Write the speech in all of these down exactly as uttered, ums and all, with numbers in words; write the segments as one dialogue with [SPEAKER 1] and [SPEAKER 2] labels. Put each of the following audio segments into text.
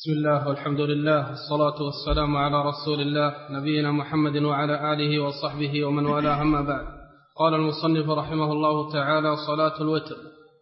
[SPEAKER 1] بسم الله والحمد لله والصلاة والسلام على رسول الله نبينا محمد وعلى آله وصحبه ومن والاه، أما بعد. قال المصنف رحمه الله تعالى: صلاة الوتر.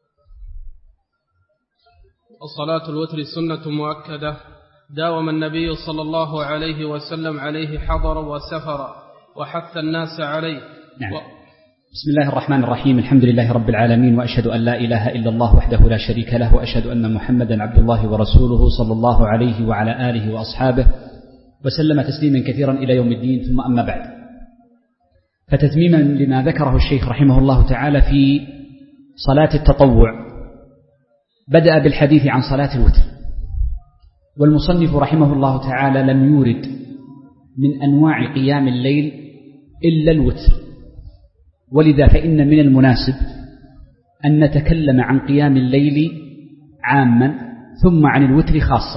[SPEAKER 1] وصلاة الوتر سنة مؤكدة داوم النبي صلى الله عليه وسلم عليه حضرا وسفرا وحث الناس عليه.
[SPEAKER 2] نعم. و... بسم الله الرحمن الرحيم. الحمد لله رب العالمين، وأشهد أن لا إله إلا الله وحده لا شريك له، وأشهد أن محمدا عبد الله ورسوله صلى الله عليه وعلى آله وأصحابه وسلم تسليما كثيرا إلى يوم الدين، ثم أما بعد. فتتميما لما ذكره الشيخ رحمه الله تعالى في صلاة التطوع، بدأ بالحديث عن صلاة الوتر، والمصنف رحمه الله تعالى لم يورد من أنواع قيام الليل إلا الوتر، ولذا فإن من المناسب أن نتكلم عن قيام الليل عاما ثم عن الوتر خاصة.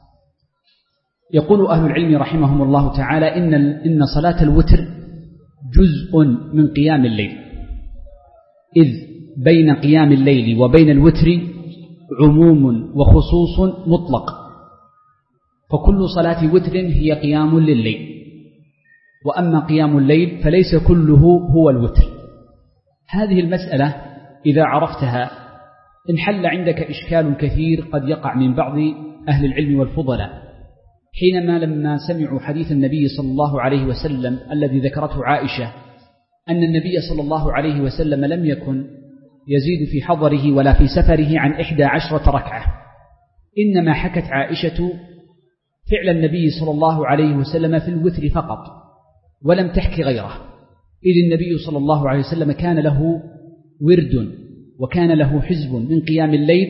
[SPEAKER 2] يقول أهل العلم رحمهم الله تعالى إن إن صلاة الوتر جزء من قيام الليل، إذ بين قيام الليل وبين الوتر عموم وخصوص مطلق، فكل صلاة وتر هي قيام لليل، وأما قيام الليل فليس كله هو الوتر. هذه المسألة إذا عرفتها انحل عندك إشكال كثير قد يقع من بعض أهل العلم والفضلاء، حينما لما سمعوا حديث النبي صلى الله عليه وسلم الذي ذكرته عائشة أن النبي صلى الله عليه وسلم لم يكن يزيد في حضره ولا في سفره عن إحدى عشرة ركعة، إنما حكت عائشة فعل النبي صلى الله عليه وسلم في الوتر فقط ولم تحكي غيره، إذ النبي صلى الله عليه وسلم كان له ورد وكان له حزب من قيام الليل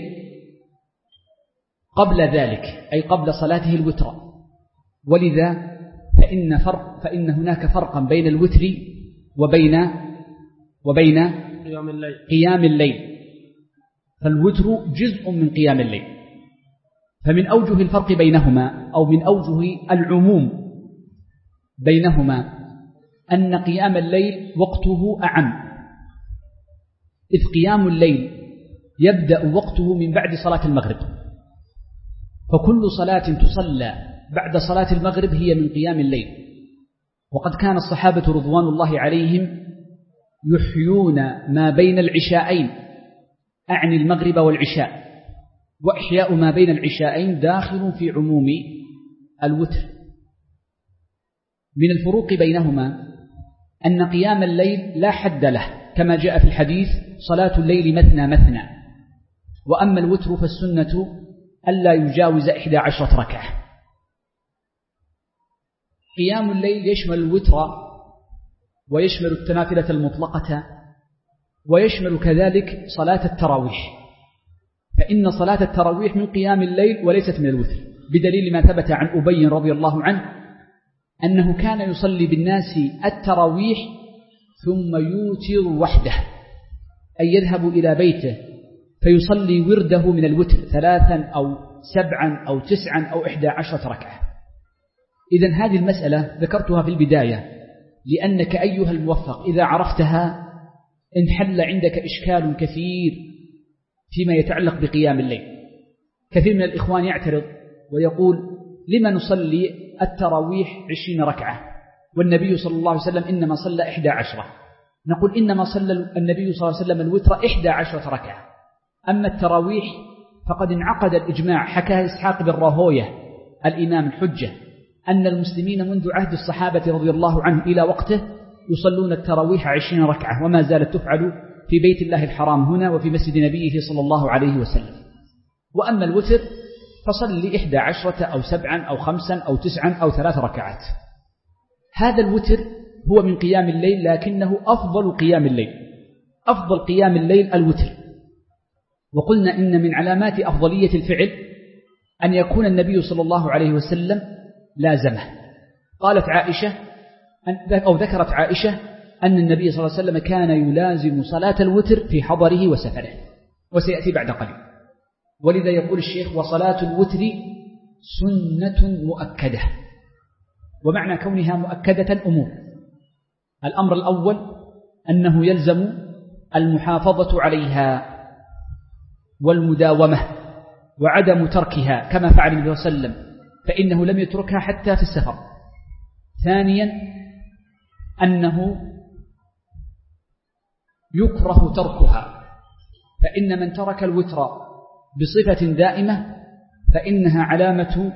[SPEAKER 2] قبل ذلك، أي قبل صلاته الوتر. ولذا فإن, فرق فإن هناك فرقا بين الوتر وبين وبين
[SPEAKER 1] قيام الليل.
[SPEAKER 2] قيام الليل فالوتر جزء من قيام الليل، فمن أوجه الفرق بينهما أو من أوجه العموم بينهما أن قيام الليل وقته أعم، إذ قيام الليل يبدأ وقته من بعد صلاة المغرب، فكل صلاة تصلى بعد صلاة المغرب هي من قيام الليل. وقد كان الصحابة رضوان الله عليهم يحيون ما بين العشاءين، أعني المغرب والعشاء، وإحياء ما بين العشاءين داخل في عموم الوتر. من الفروق بينهما أن قيام الليل لا حد له، كما جاء في الحديث: صلاة الليل مثنى مثنى، وأما الوتر فالسنة ألا يجاوز إحدى عشرة ركعة. قيام الليل يشمل الوتر ويشمل التنافلة المطلقة ويشمل كذلك صلاة التراويح، فإن صلاة التراويح من قيام الليل وليست من الوتر، بدليل ما ثبت عن أبي رضي الله عنه أنه كان يصلي بالناس التراويح ثم يوتر وحده، أي يذهب إلى بيته فيصلي ورده من الوتر ثلاثا أو سبعا أو تسعا أو إحدى عشرة ركعة. إذن هذه المسألة ذكرتها في البداية لأنك أيها الموفق إذا عرفتها انحل عندك إشكال كثير فيما يتعلق بقيام الليل. كثير من الإخوان يعترض ويقول: لما نصلي التراويح عشرين ركعة والنبي صلى الله عليه وسلم إنما صلى إحدى عشرة؟ نقول: إنما صلى النبي صلى الله عليه وسلم الوتر إحدى عشرة ركعة، أما التراويح فقد انعقد الإجماع، حكاه إسحاق بن راهويه الإمام الحجة، أن المسلمين منذ عهد الصحابة رضي الله عنه إلى وقته يصلون التراويح عشرين ركعة، وما زالت تفعل في بيت الله الحرام هنا وفي مسجد نبيه صلى الله عليه وسلم. وأما الوتر فصل إحدى عشرة أو سبعا أو خمسا أو تسعا أو ثلاث ركعات. هذا الوتر هو من قيام الليل، لكنه أفضل قيام الليل، أفضل قيام الليل الوتر. وقلنا إن من علامات أفضلية الفعل أن يكون النبي صلى الله عليه وسلم لازمه. قالت عائشة أو ذكرت عائشة أن النبي صلى الله عليه وسلم كان يلازم صلاة الوتر في حضره وسفره، وسيأتي بعد قليل. ولذا يقول الشيخ: وصلاة الوتر سنة مؤكدة. ومعنى كونها مؤكدة أمور: الأمر الأول أنه يلزم المحافظة عليها والمداومة، وعدم تركها كما فعل النبي صلى الله عليه وسلم، فإنه لم يتركها حتى في السفر. ثانيا أنه يكره تركها، فإن من ترك الوتر بصفة دائمة فإنها علامة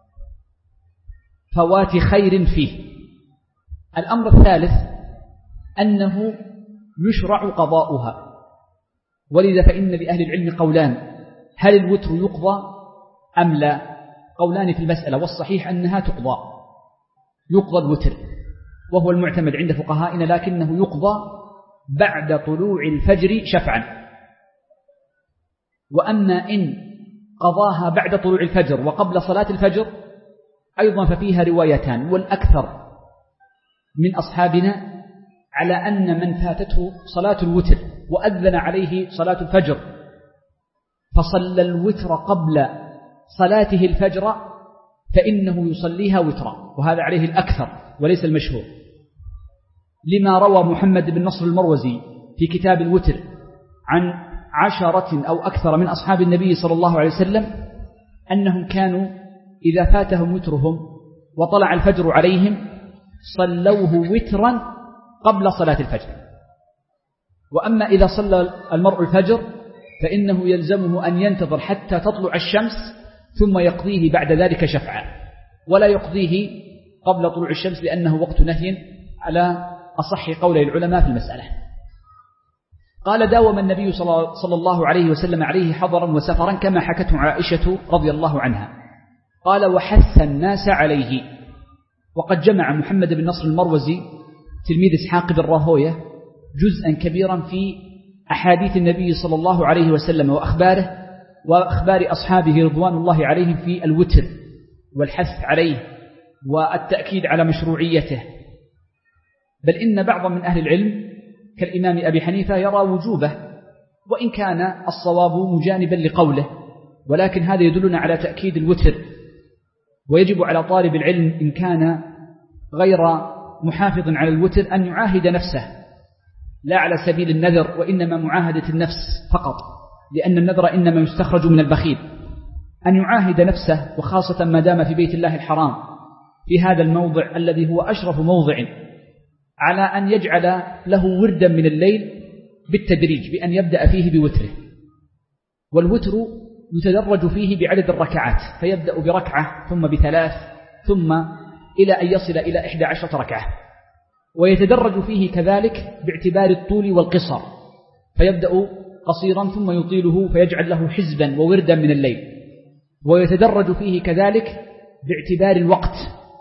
[SPEAKER 2] فوات خير فيه. الأمر الثالث أنه يشرع قضاؤها، ولذا فإن لأهل العلم قولان: هل الوتر يقضى أم لا؟ قولان في المسألة، والصحيح أنها تقضى، يقضى الوتر وهو المعتمد عند فقهائنا، لكنه يقضى بعد طلوع الفجر شفعا. وأما إن قضاها بعد طلوع الفجر وقبل صلاة الفجر أيضا ففيها روايتان، والأكثر من أصحابنا على أن من فاتته صلاة الوتر وأذن عليه صلاة الفجر فصلى الوتر قبل صلاته الفجر فإنه يصليها وترا، وهذا عليه الأكثر وليس المشهور، لما روى محمد بن نصر المروزي في كتاب الوتر عن عشرة أو أكثر من أصحاب النبي صلى الله عليه وسلم أنهم كانوا إذا فاتهم وترهم وطلع الفجر عليهم صلوه وترا قبل صلاة الفجر. وأما إذا صلى المرء الفجر فإنه يلزمه أن ينتظر حتى تطلع الشمس ثم يقضيه بعد ذلك شفعا، ولا يقضيه قبل طلوع الشمس لأنه وقت نهي على أصح قول العلماء في المسألة. قال: داوم النبي صلى الله عليه وسلم عليه حضرا وسفرا كما حكته عائشة رضي الله عنها. قال: وحث الناس عليه. وقد جمع محمد بن نصر المروزي تلميذ إسحاق بن راهوية جزءا كبيرا في أحاديث النبي صلى الله عليه وسلم وأخباره وأخبار أصحابه رضوان الله عليهم في الوتر والحث عليه والتأكيد على مشروعيته، بل إن بعض من أهل العلم كالإمام أبي حنيفة يرى وجوبه، وإن كان الصواب مجانبا لقوله، ولكن هذا يدلنا على تأكيد الوتر. ويجب على طالب العلم إن كان غير محافظ على الوتر أن يعاهد نفسه، لا على سبيل النذر وإنما معاهدة النفس فقط، لأن النذر إنما يستخرج من البخيل. أن يعاهد نفسه، وخاصة ما دام في بيت الله الحرام في هذا الموضع الذي هو أشرف موضع، على أن يجعل له وردا من الليل بالتدريج بأن يبدأ فيه بوتره. والوتر يتدرج فيه بعدد الركعات، فيبدأ بركعة ثم بثلاث ثم إلى أن يصل إلى إحدى عشرة ركعة، ويتدرج فيه كذلك باعتبار الطول والقصر، فيبدأ قصيرا ثم يطيله فيجعل له حزبا ووردا من الليل. ويتدرج فيه كذلك باعتبار الوقت،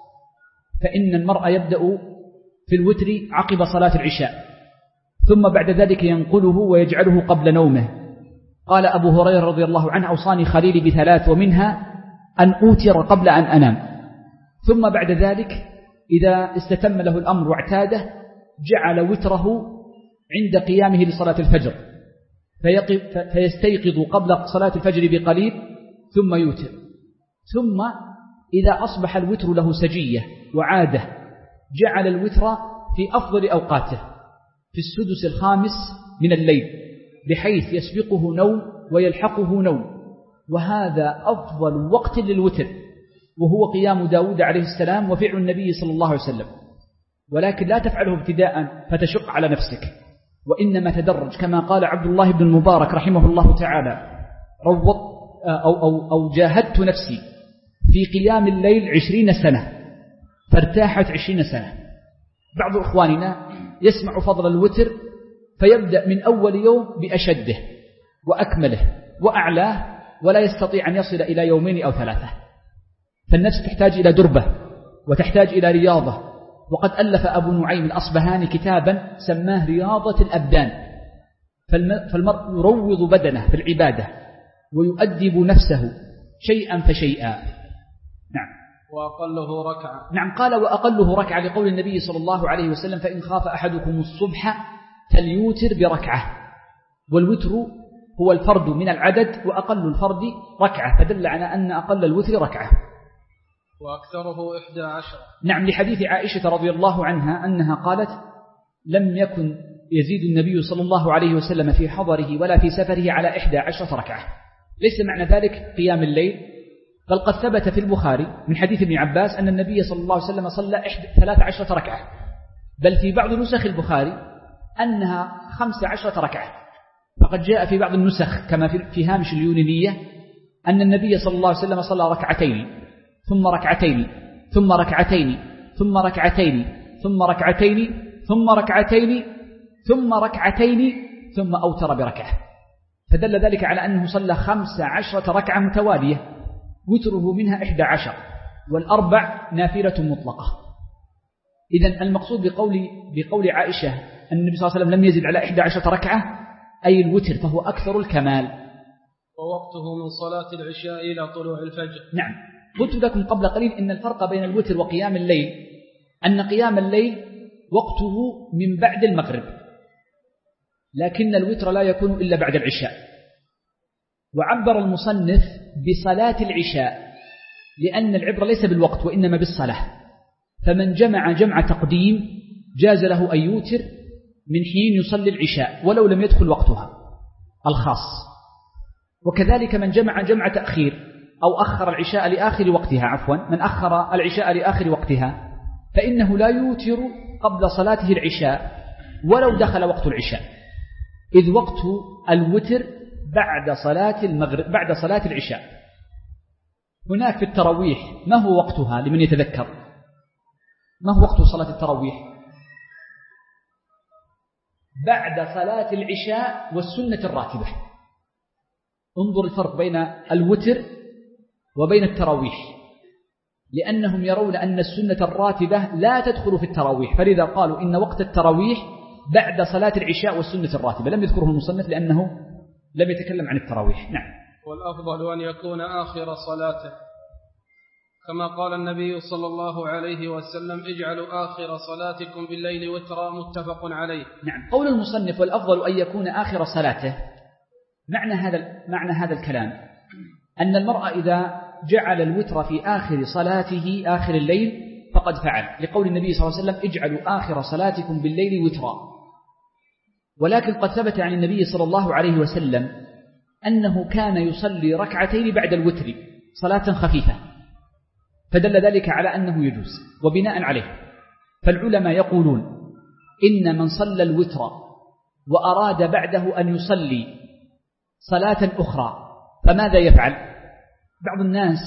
[SPEAKER 2] فإن المرء يبدأ في الوتر عقب صلاة العشاء ثم بعد ذلك ينقله ويجعله قبل نومه. قال أبو هريرة رضي الله عنه: أوصاني خليلي بثلاث، ومنها أن أوتر قبل أن أنام. ثم بعد ذلك إذا استتم له الأمر واعتاده جعل وتره عند قيامه لصلاة الفجر، فيستيقظ قبل صلاة الفجر بقليل ثم يوتر. ثم إذا أصبح الوتر له سجية وعادة جعل الوتر في أفضل أوقاته في السدس الخامس من الليل، بحيث يسبقه نوم ويلحقه نوم، وهذا أفضل وقت للوتر، وهو قيام داود عليه السلام وفعل النبي صلى الله عليه وسلم. ولكن لا تفعله ابتداء فتشق على نفسك، وإنما تدرج، كما قال عبد الله بن المبارك رحمه الله تعالى: روض أو, أو, أو جاهدت نفسي في قيام الليل عشرين سنة فارتاحت عشرين سنة. بعض إخواننا يسمع فضل الوتر فيبدأ من أول يوم بأشده وأكمله وأعلاه، ولا يستطيع أن يصل إلى يومين أو ثلاثة. فالنفس تحتاج إلى دربة وتحتاج إلى رياضة. وقد ألف أبو نعيم الأصبهاني كتابا سماه رياضة الأبدان، فالمرء يروض بدنه في العبادة ويؤدب نفسه شيئا فشيئا. نعم.
[SPEAKER 1] وأقله ركعة.
[SPEAKER 2] نعم، قال: وأقله ركعة، لقول النبي صلى الله عليه وسلم: فإن خاف أحدكم الصبح فليوتر بركعة. والوتر هو الفرد من العدد، وأقل الفرد ركعة، فدل على أن أقل الوتر ركعة.
[SPEAKER 1] وأكثره إحدى عشر.
[SPEAKER 2] نعم، لحديث عائشة رضي الله عنها أنها قالت: لم يكن يزيد النبي صلى الله عليه وسلم في حضره ولا في سفره على إحدى عشرة ركعة. ليس معنى ذلك قيام الليل، بل قد ثبت في البخاري من حديث ابن عباس أن النبي صلى الله عليه وسلم صلى ثلاث عشرة ركعة، بل في بعض نسخ البخاري أنها خمس عشرة ركعة. فقد جاء في بعض النسخ كما في هامش اليونانية أن النبي صلى الله عليه وسلم صلى ركعتين ثم ركعتين ثم ركعتين ثم ركعتين ثم ركعتين ثم ركعتين ثم ركعتين ثم أوتر بركعة، فدل ذلك على أنه صلى خمس عشرة ركعة متوالية، وتره منها إحدى عشر، والأربع نافلة مطلقة. إذن المقصود بقول, بقول عائشة أن النبي صلى الله عليه وسلم لم يزد على إحدى عشرة ركعة أي الوتر، فهو أكثر الكمال.
[SPEAKER 1] ووقته من صلاة العشاء إلى طلوع الفجر.
[SPEAKER 2] نعم، قلت لكم قبل قليل إن الفرق بين الوتر وقيام الليل أن قيام الليل وقته من بعد المغرب، لكن الوتر لا يكون إلا بعد العشاء. وعبر المصنف بصلاة العشاء لأن العبرة ليس بالوقت وإنما بالصلاة، فمن جمع جمع تقديم جاز له أن يوتر من حين يصلي العشاء ولو لم يدخل وقتها الخاص. وكذلك من جمع جمع تأخير أو أخر العشاء لآخر وقتها، عفوا من أخر العشاء لآخر وقتها فإنه لا يوتر قبل صلاته العشاء ولو دخل وقت العشاء، إذ وقت الوتر بعد صلاة المغرب بعد صلاة العشاء. هناك في التراويح ما هو وقتها لمن يتذكر؟ ما هو وقت صلاة التراويح؟ بعد صلاة العشاء والسنة الراتبة. انظر الفرق بين الوتر وبين التراويح، لأنهم يرون أن السنة الراتبة لا تدخل في التراويح، فلذا قالوا إن وقت التراويح بعد صلاة العشاء والسنة الراتبة. لم يذكره المصنف لأنه لم يتكلم عن التراويح. نعم.
[SPEAKER 1] والأفضل أن يكون آخر صلاته، كما قال النبي صلى الله عليه وسلم: اجعلوا آخر صلاتكم بالليل وترا، متفق عليه.
[SPEAKER 2] نعم. قول المصنف والأفضل أن يكون آخر صلاته، معنى هذا معنى هذا الكلام أن المرء إذا جعل الوتر في آخر صلاته آخر الليل فقد فعل، لقول النبي صلى الله عليه وسلم: اجعلوا آخر صلاتكم بالليل وترا. ولكن قد ثبت عن النبي صلى الله عليه وسلم أنه كان يصلي ركعتين بعد الوتر صلاة خفيفة، فدل ذلك على أنه يجوز. وبناء عليه فالعلماء يقولون إن من صلى الوتر وأراد بعده أن يصلي صلاة أخرى فماذا يفعل؟ بعض الناس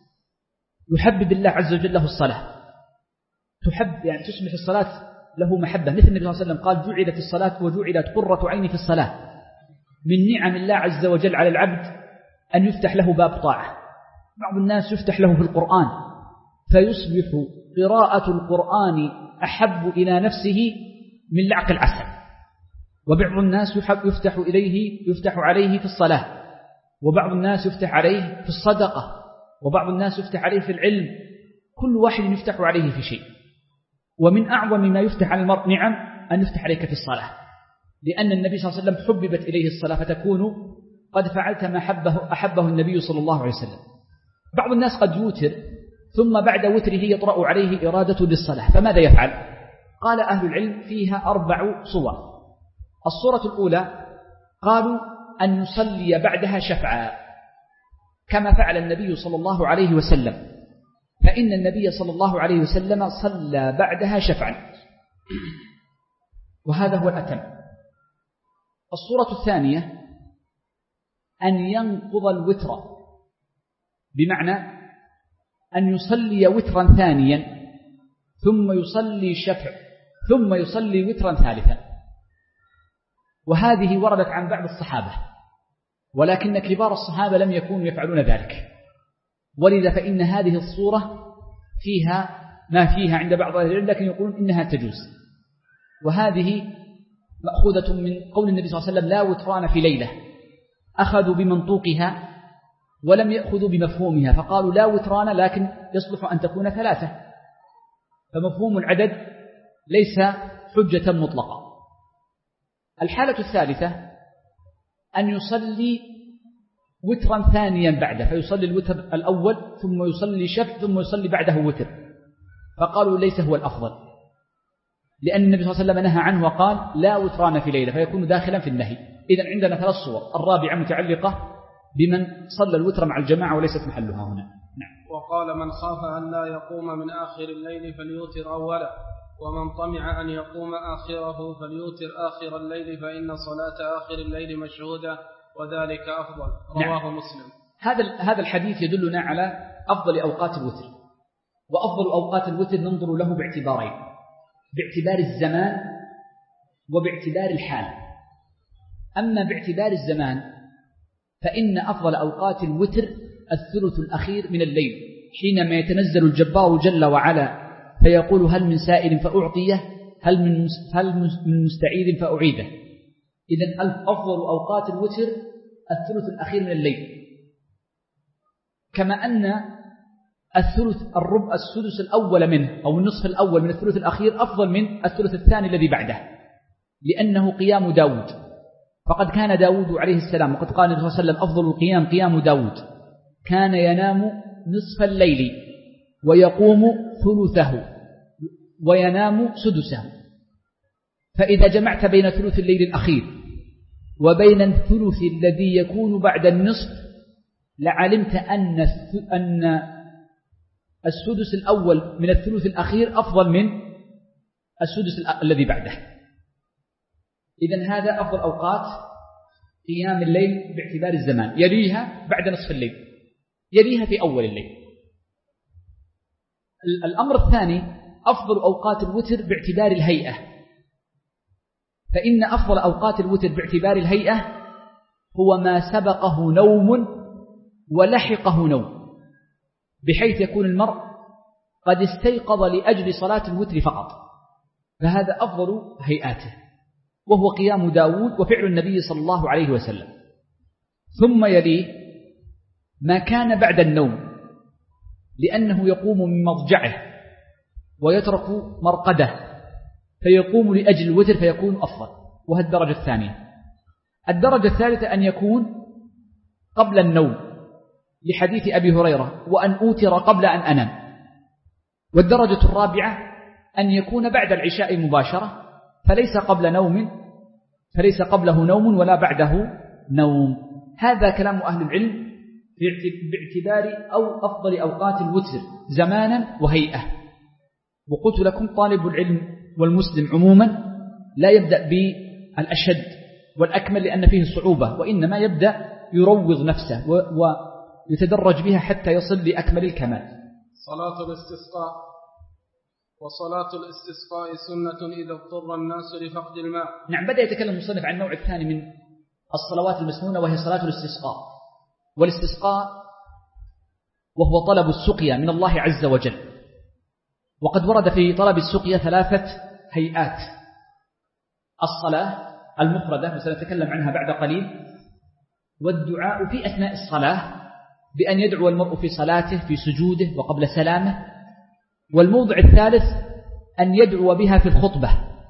[SPEAKER 2] يحبب الله عز وجل له الصلاة، تحب يعني تصبح الصلاة له محبة، مثل النبي صلى الله عليه وسلم قال: جعلت الصلاة وجعلت قرة عيني في الصلاة. من نعم الله عز وجل على العبد أن يفتح له باب طاعة. بعض الناس يفتح له في القرآن فيصبح قراءة القرآن أحب إلى نفسه من لعق العسل. وبعض الناس يفتح إليه يفتح عليه في الصلاة، وبعض الناس يفتح عليه في الصدقة، وبعض الناس يفتح عليه في العلم. كل واحد يفتح عليه في شيء. ومن أعظم ما يفتح على المرء نعم أن يفتح عليك في الصلاة، لأن النبي صلى الله عليه وسلم حببت إليه الصلاة فتكون قد فعلت ما حبه أحبه النبي صلى الله عليه وسلم. بعض الناس قد يوتر ثم بعد وتره يطرأ عليه إرادته للصلاة، فماذا يفعل؟ قال أهل العلم فيها أربع صور. الصورة الأولى قالوا أن يصلي بعدها شفعا كما فعل النبي صلى الله عليه وسلم، فإن النبي صلى الله عليه وسلم صلى بعدها شفعا، وهذا هو الأتم. الصورة الثانية أن ينقض الوتر، بمعنى أن يصلي وترا ثانيا ثم يصلي شفع ثم يصلي وترا ثالثا، وهذه وردت عن بعض الصحابة، ولكن كبار الصحابة لم يكونوا يفعلون ذلك، ولذا فإن هذه الصورة فيها ما فيها عند بعض أهل العلم، لكن يقولون إنها تجوز. وهذه مأخوذة من قول النبي صلى الله عليه وسلم: لا وتران في ليلة. أخذوا بمنطوقها ولم يأخذوا بمفهومها، فقالوا لا وتران لكن يصلح أن تكون ثلاثة، فمفهوم العدد ليس حجة مطلقة. الحالة الثالثة أن يصلي وترا ثانيا بعده، فيصلي الوتر الأول ثم يصلي شفع ثم يصلي بعده وتر، فقالوا ليس هو الأفضل، لأن النبي صلى الله عليه وسلم نهى عنه وقال: لا وتران في ليلة، فيكون داخلا في النهي. إذن عندنا ثلاث صور. الرابعة متعلقة بمن صلى الوتر مع الجماعة وليست محلها هنا. نعم.
[SPEAKER 1] وقال من خاف أن لا يقوم من آخر الليل فليوتر أولا، ومن طمع أن يقوم آخره فليوتر آخر الليل فإن صلاة آخر الليل مشهودة وذلك أفضل. رواه نعم. مسلم.
[SPEAKER 2] هذا هذا الحديث يدلنا على أفضل أوقات الوتر، وأفضل أوقات الوتر ننظر له باعتبارين: باعتبار الزمان وباعتبار الحال. أما باعتبار الزمان فإن أفضل أوقات الوتر الثلث الأخير من الليل، حينما يتنزل الجبار جل وعلا فيقول هل من سائل فأعطيه، هل من هل من مستعيذ فأعيده. إذن أفضل أوقات الوتر الثلث الأخير من الليل، كما أن الثلث الربع السدس الأول منه أو النصف الأول من الثلث الأخير أفضل من الثلث الثاني الذي بعده، لأنه قيام داود. فقد كان داود عليه السلام، وقد قال النبي صلى الله عليه وسلم أفضل القيام قيام داود، كان ينام نصف الليل ويقوم ثلثه وينام سدسه. فإذا جمعت بين ثلث الليل الأخير وبين الثلث الذي يكون بعد النصف لعلمت أن أن السدس الأول من الثلث الأخير أفضل من السدس الذي بعده. إذن هذا أفضل أوقات قيام الليل باعتبار الزمان، يليها بعد نصف الليل، يليها في أول الليل. الأمر الثاني أفضل أوقات الوتر باعتبار الهيئة، فإن أفضل أوقات الوتر باعتبار الهيئة هو ما سبقه نوم ولحقه نوم، بحيث يكون المرء قد استيقظ لأجل صلاة الوتر فقط، فهذا أفضل هيئاته، وهو قيام داود وفعل النبي صلى الله عليه وسلم. ثم يليه ما كان بعد النوم، لأنه يقوم من مضجعه ويترك مرقده فيقوم لأجل الوتر فيكون أفضل، وهي الدرجة الثانية. الدرجة الثالثة أن يكون قبل النوم، لحديث أبي هريرة وأن أوتر قبل أن أنام. والدرجة الرابعة أن يكون بعد العشاء مباشرة، فليس قبل نوم فليس قبله نوم ولا بعده نوم. هذا كلام أهل العلم باعتبار أو أفضل أوقات الوتر زمانا وهيئة. وقلت لكم طالب العلم والمسلم عموما لا يبدأ بالأشد والأكمل لأن فيه صعوبة، وإنما يبدأ يروض نفسه ويتدرج بها حتى يصل لأكمل الكمال.
[SPEAKER 1] صلاة الاستسقاء. وصلاة الاستسقاء سنة إذا اضطر الناس لفقد الماء.
[SPEAKER 2] نعم، بدأ يتكلم المصنف عن النوع الثاني من الصلوات المسنونة، وهي صلاة الاستسقاء. والاستسقاء وهو طلب السقيا من الله عز وجل، وقد ورد في طلب السقيا ثلاثة هيئات: الصلاة المفردة وسنتكلم عنها بعد قليل، والدعاء في أثناء الصلاة بأن يدعو المرء في صلاته في سجوده وقبل سلامه، والموضع الثالث أن يدعو بها في الخطبة،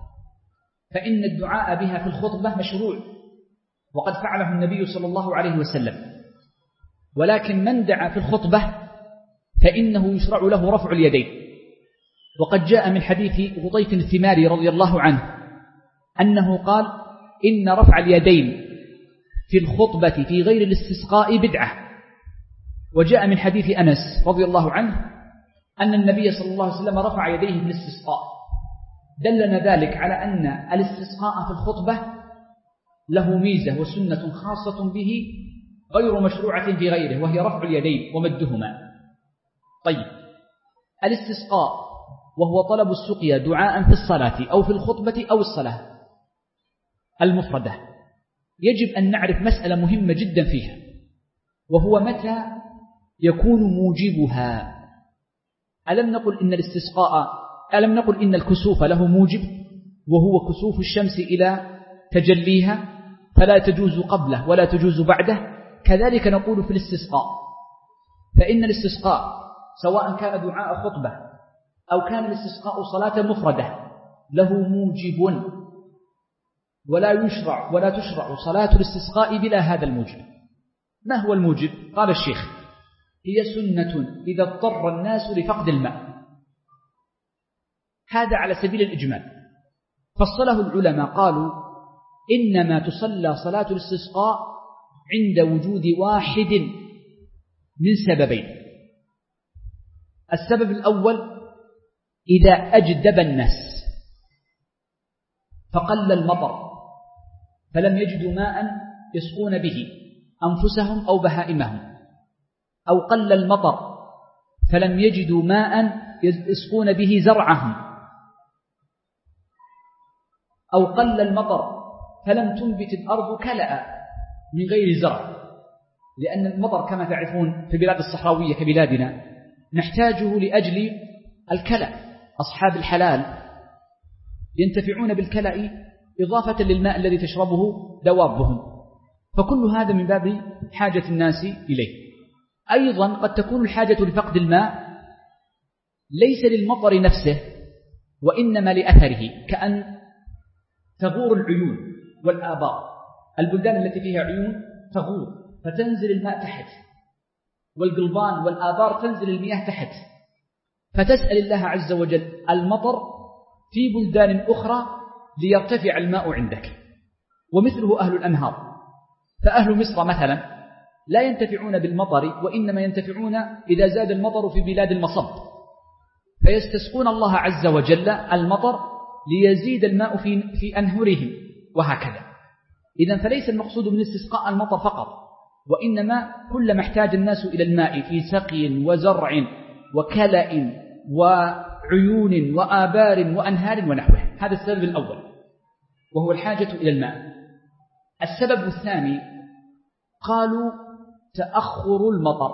[SPEAKER 2] فإن الدعاء بها في الخطبة مشروع وقد فعله النبي صلى الله عليه وسلم. ولكن من دعا في الخطبة فإنه يشرع له رفع اليدين، وقد جاء من حديث غطيف الثماري رضي الله عنه أنه قال إن رفع اليدين في الخطبة في غير الاستسقاء بدعة. وجاء من حديث أنس رضي الله عنه أن النبي صلى الله عليه وسلم رفع يديه في الاستسقاء. دلنا ذلك على أن الاستسقاء في الخطبة له ميزة وسنة خاصة به غير مشروعة في غيره، وهي رفع اليدين ومدهما. طيب، الاستسقاء وهو طلب السقيا دعاء في الصلاة أو في الخطبة أو الصلاة المفردة، يجب أن نعرف مسألة مهمة جدا فيها، وهو متى يكون موجبها. ألم نقل إن الاستسقاء ألم نقل إن الكسوف له موجب، وهو كسوف الشمس إلى تجليها، فلا تجوز قبله ولا تجوز بعده. كذلك نقول في الاستسقاء، فإن الاستسقاء سواء كان دعاء خطبة أو كان الاستسقاء صلاة مفردة له موجب، ولا يشرع ولا تشرع صلاة الاستسقاء بلا هذا الموجب. ما هو الموجب؟ قال الشيخ: هي سنة إذا اضطر الناس لفقد الماء. هذا على سبيل الإجمال، فصله العلماء قالوا إنما تصلى صلاة الاستسقاء عند وجود واحد من سببين. السبب الأول إذا أجدب الناس فقل المطر فلم يجدوا ماء يسقون به أنفسهم أو بهائمهم، أو قل المطر فلم يجدوا ماء يسقون به زرعهم، أو قل المطر فلم تنبت الأرض كلأ من غير زرع، لأن المطر كما تعرفون في البلاد الصحراوية كبلادنا نحتاجه لأجل الكلأ. أصحاب الحلال ينتفعون بالكلأ إضافة للماء الذي تشربه دوابهم، فكل هذا من باب حاجة الناس إليه. أيضا قد تكون الحاجة لفقد الماء ليس للمطر نفسه وإنما لأثره، كأن تغور العيون والآبار. البلدان التي فيها عيون تغور فتنزل الماء تحت، والقلبان والآبار تنزل المياه تحت، فتسأل الله عز وجل المطر في بلدان أخرى ليرتفع الماء عندك. ومثله أهل الأنهار، فأهل مصر مثلا لا ينتفعون بالمطر وإنما ينتفعون إذا زاد المطر في بلاد المصب، فيستسقون الله عز وجل المطر ليزيد الماء في في أنهرهم وهكذا. إذن فليس المقصود من استسقاء المطر فقط، وإنما كلما احتاج الناس إلى الماء في سقي وزرع وكلأ وعيون وآبار وأنهار ونحوه. هذا السبب الأول وهو الحاجة إلى الماء. السبب الثاني قالوا تأخر المطر،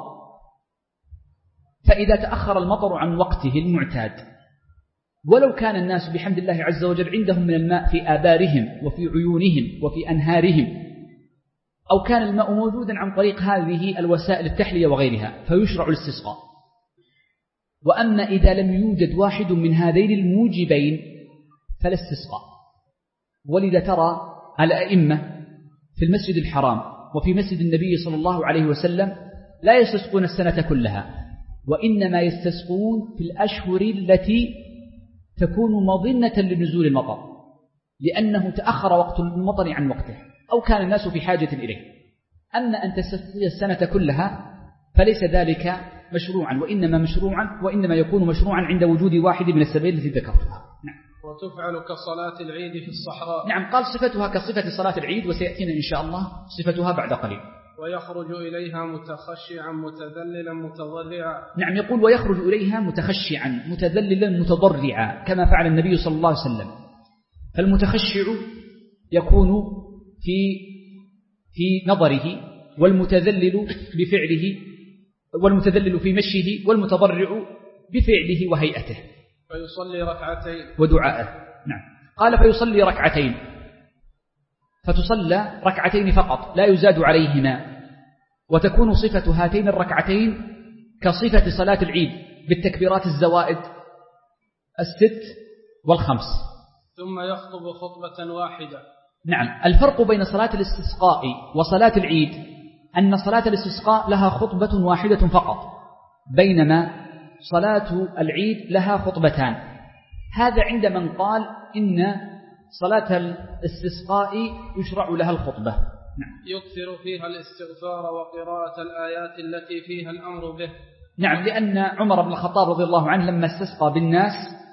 [SPEAKER 2] فإذا تأخر المطر عن وقته المعتاد ولو كان الناس بحمد الله عز وجل عندهم من الماء في آبارهم وفي عيونهم وفي أنهارهم، أو كان الماء موجودا عن طريق هذه الوسائل التحلية وغيرها، فيشرع الاستسقاء. وأما إذا لم يوجد واحد من هذين الموجبين فلا استسقاء. ولذا ترى الأئمة في المسجد الحرام وفي مسجد النبي صلى الله عليه وسلم لا يستسقون السنة كلها، وإنما يستسقون في الأشهر التي تكون مظنة لنزول المطر، لأنه تأخر وقت المطر عن وقته أو كان الناس في حاجة إليه. أما أن تستسقي السنة كلها فليس ذلك مشروعا، وإنما مشروعا وإنما يكون مشروعا عند وجود واحد من السبيل التي ذكرتها. نعم.
[SPEAKER 1] وتفعل كصلاة العيد في الصحراء.
[SPEAKER 2] نعم، قال صفتها كصفة صلاة العيد، وسيأتينا إن شاء الله صفتها بعد قليل.
[SPEAKER 1] ويخرج إليها متخشعا متذللا متضرعا.
[SPEAKER 2] نعم، يقول ويخرج إليها متخشعا متذللا متضرعا كما فعل النبي صلى الله عليه وسلم. فالمتخشع يكون في في نظره، والمتذلل بفعله، والمتذلل في مشيه، والمتضرع بفعله وهيئته.
[SPEAKER 1] فيصلي ركعتين
[SPEAKER 2] ودعائه. نعم، قال فيصلي ركعتين، فتصلى ركعتين فقط لا يزاد عليهما، وتكون صفة هاتين الركعتين كصفة صلاة العيد بالتكبيرات الزوائد الست والخمس.
[SPEAKER 1] ثم يخطب خطبة واحدة.
[SPEAKER 2] نعم، الفرق بين صلاة الاستسقاء وصلاة العيد أن صلاة الاستسقاء لها خطبة واحدة فقط، بينما صلاة العيد لها خطبتان. هذا عند من قال إن صلاة الاستسقاء يشرع لها الخطبة. نعم.
[SPEAKER 1] يكثر فيها الاستغفار وقراءة الآيات التي فيها الأمر به.
[SPEAKER 2] نعم، لأن عمر بن الخطاب رضي الله عنه لما استسقى بالناس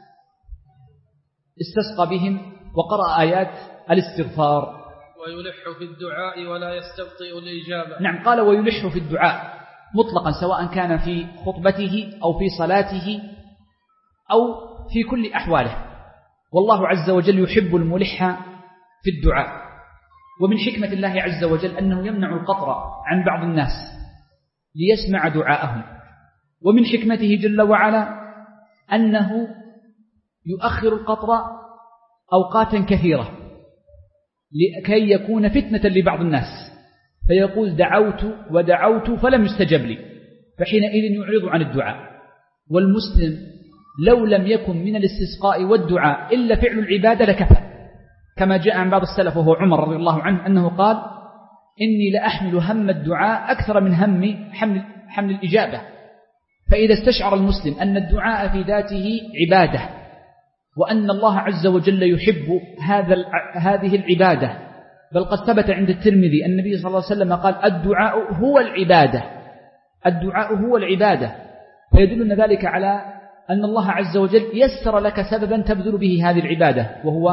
[SPEAKER 2] استسقى بهم وقرأ آيات الاستغفار.
[SPEAKER 1] ويلح في الدعاء ولا يستبطئ الإجابة.
[SPEAKER 2] نعم، قال ويلح في الدعاء مطلقا، سواء كان في خطبته أو في صلاته أو في كل أحواله، والله عز وجل يحب الملح في الدعاء. ومن حكمة الله عز وجل أنه يمنع القطر عن بعض الناس ليسمع دعاءهم، ومن حكمته جل وعلا أنه يؤخر القطر أوقاتا كثيرة لكي يكون فتنة لبعض الناس، فيقول دعوت ودعوت فلم يستجب لي، فحينئذ يعرض عن الدعاء. والمسلم لو لم يكن من الاستسقاء والدعاء إلا فعل العبادة لكفى، كما جاء عن بعض السلف وهو عمر رضي الله عنه أنه قال إني لأحمل هم الدعاء أكثر من هم حمل, حمل الإجابة. فإذا استشعر المسلم أن الدعاء في ذاته عبادة، وأن الله عز وجل يحب هذا هذه العبادة، بل قد ثبت عند الترمذي النبي صلى الله عليه وسلم قال الدعاء هو العبادة، الدعاء هو العبادة، فيدلنا ذلك على أن الله عز وجل يسر لك سببا تبذل به هذه العبادة وهو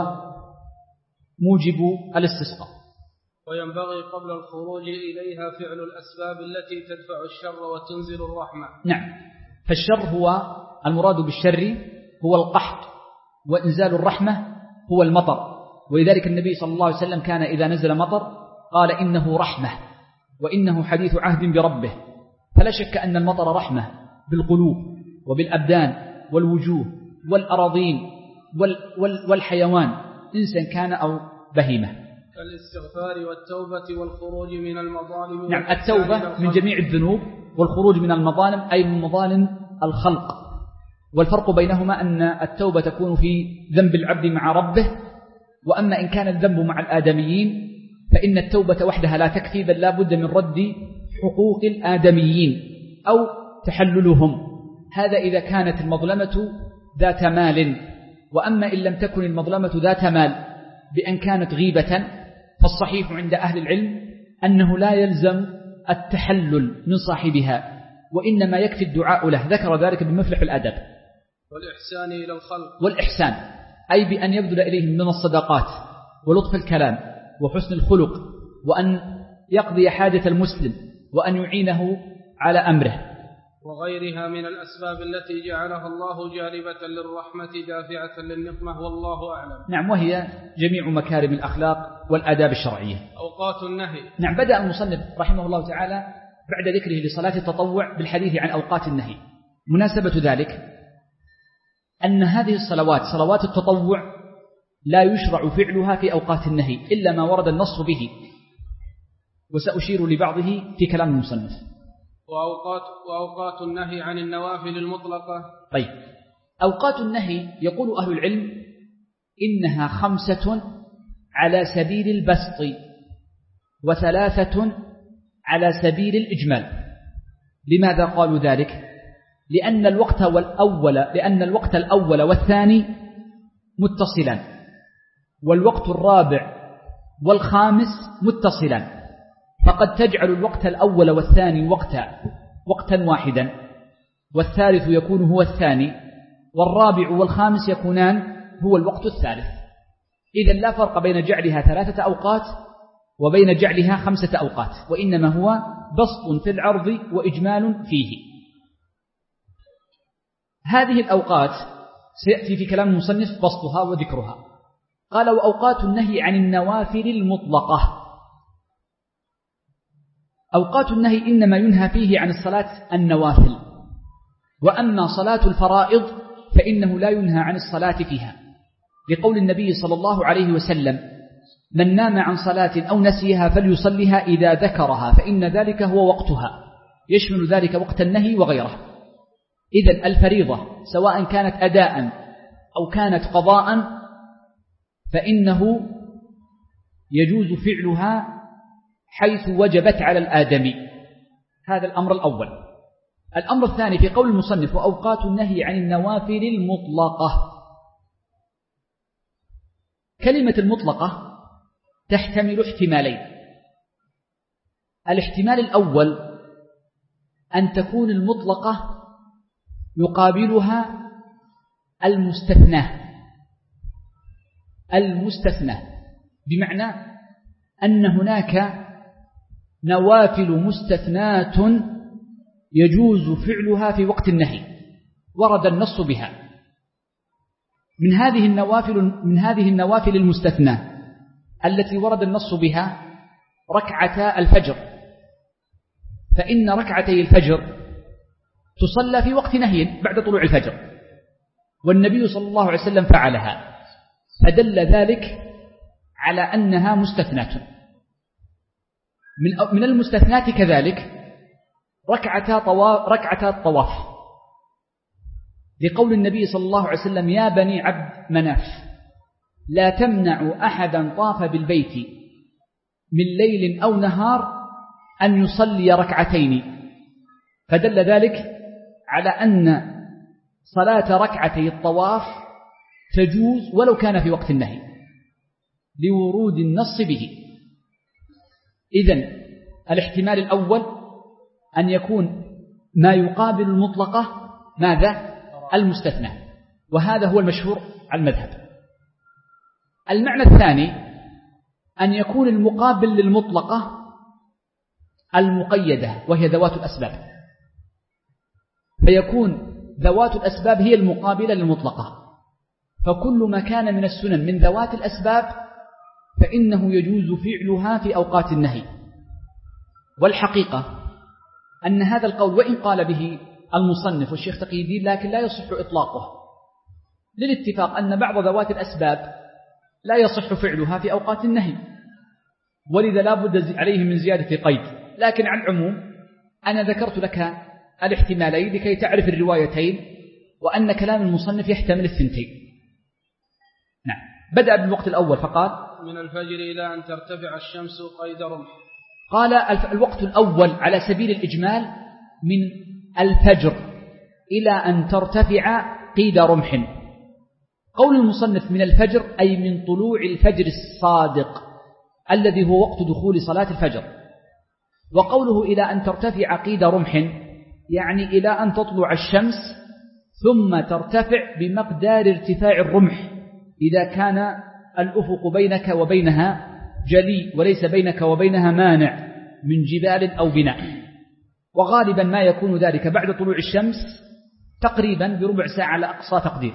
[SPEAKER 2] موجب الاستسقاء.
[SPEAKER 1] وينبغي قبل الخروج إليها فعل الأسباب التي تدفع الشر وتنزل الرحمة.
[SPEAKER 2] نعم، فالشر هو المراد بالشر هو القحط، وإنزال الرحمة هو المطر، ولذلك النبي صلى الله عليه وسلم كان إذا نزل مطر قال إنه رحمة وإنه حديث عهد بربه. فلا شك أن المطر رحمة بالقلوب وبالأبدان والوجوه والأراضين والحيوان، إنسان كان أو بهيمة.
[SPEAKER 1] الاستغفار والتوبة والخروج من المظالم.
[SPEAKER 2] نعم، التوبة من جميع الذنوب، والخروج من المظالم أي من مظالم الخلق. والفرق بينهما أن التوبة تكون في ذنب العبد مع ربه، وأما إن كان الذنب مع الآدميين فإن التوبة وحدها لا تكفي، بل لا بد من رد حقوق الآدميين أو تحللهم. هذا إذا كانت المظلمة ذات مال. وأما إن لم تكن المظلمة ذات مال بأن كانت غيبة، فالصحيح عند أهل العلم أنه لا يلزم التحلل من صاحبها، وإنما يكفي الدعاء له. ذكر ذلك بمفلح الأدب.
[SPEAKER 1] والإحسان إلى الخلق.
[SPEAKER 2] والإحسان أي بأن يبذل إليهم من الصدقات ولطف الكلام وحسن الخلق، وأن يقضي حاجة المسلم، وأن يعينه على أمره،
[SPEAKER 1] وغيرها من الأسباب التي جعلها الله جالبة للرحمة دافعة للنقمة، والله أعلم.
[SPEAKER 2] نعم، وهي جميع مكارم الأخلاق والآداب الشرعية.
[SPEAKER 1] أوقات النهي.
[SPEAKER 2] نعم، بدأ المصنف رحمه الله تعالى بعد ذكره لصلاة التطوع بالحديث عن أوقات النهي. مناسبة ذلك أن هذه الصلوات صلوات التطوع لا يشرع فعلها في أوقات النهي إلا ما ورد النص به، وسأشير لبعضه في كلام المصنف.
[SPEAKER 1] وأوقات, وأوقات النهي عن النوافل المطلقة.
[SPEAKER 2] طيب، أوقات النهي يقول أهل العلم إنها خمسة على سبيل البسط، وثلاثة على سبيل الإجمال. لماذا قالوا ذلك؟ لأن الوقت والأول لأن الوقت الأول والثاني متصلان، والوقت الرابع والخامس متصلان، فقد تجعل الوقت الأول والثاني وقتا وقتا واحدا، والثالث يكون هو الثاني، والرابع والخامس يكونان هو الوقت الثالث. إذن لا فرق بين جعلها ثلاثة أوقات وبين جعلها خمسة أوقات، وإنما هو بسط في العرض وإجمال فيه. هذه الأوقات سيأتي في كلام المصنف بسطها وذكرها. قال: وأوقات النهي عن النوافل المطلقة. أوقات النهي إنما ينهى فيه عن الصلاة النوافل، وأما صلاة الفرائض فإنه لا ينهى عن الصلاة فيها، لقول النبي صلى الله عليه وسلم: من نام عن صلاة أو نسيها فليصلها إذا ذكرها فإن ذلك هو وقتها، يشمل ذلك وقت النهي وغيره. إذن الفريضة سواء كانت أداء أو كانت قضاء فإنه يجوز فعلها حيث وجبت على الآدمي. هذا الأمر الأول. الأمر الثاني في قول المصنف: وأوقات النهي عن النوافل المطلقة. كلمة المطلقة تحتمل احتمالين. الاحتمال الأول أن تكون المطلقة يقابلها المستثنى المستثنى بمعنى أن هناك نوافل مستثنات يجوز فعلها في وقت النهي ورد النص بها. من هذه النوافل من هذه النوافل المستثنى التي ورد النص بها ركعتا الفجر، فإن ركعتي الفجر تصلى في وقت نهي بعد طلوع الفجر، والنبي صلى الله عليه وسلم فعلها، فدل ذلك على أنها مستثنات. من من المستثنات كذلك ركعتا طواف ركعتا الطواف، لقول النبي صلى الله عليه وسلم: يا بني عبد مناف لا تمنعوا أحدا طاف بالبيت من ليل أو نهار أن يصلي ركعتين، فدل ذلك على أن صلاة ركعتي الطواف تجوز ولو كان في وقت النهي لورود النص به. إذن الاحتمال الأول أن يكون ما يقابل المطلقة ماذا؟ المستثنى، وهذا هو المشهور على المذهب. المعنى الثاني أن يكون المقابل للمطلقة المقيدة وهي ذوات الأسباب، فيكون ذوات الأسباب هي المقابلة للمطلقة، فكل ما كان من السنن من ذوات الأسباب فإنه يجوز فعلها في أوقات النهي. والحقيقة أن هذا القول وإن قال به المصنف والشيخ تقي الدين لكن لا يصح إطلاقه، للاتفاق أن بعض ذوات الأسباب لا يصح فعلها في أوقات النهي، ولذا لا بد عليه من زيادة قيد. لكن على العموم أنا ذكرت لك الاحتمالين لكي تعرف الروايتين وأن كلام المصنف يحتمل الثنتين. نعم. بدأ بالوقت الأول فقال
[SPEAKER 1] من الفجر إلى أن ترتفع الشمس قيد رمح.
[SPEAKER 2] قال الوقت الأول على سبيل الإجمال من الفجر إلى أن ترتفع قيد رمح. قول المصنف من الفجر أي من طلوع الفجر الصادق الذي هو وقت دخول صلاة الفجر، وقوله إلى أن ترتفع قيد رمح يعني إلى أن تطلع الشمس ثم ترتفع بمقدار ارتفاع الرمح إذا كان الأفق بينك وبينها جلي وليس بينك وبينها مانع من جبال أو بناء، وغالبا ما يكون ذلك بعد طلوع الشمس تقريبا بربع ساعة على أقصى تقدير.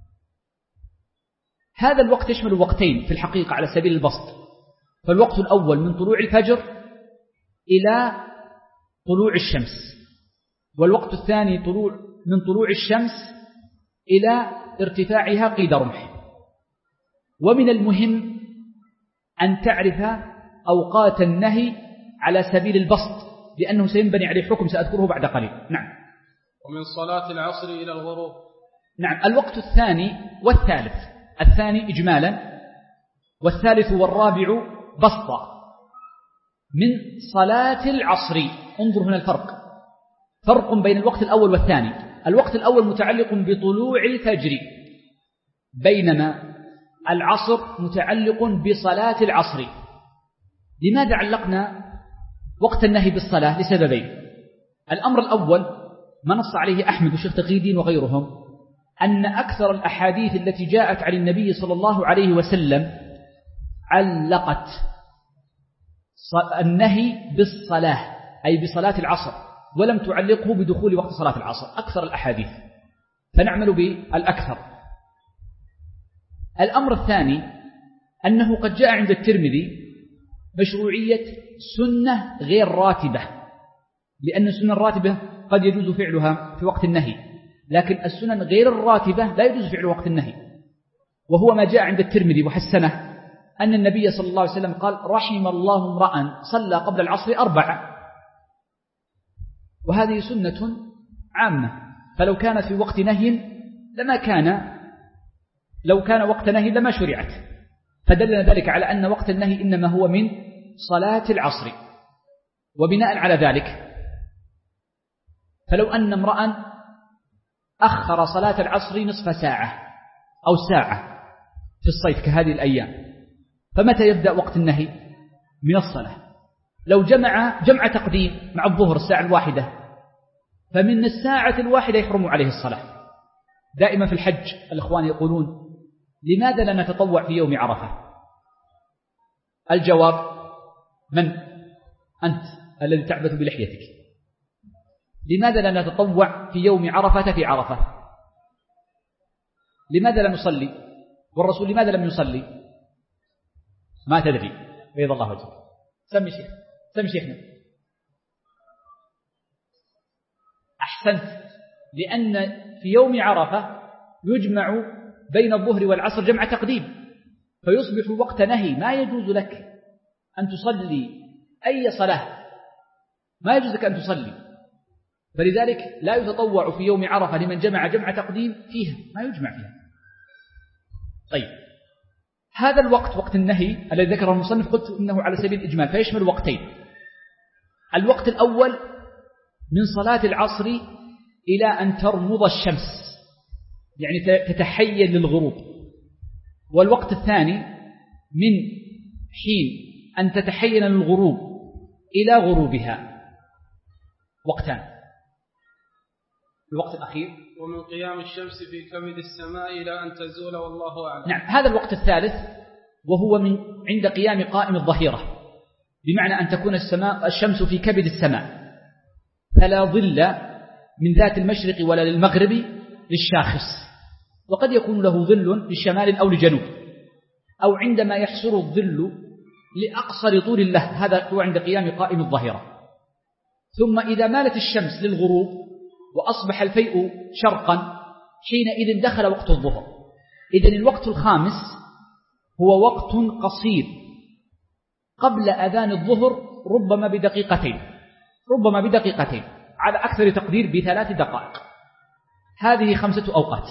[SPEAKER 2] هذا الوقت يشمل وقتين في الحقيقة على سبيل البسط، فالوقت الأول من طلوع الفجر إلى طلوع الشمس، والوقت الثاني طلوع من طلوع الشمس إلى ارتفاعها قيد رمح. ومن المهم أن تعرف أوقات النهي على سبيل البسط لأنه سينبني عليه حكم سأذكره بعد قليل. نعم.
[SPEAKER 1] ومن صلاة العصر إلى الغروب.
[SPEAKER 2] نعم. الوقت الثاني والثالث، الثاني إجمالا والثالث والرابع بسطا. من صلاة العصر، انظر هنا الفرق، فرق بين الوقت الأول والثاني. الوقت الأول متعلق بطلوع الفجر، بينما العصر متعلق بصلاة العصر. لماذا علقنا وقت النهي بالصلاة؟ لسببين. الأمر الأول ما نص عليه أحمد والشيخ تقي الدين وغيرهم أن أكثر الأحاديث التي جاءت عن النبي صلى الله عليه وسلم علقت النهي بالصلاة أي بصلاة العصر، ولم تعلقه بدخول وقت صلاة العصر أكثر الأحاديث، فنعمل بالأكثر. الأمر الثاني أنه قد جاء عند الترمذي مشروعية سنة غير راتبة، لأن السنة الراتبة قد يجوز فعلها في وقت النهي، لكن السنن غير الراتبة لا يجوز فعلها وقت النهي، وهو ما جاء عند الترمذي وحسنه أن النبي صلى الله عليه وسلم قال رحم الله امرأ صلى قبل العصر أربعة، وهذه سنة عامة، فلو كانت في وقت نهي لما كان لو كان وقت نهي لما شرعت، فدلنا ذلك على أن وقت النهي إنما هو من صلاة العصر. وبناء على ذلك فلو أن امرأ أخر صلاة العصر نصف ساعة أو ساعة في الصيف كهذه الأيام، فمتى يبدأ وقت النهي؟ من الصلاة. لو جمع جمع تقديم مع الظهر الساعة الواحدة، فمن الساعة الواحدة يحرم عليه الصلاة. دائما في الحج الإخوان يقولون لماذا لا نتطوع في يوم عرفة؟ الجواب من؟ أنت الذي تعبث بلحيتك. لماذا لا نتطوع في يوم عرفة في عرفة؟ لماذا لا نصلي؟ والرسول لماذا لم يصلي؟ ما تدري. بيض الله وجهك. سمي شيخ سمي شيخنا. أحسنت، لأن في يوم عرفة يجمع بين الظهر والعصر جمع تقديم، فيصبح وقت نهي، ما يجوز لك أن تصلي أي صلاة، ما يجوز لك أن تصلي، فلذلك لا يتطوع في يوم عرفة لمن جمع جمع تقديم فيها، ما يجمع فيها. طيب، هذا الوقت وقت النهي الذي ذكره المصنف قلت إنه على سبيل الإجمال فيشمل وقتين. الوقت الأول من صلاة العصر إلى أن ترمض الشمس، يعني تتحين للغروب، والوقت الثاني من حين أن تتحين للغروب إلى غروبها وقتان. الوقت الأخير
[SPEAKER 1] ومن قيام الشمس في كبد السماء إلى أن تزول والله أعلم.
[SPEAKER 2] نعم، هذا الوقت الثالث وهو من عند قيام قائم الظهيرة، بمعنى أن تكون السماء الشمس في كبد السماء فلا ظل من ذات المشرق ولا للمغرب للشاخص، وقد يكون له ظل للشمال أو لجنوب، أو عندما يحصر الظل لأقصر طول له، هذا هو عند قيام قائم الظهيرة. ثم إذا مالت الشمس للغروب وأصبح الفيء شرقا حينئذ دخل وقت الظهر. إذن الوقت الخامس هو وقت قصير قبل أذان الظهر، ربما بدقيقتين ربما بدقيقتين على أكثر تقدير بثلاث دقائق. هذه خمسة أوقات.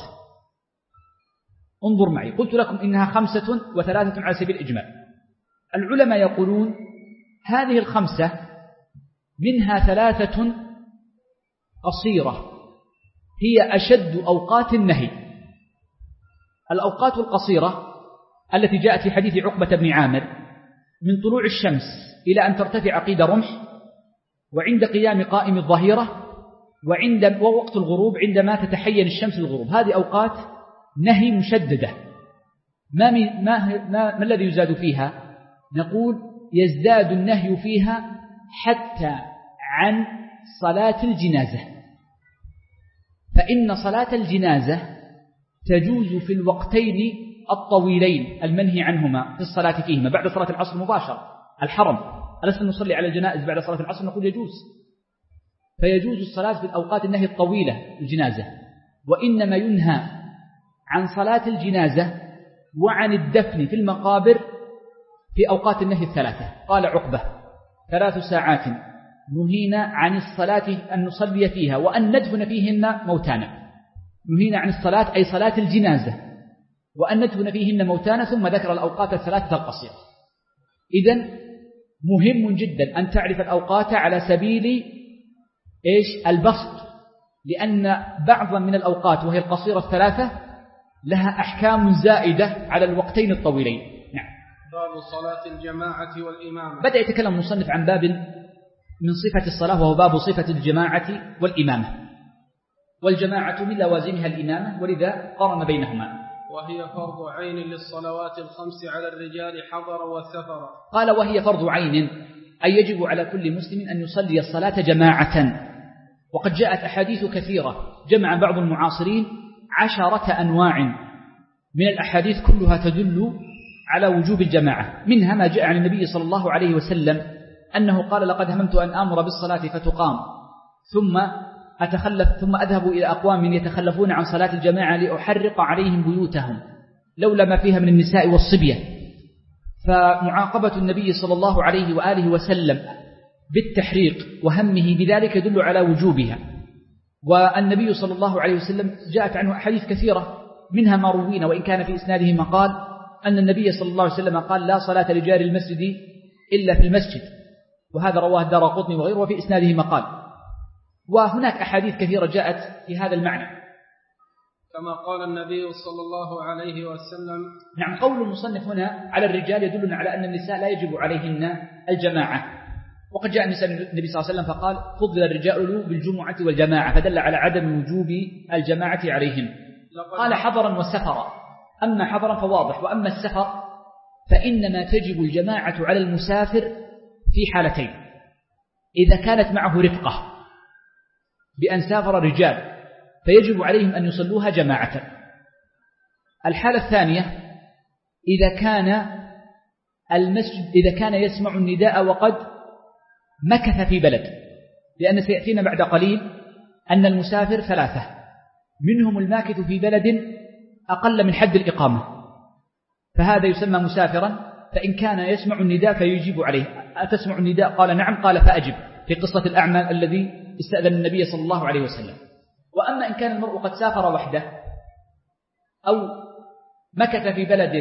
[SPEAKER 2] انظر معي، قلت لكم إنها خمسة وثلاثة على سبيل الإجمال. العلماء يقولون هذه الخمسة منها ثلاثة قصيرة هي أشد أوقات النهي. الأوقات القصيرة التي جاءت في حديث عقبة بن عامر من طلوع الشمس إلى أن ترتفع قيد رمح، وعند قيام قائم الظهيرة، وعند ووقت الغروب عندما تتحين الشمس للغروب، هذه أوقات نهي مشددة. ما, ما, ما, ما الذي يزاد فيها؟ نقول يزداد النهي فيها حتى عن صلاة الجنازة، فإن صلاة الجنازة تجوز في الوقتين الطويلين المنهي عنهما في الصلاة فيهما بعد صلاة العصر مباشرة. الحرم ألسنا نصلي على الجنائز بعد صلاة العصر؟ نقول يجوز. فيجوز الصلاة في الأوقات النهي الطويلة الجنازة، وإنما ينهى عن صلاة الجنازة وعن الدفن في المقابر في أوقات النهي الثلاثة. قال عقبة ثلاث ساعات نهينا عن الصلاة أن نصلي فيها وأن ندفن فيهن موتانا. نهينا عن الصلاة أي صلاة الجنازة وأن ندفن فيهن موتانا، ثم ذكر الأوقات الثلاثة القصيرة. إذن مهم جدا أن تعرف الأوقات على سبيل إيش؟ البسط، لأن بعضا من الأوقات وهي القصيرة الثلاثة لها أحكام زائدة على الوقتين الطويلين. نعم.
[SPEAKER 1] باب صلاة الجماعة والإمامة.
[SPEAKER 2] بدأ يتكلم المصنف عن باب من صفة الصلاة، وهو باب صفة الجماعة والإمامة. والجماعة من لوازمها الإمامة، ولذا قارن بينهما.
[SPEAKER 1] وهي فرض عين للصلوات الخمس على الرجال حضرا وسفرا.
[SPEAKER 2] قال وهي فرض عين، أي يجب على كل مسلم أن يصلي الصلاة جماعة. وقد جاءت أحاديث كثيرة جمع بعض المعاصرين عشرة أنواع من الأحاديث كلها تدل على وجوب الجماعة. منها ما جاء عن النبي صلى الله عليه وسلم أنه قال لقد هممت أن آمر بالصلاة فتقام ثم أتخلف ثم أذهب إلى أقوام يتخلفون عن صلاة الجماعة لأحرق عليهم بيوتهم لولا ما فيها من النساء والصبية. فمعاقبة النبي صلى الله عليه وآله وسلم بالتحريق وهمه بذلك يدل على وجوبها. والنبي صلى الله عليه وسلم جاءت عنه أحاديث كثيرة، منها ما روينا وإن كان في إسناده مقال، أن النبي صلى الله عليه وسلم قال لا صلاة لجار المسجد إلا في المسجد، وهذا رواه الدارقطني وغيره وفي إسناده مقال. وهناك أحاديث كثيرة جاءت في هذا المعنى،
[SPEAKER 1] كما قال النبي صلى الله عليه وسلم.
[SPEAKER 2] نعم. قول المصنف هنا على الرجال يدلنا على أن النساء لا يجب عليهن الجماعة، وقد جاء النساء النبي صلى الله عليه وسلم فقال فضل الرجال بالجمعة والجماعة، فدل على عدم وجوب الجماعة عليهم. قال حضرا وسفرا، أما حضرا فواضح، وأما السفر فإنما تجب الجماعة على المسافر في حالتين: إذا كانت معه رفقة بأن سافر رجال فيجب عليهم أن يصلوها جماعة. الحالة الثانية إذا كان المسجد إذا كان يسمع النداء وقد مكث في بلد، لأن سيأتينا بعد قليل أن المسافر ثلاثة، منهم الماكث في بلد أقل من حد الإقامة، فهذا يسمى مسافرا. فإن كان يسمع النداء فيجيب عليه. أتسمع النداء؟ قال نعم، قال فأجب، في قصة الأعمى الذي استأذن النبي صلى الله عليه وسلم. وأما إن كان المرء قد سافر وحده أو مكث في بلد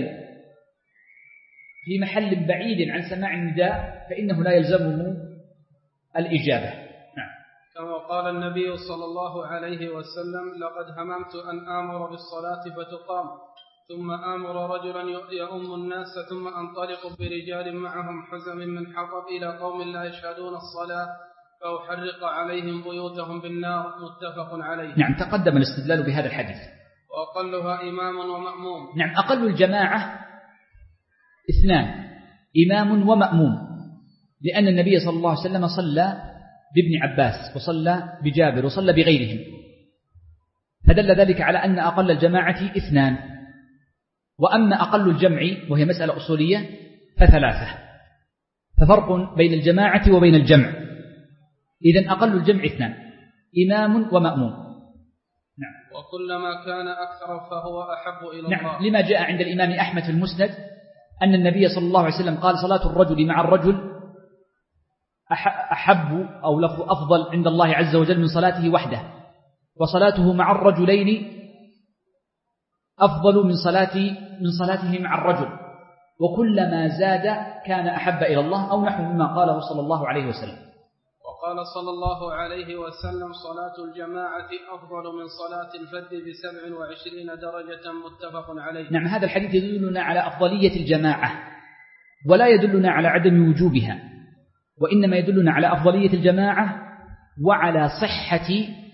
[SPEAKER 2] في محل بعيد عن سماع النداء فإنه لا يلزمه الإجابة. نعم.
[SPEAKER 1] كما قال النبي صلى الله عليه وسلم لقد هممت أن آمر بالصلاة فتقام ثم آمر رجلا يؤم الناس ثم أنطلق برجال معهم حزم من حطب إلى قوم لا يشهدون الصلاة فأحرق عليهم بيوتهم بالنار. متفق عليه.
[SPEAKER 2] نعم، تقدم الاستدلال بهذا الحديث.
[SPEAKER 1] وأقلها إمام ومأموم.
[SPEAKER 2] نعم، أقل الجماعة اثنان، إمام ومأموم، لأن النبي صلى الله عليه وسلم صلى بابن عباس وصلى بجابر وصلى بغيرهم، فدل ذلك على أن أقل الجماعة اثنان. وأما أقل الجمع وهي مسألة أصولية فثلاثة، ففرق بين الجماعة وبين الجمع. إذن أقل الجمع اثنان، إمام ومأموم.
[SPEAKER 1] نعم. وكلما كان أكثر فهو أحب إلى الله.
[SPEAKER 2] نعم، لما جاء عند الإمام أحمد في المسند أن النبي صلى الله عليه وسلم قال صلاة الرجل مع الرجل أحب أو لفظ أفضل عند الله عز وجل من صلاته وحده، وصلاته مع الرجلين أفضل من صلاة من صلاته مع الرجل، وكلما زاد كان أحب إلى الله، أو نحو مما قاله صلى الله عليه وسلم.
[SPEAKER 1] وقال صلى الله عليه وسلم صلاة الجماعة أفضل من صلاة الفرد بسبع وعشرين درجة. متفق عليه.
[SPEAKER 2] نعم، هذا الحديث يدلنا على أفضلية الجماعة ولا يدلنا على عدم وجوبها، وإنما يدلنا على أفضلية الجماعة وعلى صحة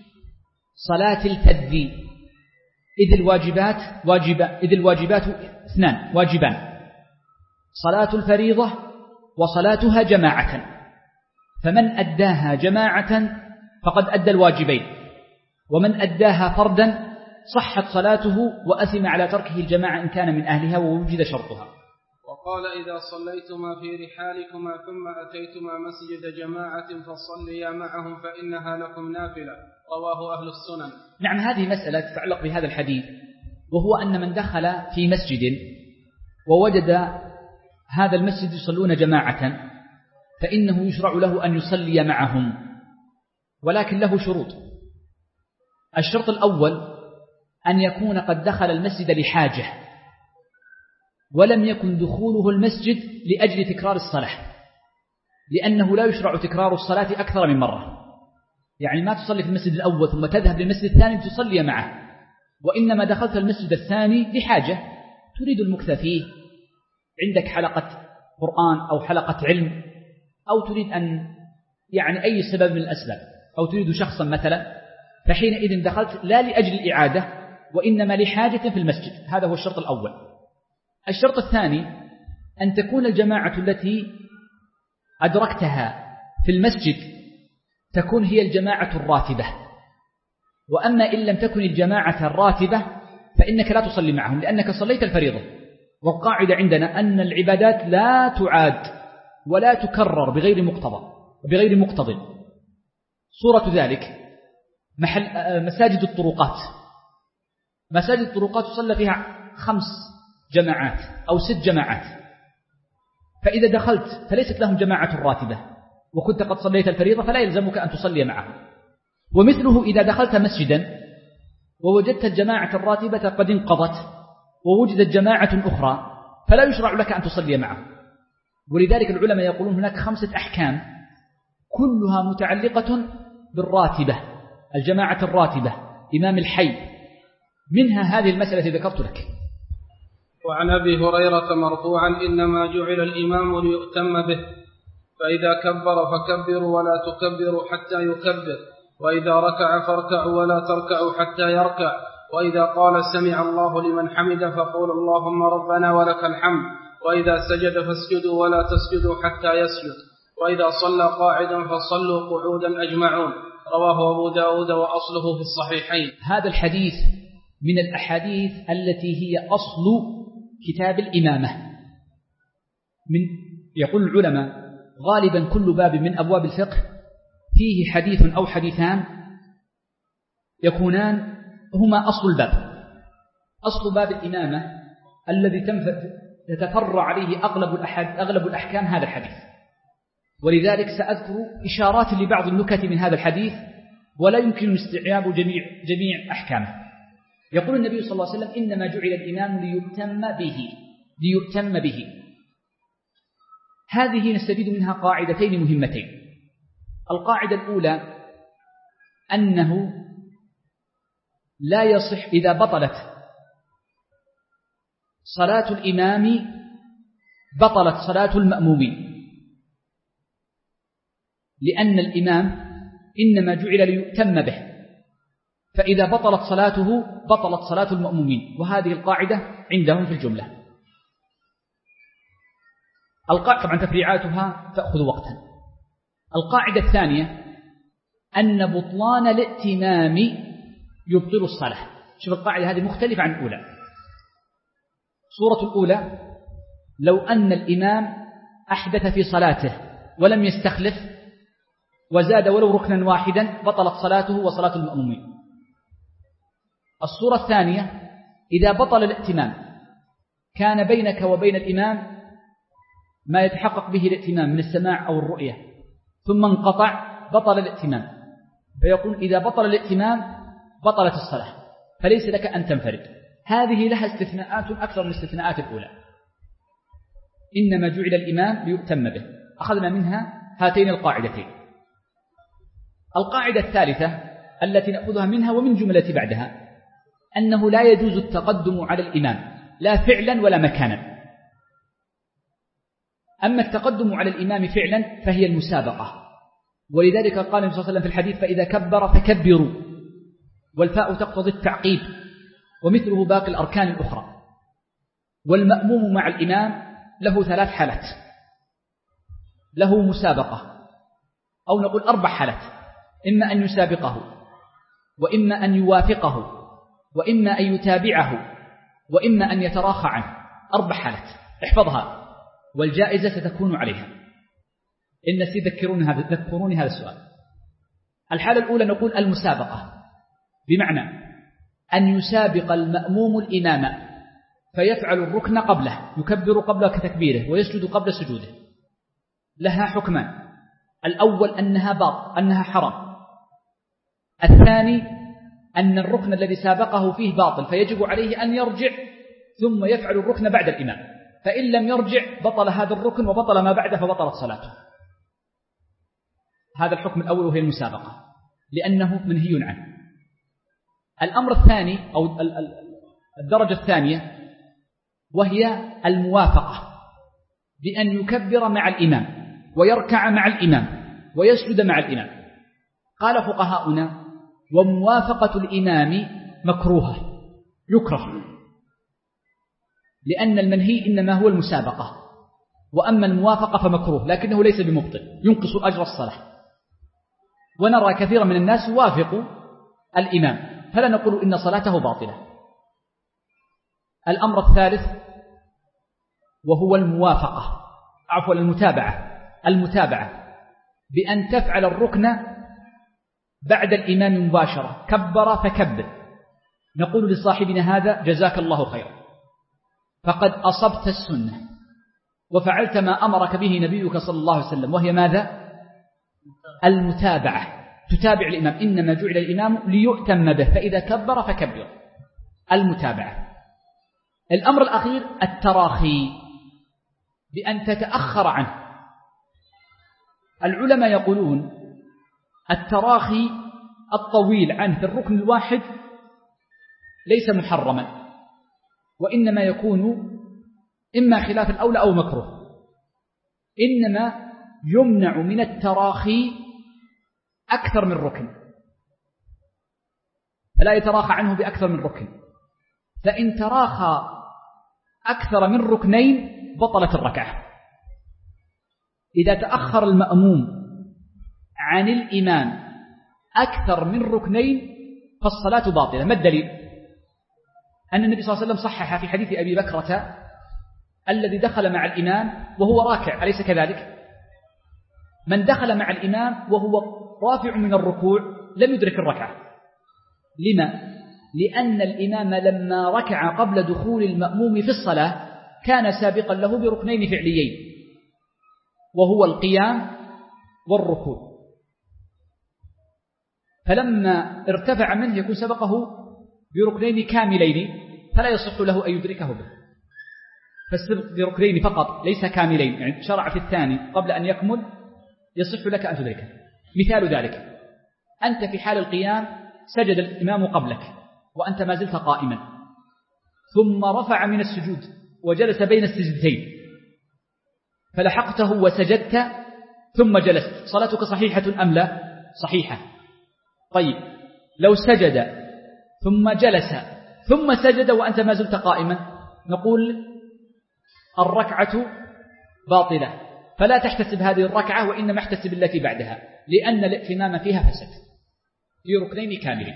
[SPEAKER 2] صلاة الفرد، إذ الواجبات واجبة إذ الواجبات اثنان واجبان، صلاة الفريضة وصلاتها جماعة، فمن أداها جماعة فقد أدى الواجبين، ومن أداها فردا صحت صلاته وأثم على تركه الجماعة إن كان من أهلها ووجد شرطها.
[SPEAKER 1] وقال إذا صليتما في رحالكما ثم أتيتما مسجد جماعة فصليا معهم فإنها لكم نافلة. رواه أهل السنن.
[SPEAKER 2] نعم، هذه مسألة تتعلق بهذا الحديث، وهو أن من دخل في مسجد ووجد هذا المسجد يصلون جماعة فإنه يشرع له أن يصلي معهم، ولكن له شروط. الشرط الأول أن يكون قد دخل المسجد لحاجة، ولم يكن دخوله المسجد لأجل تكرار الصلاة، لأنه لا يشرع تكرار الصلاة أكثر من مرة. يعني ما تصلي في المسجد الأول ثم تذهب للمسجد الثاني تصلي معه، وإنما دخلت المسجد الثاني لحاجة تريد المكث فيه، عندك حلقة قرآن أو حلقة علم، أو تريد أن يعني أي سبب من الأسباب، أو تريد شخصا مثلا، فحينئذ دخلت لا لأجل الإعادة وإنما لحاجة في المسجد. هذا هو الشرط الأول. الشرط الثاني أن تكون الجماعة التي أدركتها في المسجد تكون هي الجماعة الراتبة، وأما إن لم تكن الجماعة الراتبة فإنك لا تصلي معهم لأنك صليت الفريضة. والقاعدة عندنا أن العبادات لا تعاد ولا تكرر بغير مقتضى بغير مقتضى. صورة ذلك محل مساجد الطرقات. مساجد الطرقات تصلى فيها خمس جماعات أو ست جماعات، فإذا دخلت فليست لهم جماعة راتبة وكنت قد صليت الفريضة فلا يلزمك أن تصلي معهم. ومثله إذا دخلت مسجدا ووجدت الجماعة الراتبة قد انقضت ووجدت جماعة أخرى فلا يشرع لك أن تصلي معهم. ولذلك العلماء يقولون هناك خمسة أحكام كلها متعلقة بالراتبة، الجماعة الراتبة، إمام الحي، منها هذه المسألة التي ذكرت لك.
[SPEAKER 1] وعن أبي هريرة مرفوعا إنما جعل الإمام ليؤتم به، فإذا كبر فكبروا ولا تكبروا حتى يكبر، وإذا ركع فاركعوا ولا تركعوا حتى يركع، وإذا قال سمع الله لمن حمد فقول اللهم ربنا ولك الحمد، وإذا سجد فاسجدوا ولا تسجدوا حتى يسجد، وإذا صلى قاعدا فصلوا قعودا أجمعون. رواه أبو داود وأصله في الصحيحين.
[SPEAKER 2] هذا الحديث من الأحاديث التي هي أصل كتاب الإمامة. من يقول العلماء غالبا كل باب من أبواب الفقه فيه حديث أو حديثان يكونان هما أصل الباب. أصل باب الإمامة الذي تتفرع عليه أغلب أغلب الأحكام هذا الحديث، ولذلك سأذكر إشارات لبعض النكت من هذا الحديث ولا يمكن استيعاب جميع جميع أحكامه. يقول النبي صلى الله عليه وسلم إنما جعل الإمام ليؤتم به ليؤتم به. هذه نستفيد منها قاعدتين مهمتين. القاعدة الأولى أنه لا يصح إذا بطلت صلاة الإمام بطلت صلاة المأمومين، لأن الإمام إنما جعل ليؤتم به، فإذا بطلت صلاته بطلت صلاة المأمومين، وهذه القاعدة عندهم في الجملة. القاعدة طبعا تفريعاتها تأخذ وقتا. القاعدة الثانية أن بطلان الائتمام يبطل الصلاة. شوف القاعدة هذه مختلفة عن الأولى. صورة الأولى لو أن الإمام أحدث في صلاته ولم يستخلف وزاد ولو ركنا واحدا بطلت صلاته وصلاة المأمومين. الصورة الثانية إذا بطل الائتمام كان بينك وبين الإمام ما يتحقق به الائتمام من السماع أو الرؤية ثم انقطع بطل الائتمام، فيقول إذا بطل الائتمام بطلت الصلاة، فليس لك أن تنفرد. هذه لها استثناءات أكثر من الاستثناءات الأولى. إنما جعل الإمام ليؤتم به. أخذنا منها هاتين القاعدتين. القاعدة الثالثة التي نأخذها منها ومن جملة بعدها أنه لا يجوز التقدم على الإمام لا فعلا ولا مكانا. أما التقدم على الإمام فعلا فهي المسابقة، ولذلك قال النبي صلى الله عليه وسلم في الحديث فإذا كبر فكبروا، والفاء تقتضي التعقيب، ومثله باقي الأركان الأخرى. والمأموم مع الإمام له ثلاث حالات: له مسابقة، أو نقول أربع حالات: إما أن يسابقه، وإما أن يوافقه، وإما أن يتابعه، وإما أن يتراخى عنه. أربع حالات احفظها، والجائزة ستكون عليها إن سيذكروني هذا ذكروني هذا السؤال. الحالة الأولى نقول المسابقة، بمعنى أن يسابق المأموم الإمام فيفعل الركن قبله، يكبر قبل كتكبيره ويسجد قبل سجوده. لها حكمان: الأول أنها باطل، أنها حرام. الثاني أن الركن الذي سابقه فيه باطل فيجب عليه أن يرجع ثم يفعل الركن بعد الإمام، فإن لم يرجع بطل هذا الركن وبطل ما بعده فبطلت صلاته. هذا الحكم الأول وهي المسابقة لأنه منهي عنه. الأمر الثاني أو الدرجة الثانية وهي الموافقة، بأن يكبر مع الإمام ويركع مع الإمام ويسجد مع الإمام. قال فقهاؤنا: وموافقة الإمام مكروهة، يكره، لأن المنهي إنما هو المسابقة، وأما الموافقة فمكروه لكنه ليس بمبطل، ينقص أجر الصلاة. ونرى كثيرا من الناس يوافق الإمام، فلا نقول إن صلاته باطلة. الأمر الثالث وهو الموافقة، عفوا المتابعة، المتابعة بأن تفعل الركن بعد الإمام مباشرة، كبر فكبر. نقول لصاحبنا هذا: جزاك الله خيرا، فقد أصبت السنة وفعلت ما أمرك به نبيك صلى الله عليه وسلم، وهي ماذا؟ المتابعة. تتابع الإمام، إنما جعل الإمام ليؤتم به، فإذا كبر فكبر. المتابعة. الأمر الأخير التراخي، بأن تتأخر عنه. العلماء يقولون التراخي الطويل عنه في الركن الواحد ليس محرما، وإنما يكون إما خلاف الأولى أو مكروه، إنما يمنع من التراخي أكثر من ركن، فلا يتراخى عنه بأكثر من ركن. فإن تراخى أكثر من ركنين بطلت الركعة. إذا تأخر المأموم عن الإمام أكثر من ركنين فالصلاة باطلة. ما الدليل؟ أن النبي صلى الله عليه وسلم صحح في حديث أبي بكرة الذي دخل مع الإمام وهو راكع، أليس كذلك؟ من دخل مع الإمام وهو رافع من الركوع لم يدرك الركعة. لما؟ لأن الإمام لما ركع قبل دخول المأموم في الصلاة كان سابقا له بركنين فعليين، وهو القيام والركوع، فلما ارتفع منه يكون سبقه بركنين كاملين فلا يصح له أن يدركه به. فالسبق بركنين فقط ليس كاملين، يعني شرع في الثاني قبل أن يكمل يصح لك أن تدركه. مثال ذلك: أنت في حال القيام سجد الإمام قبلك وأنت ما زلت قائما، ثم رفع من السجود وجلس بين السجدتين فلحقته وسجدت ثم جلست، صلاتك صحيحة أم لا؟ صحيحة. طيب لو سجد ثم جلس ثم سجد وأنت ما زلت قائما، نقول الركعة باطلة، فلا تحتسب هذه الركعة وإنما احتسب التي بعدها، لأن الائتمام فيها فسد في ركنين كاملين.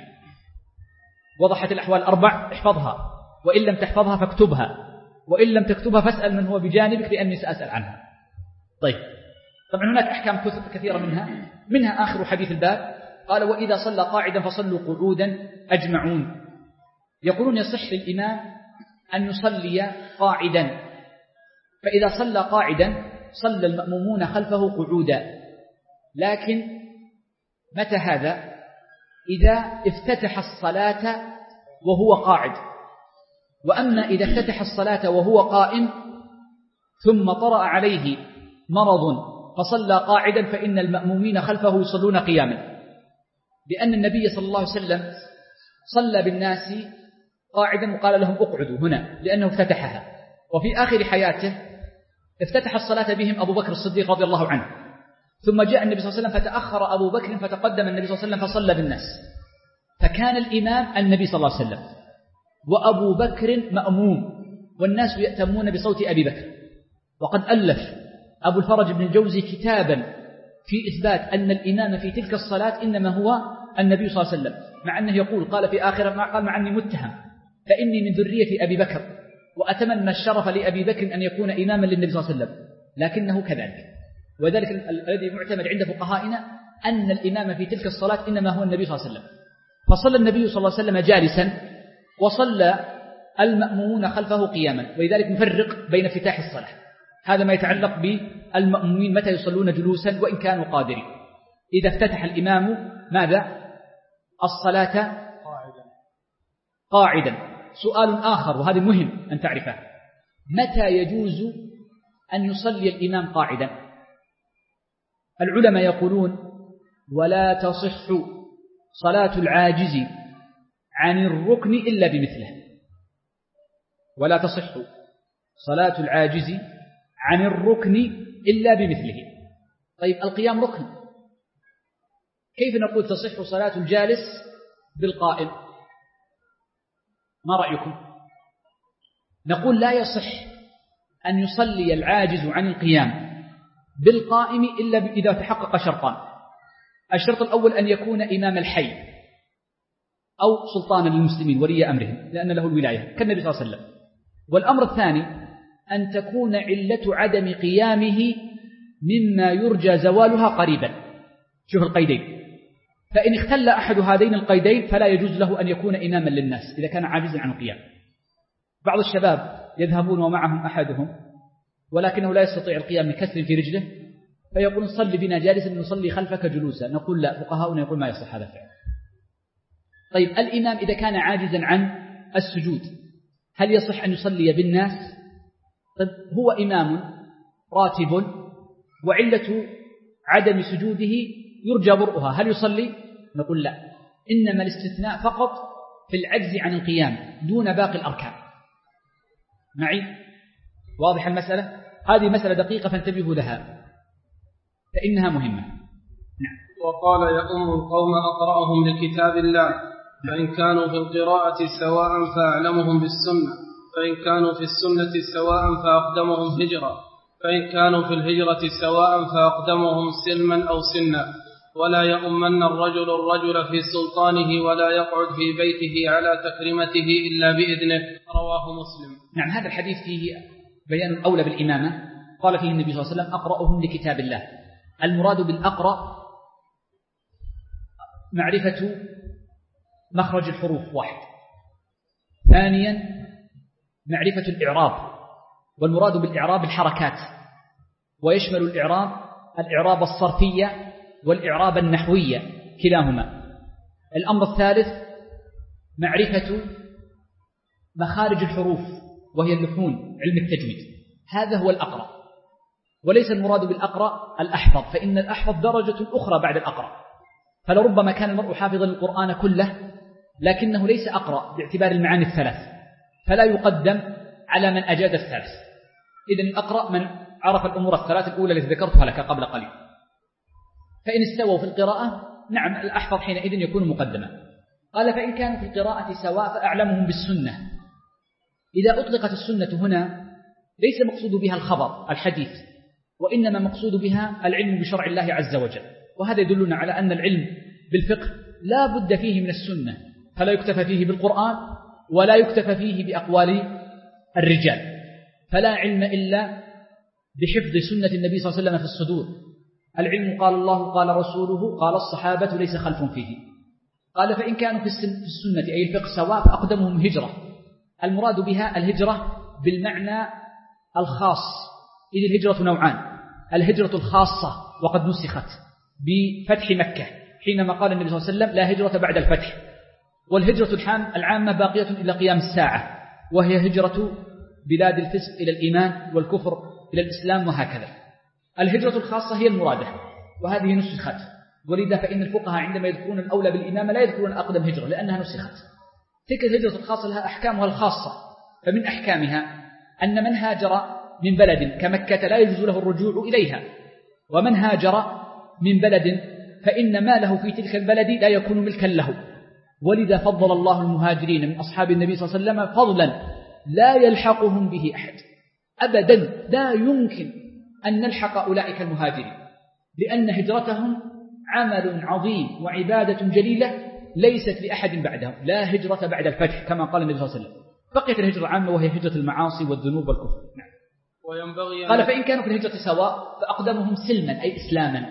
[SPEAKER 2] وضحت الأحوال الأربع، احفظها، وإن لم تحفظها فاكتبها، وإن لم تكتبها فاسأل من هو بجانبك لأني سأسأل عنها. طيب طبعا هناك أحكام كثيرة منها منها آخر حديث الباب، قال وإذا صلى قاعدا فصلوا قعودا أجمعون. يقولون يصح للإمام أن يصلي قاعدا، فإذا صلى قاعدا صلى المأمومون خلفه قعودا، لكن متى هذا؟ إذا افتتح الصلاة وهو قاعد. وأما إذا افتتح الصلاة وهو قائم ثم طرأ عليه مرض فصلى قاعدا فإن المأمومين خلفه يصلون قياما، لأن النبي صلى الله عليه وسلم صلى بالناس قاعدا وقال لهم اقعدوا هنا لأنه افتتحها. وفي آخر حياته افتتح الصلاة بهم أبو بكر الصديق رضي الله عنه، ثم جاء النبي صلى الله عليه وسلم فتأخر أبو بكر فتقدم النبي صلى الله عليه وسلم فصلى بالناس، فكان الإمام النبي صلى الله عليه وسلم وأبو بكر مأموم والناس يأتمون بصوت أبي بكر. وقد ألف أبو الفرج بن الجوزي كتابا في إثبات أن الإمام في تلك الصلاة إنما هو النبي صلى الله عليه وسلم، مع أنه يقول قال في آخر ما قال مع أني متهم فإني من ذرية أبي بكر وأتمنى الشرف لأبي بكر أن يكون إماما للنبي صلى الله عليه وسلم، لكنه كذلك. وذلك الذي معتمد عند فقهائنا أن الإمام في تلك الصلاة إنما هو النبي صلى الله عليه وسلم. فصلى النبي صلى الله عليه وسلم جالسا وصلى المأمومون خلفه قياما، ولذلك نفرق بين افتتاح الصلاة، هذا ما يتعلق بالمأمومين متى يصلون جلوسا وإن كانوا قادرين. إذا افتتح الإمام ماذا؟ الصلاة قاعدا. قاعدا. سؤال آخر وهذا مهم أن تعرفه، متى يجوز أن يصلي الإمام قاعدا؟ العلماء يقولون ولا تصح صلاة العاجز عن الركن إلا بمثله. ولا تصح صلاة العاجز عن الركن إلا بمثله. طيب القيام ركن، كيف نقول تصح صلاة الجالس بالقائم؟ ما رأيكم؟ نقول لا يصح أن يصلي العاجز عن القيام بالقائم إلا إذا تحقق شرطان. الشرط الأول أن يكون إمام الحي أو سلطانا للمسلمين ولي أمرهم لأن له الولاية كالنبي صلى الله عليه وسلم. والأمر الثاني أن تكون علة عدم قيامه مما يرجى زوالها قريبا. شوف القيدين، فإن اختل أحد هذين القيدين فلا يجوز له أن يكون إماما للناس إذا كان عاجزا عن القيام. بعض الشباب يذهبون ومعهم أحدهم ولكنه لا يستطيع القيام لكسر في رجله فيقول صل بنا جالسا نصلي خلفك جلوسا، نقول لا، فقهاؤنا يقول ما يصح هذا فعل. طيب الإمام إذا كان عاجزا عن السجود هل يصح أن يصلي بالناس؟ طيب هو إمام راتب وعلة عدم سجوده يرجى برؤها، هل يصلي؟ نقول لا، إنما الاستثناء فقط في العجز عن القيام دون باقي الأركان. معي؟ واضح المسألة؟ هذه مسألة دقيقة فانتبهوا لها فإنها مهمة. نعم.
[SPEAKER 1] وقال يؤم القوم أقرأهم لكتاب الله، فإن كانوا في القراءة سواء فأعلمهم بالسنة، فإن كانوا في السنة سواء فأقدمهم هجرة، فإن كانوا في الهجرة سواء فأقدمهم سلما أو سنا، ولا يؤمن الرجل الرجل في سلطانه ولا يقعد في بيته على تكريمته إلا بإذنه. رواه مسلم.
[SPEAKER 2] نعم، هذا الحديث فيه بيان الأولى بالإمامة. قال فيه النبي صلى الله عليه وسلم أقرأهم لكتاب الله. المراد بالأقرأ معرفة مخرج الحروف واحد، ثانيا معرفة الإعراب، والمراد بالإعراب الحركات، ويشمل الإعراب الإعراب الصرفية والإعراب النحوية كلاهما. الأمر الثالث معرفة مخارج الحروف وهي اللحون، علم التجويد. هذا هو الأقرأ، وليس المراد بالأقرأ الأحفظ، فإن الأحفظ درجة أخرى بعد الأقرأ. فلربما كان المرء حافظا القرآن كله لكنه ليس أقرأ باعتبار المعاني الثلاث، فلا يقدم على من أجاد الثالث. إذن الأقرأ من عرف الأمور الثلاث الأولى التي ذكرتها لك قبل قليل. فإن استووا في القراءة نعم الأحفظ حينئذ يكون مقدما. قال فإن كانوا في القراءة سواء فأعلمهم بالسنة. إذا أطلقت السنة هنا ليس مقصود بها الخبر الحديث، وإنما مقصود بها العلم بشرع الله عز وجل، وهذا يدلنا على أن العلم بالفقه لا بد فيه من السنة، فلا يكتفى فيه بالقرآن ولا يكتفى فيه بأقوال الرجال، فلا علم إلا بحفظ سنة النبي صلى الله عليه وسلم في الصدور. العلم قال الله قال رسوله قال الصحابة ليس خلف فيه. قال فإن كانوا في السنة أي الفقه سواء فأقدمهم هجرة. المراد بها الهجرة بالمعنى الخاص، إذ الهجرة نوعان: الهجرة الخاصة وقد نسخت بفتح مكة حينما قال النبي صلى الله عليه وسلم لا هجرة بعد الفتح، والهجرة العامة باقية إلى قيام الساعة، وهي هجرة بلاد الفسق إلى الإيمان والكفر إلى الإسلام وهكذا. الهجرة الخاصة هي المرادة، وهذه نسخت، ولذا فإن الفقهاء عندما يذكرون الأولى بالإمامة لا يذكرون أقدم هجرة لأنها نسخت. تلك الهجرة الخاصة لها أحكامها الخاصة، فمن أحكامها أن من هاجر من بلد كمكة لا يجوز له الرجوع إليها، ومن هاجر من بلد فإن ماله في تلك البلد لا يكون ملكا له، ولذا فضل الله المهاجرين من أصحاب النبي صلى الله عليه وسلم فضلا لا يلحقهم به أحد أبدا. لا يمكن أن نلحق أولئك المهاجرين، لأن هجرتهم عمل عظيم وعبادة جليلة ليست لأحد بعدهم، لا هجرة بعد الفتح كما قال النبي صلى الله عليه وسلم. بقيت الهجرة العامة وهي هجرة المعاصي والذنوب والكفر. نعم.
[SPEAKER 1] وينبغي
[SPEAKER 2] قال فإن كانوا في الهجرة سواء فأقدمهم سلما أي إسلاما،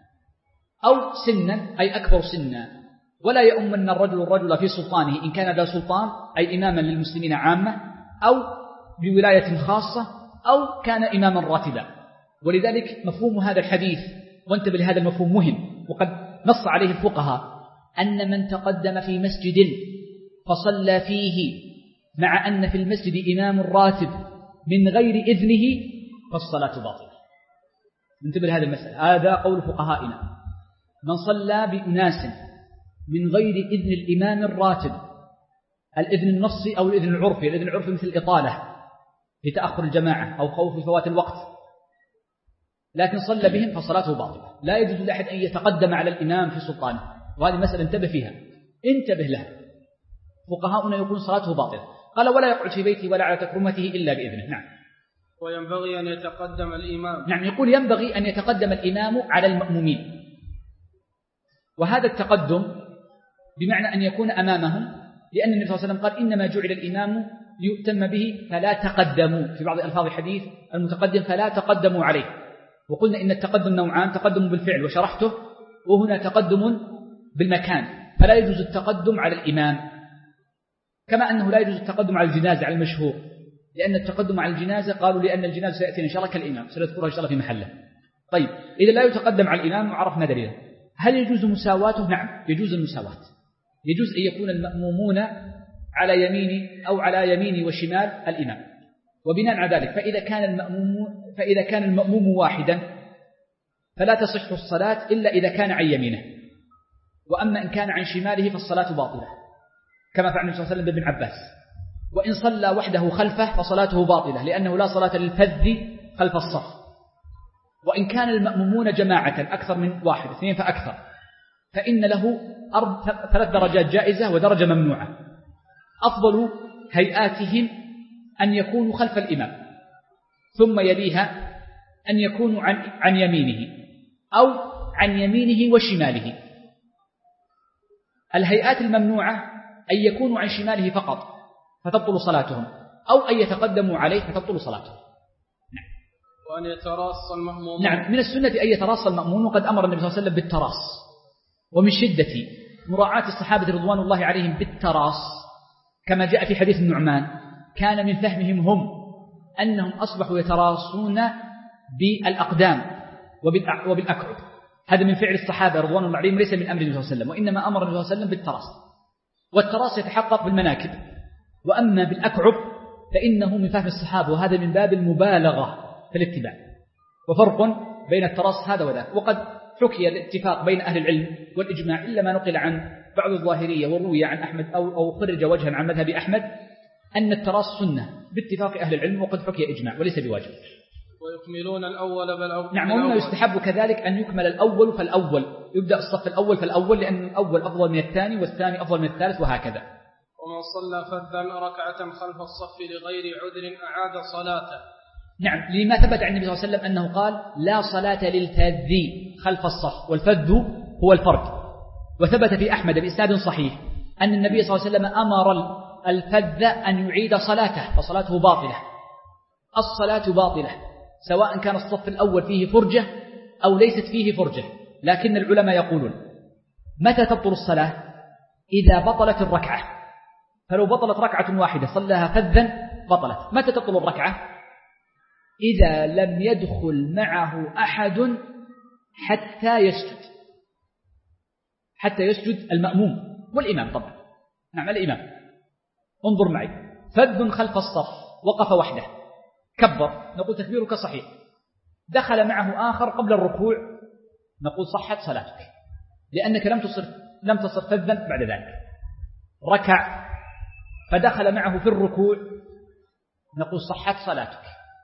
[SPEAKER 2] أو سنا أي أكبر سنا، ولا يؤمن الرجل الرجل في سلطانه إن كان ذا سلطان أي إماما للمسلمين عامة، أو بولاية خاصة، أو كان إماما راتبا. ولذلك مفهوم هذا الحديث، وانتبه لهذا المفهوم مهم وقد نص عليه الفقهاء، أن من تقدم في مسجد فصلى فيه مع أن في المسجد إمام راتب من غير إذنه فالصلاة باطلة. انتبه لهذا المسألة، هذا قول فقهائنا: من صلى بأناس من غير إذن الإمام الراتب، الإذن النصي أو الإذن العرفي، الإذن العرفي مثل الإطالة لتأخر الجماعة أو خوف فوات الوقت، لكن صلى بهم فصلاته باطلة. لا يجوز لأحد أن يتقدم على الإمام في سلطانه، وهذه مسألة انتبه فيها، انتبه لها. فقهاؤنا يقولون صلاته باطلة. قال ولا يقعد في بيته ولا على تكرمته إلا بإذنه. نعم.
[SPEAKER 1] وينبغي أن يتقدم الإمام.
[SPEAKER 2] نعم، يقول ينبغي أن يتقدم الإمام على المأمومين، وهذا التقدم بمعنى أن يكون أمامهم، لأن النبي صلى الله عليه وسلم قال إنما جعل الإمام ليؤتم به فلا تقدموا، في بعض ألفاظ الحديث المتقدم فلا تقدموا عليه. وقلنا إن التقدم نوعان: تقدم بالفعل وشرحته، وهنا تقدم بالمكان، فلا يجوز التقدم على الإمام، كما أنه لا يجوز التقدم على الجنازة على المشهور، لأن التقدم على الجنازة قالوا لأن الجنازة سيأتي إن شاء الله كالإمام، سنذكرها إن شاء الله في محله. طيب، إذا لا يتقدم على الإمام وعرفنا دليله. هل يجوز مساواته؟ نعم، يجوز المساواة. يجوز أن يكون المأمومون على يمين أو على يمين وشمال الإمام، وبناء على ذلك فإذا كان المأموم فإذا كان المأموم واحدا فلا تصح الصلاة إلا إذا كان عن يمينه، وأما إن كان عن شماله فالصلاة باطلة، كما فعل النبي صلى الله عليه وسلم بابن عباس. وإن صلى وحده خلفه فصلاته باطلة، لأنه لا صلاة للفذ خلف الصف. وإن كان المأمومون جماعة أكثر من واحد، اثنين فأكثر، فإن له أرض ثلاث درجات جائزة ودرجة ممنوعة. أفضل هيئاتهم أن يكونوا خلف الإمام، ثم يليها أن يكونوا عن, عن يمينه أو عن يمينه وشماله. الهيئات الممنوعة أن يكونوا عن شماله فقط فتبطل صلاتهم، أو أن يتقدموا عليه فتبطل صلاتهم. نعم.
[SPEAKER 1] وأن يتراص المأموم.
[SPEAKER 2] نعم، من السنة أن يتراص المأموم، وقد أمر النبي صلى الله عليه وسلم بالتراص. ومن شدة مراعاة الصحابة رضوان الله عليهم بالتراص كما جاء في حديث النعمان، كان من فهمهم هم أنهم أصبحوا يتراصون بالأقدام وبالأكعب. هذا من فعل الصحابة رضوان الله عليهم، ليس من أمر النبي صلى الله عليه وسلم، وإنما أمر النبي صلى الله عليه وسلم بالتراص. والتراص يتحقق بالمناكب، وأما بالأكعب فإنه من فهم الصحابة، وهذا من باب المبالغة في الاتباع. وفرق بين التراص هذا وذاك. وقد حكي الاتفاق بين أهل العلم والإجماع، إلا ما نقل عن بعض الظاهرية وروي عن أحمد أو, أو خرج وجها عن مذهب أحمد، أن التراص سنة باتفاق أهل العلم وقد حكي إجماع وليس بواجب.
[SPEAKER 1] ويكملون الأول بل
[SPEAKER 2] نعم. ومما يستحب كذلك أن يكمل الأول فالأول، يبدأ الصف الأول فالأول، لأن الأول أفضل من الثاني والثاني أفضل من الثالث وهكذا.
[SPEAKER 1] ومن صلى فذا ركعة خلف الصف لغير عذر أعاد صلاته.
[SPEAKER 2] نعم، لما ثبت عن النبي صلى الله عليه وسلم أنه قال لا صلاة للفذ خلف الصف، والفذ هو الفرد. وثبت في أحمد بإسناد صحيح أن النبي صلى الله عليه وسلم أمر الفذ أن يعيد صلاته فصلاته باطلة. الصلاة باطلة سواء كان الصف الأول فيه فرجة أو ليست فيه فرجة، لكن العلماء يقولون متى تبطل الصلاة؟ إذا بطلت الركعة. فلو بطلت ركعة واحدة صلىها فذا بطلت. متى تبطل الركعة؟ إذا لم يدخل معه أحد حتى يسجد، حتى يسجد المأموم والإمام طبعا. نعم الإمام. انظر معي، فذ خلف الصف وقف وحده كبر، نقول تكبيرك صحيح. دخل معه آخر قبل الركوع، نقول صحت صلاتك، لأنك لم تصر لم تصر فذا بعد ذلك. ركع فدخل معه في الركوع، نقول صحت صلاتك.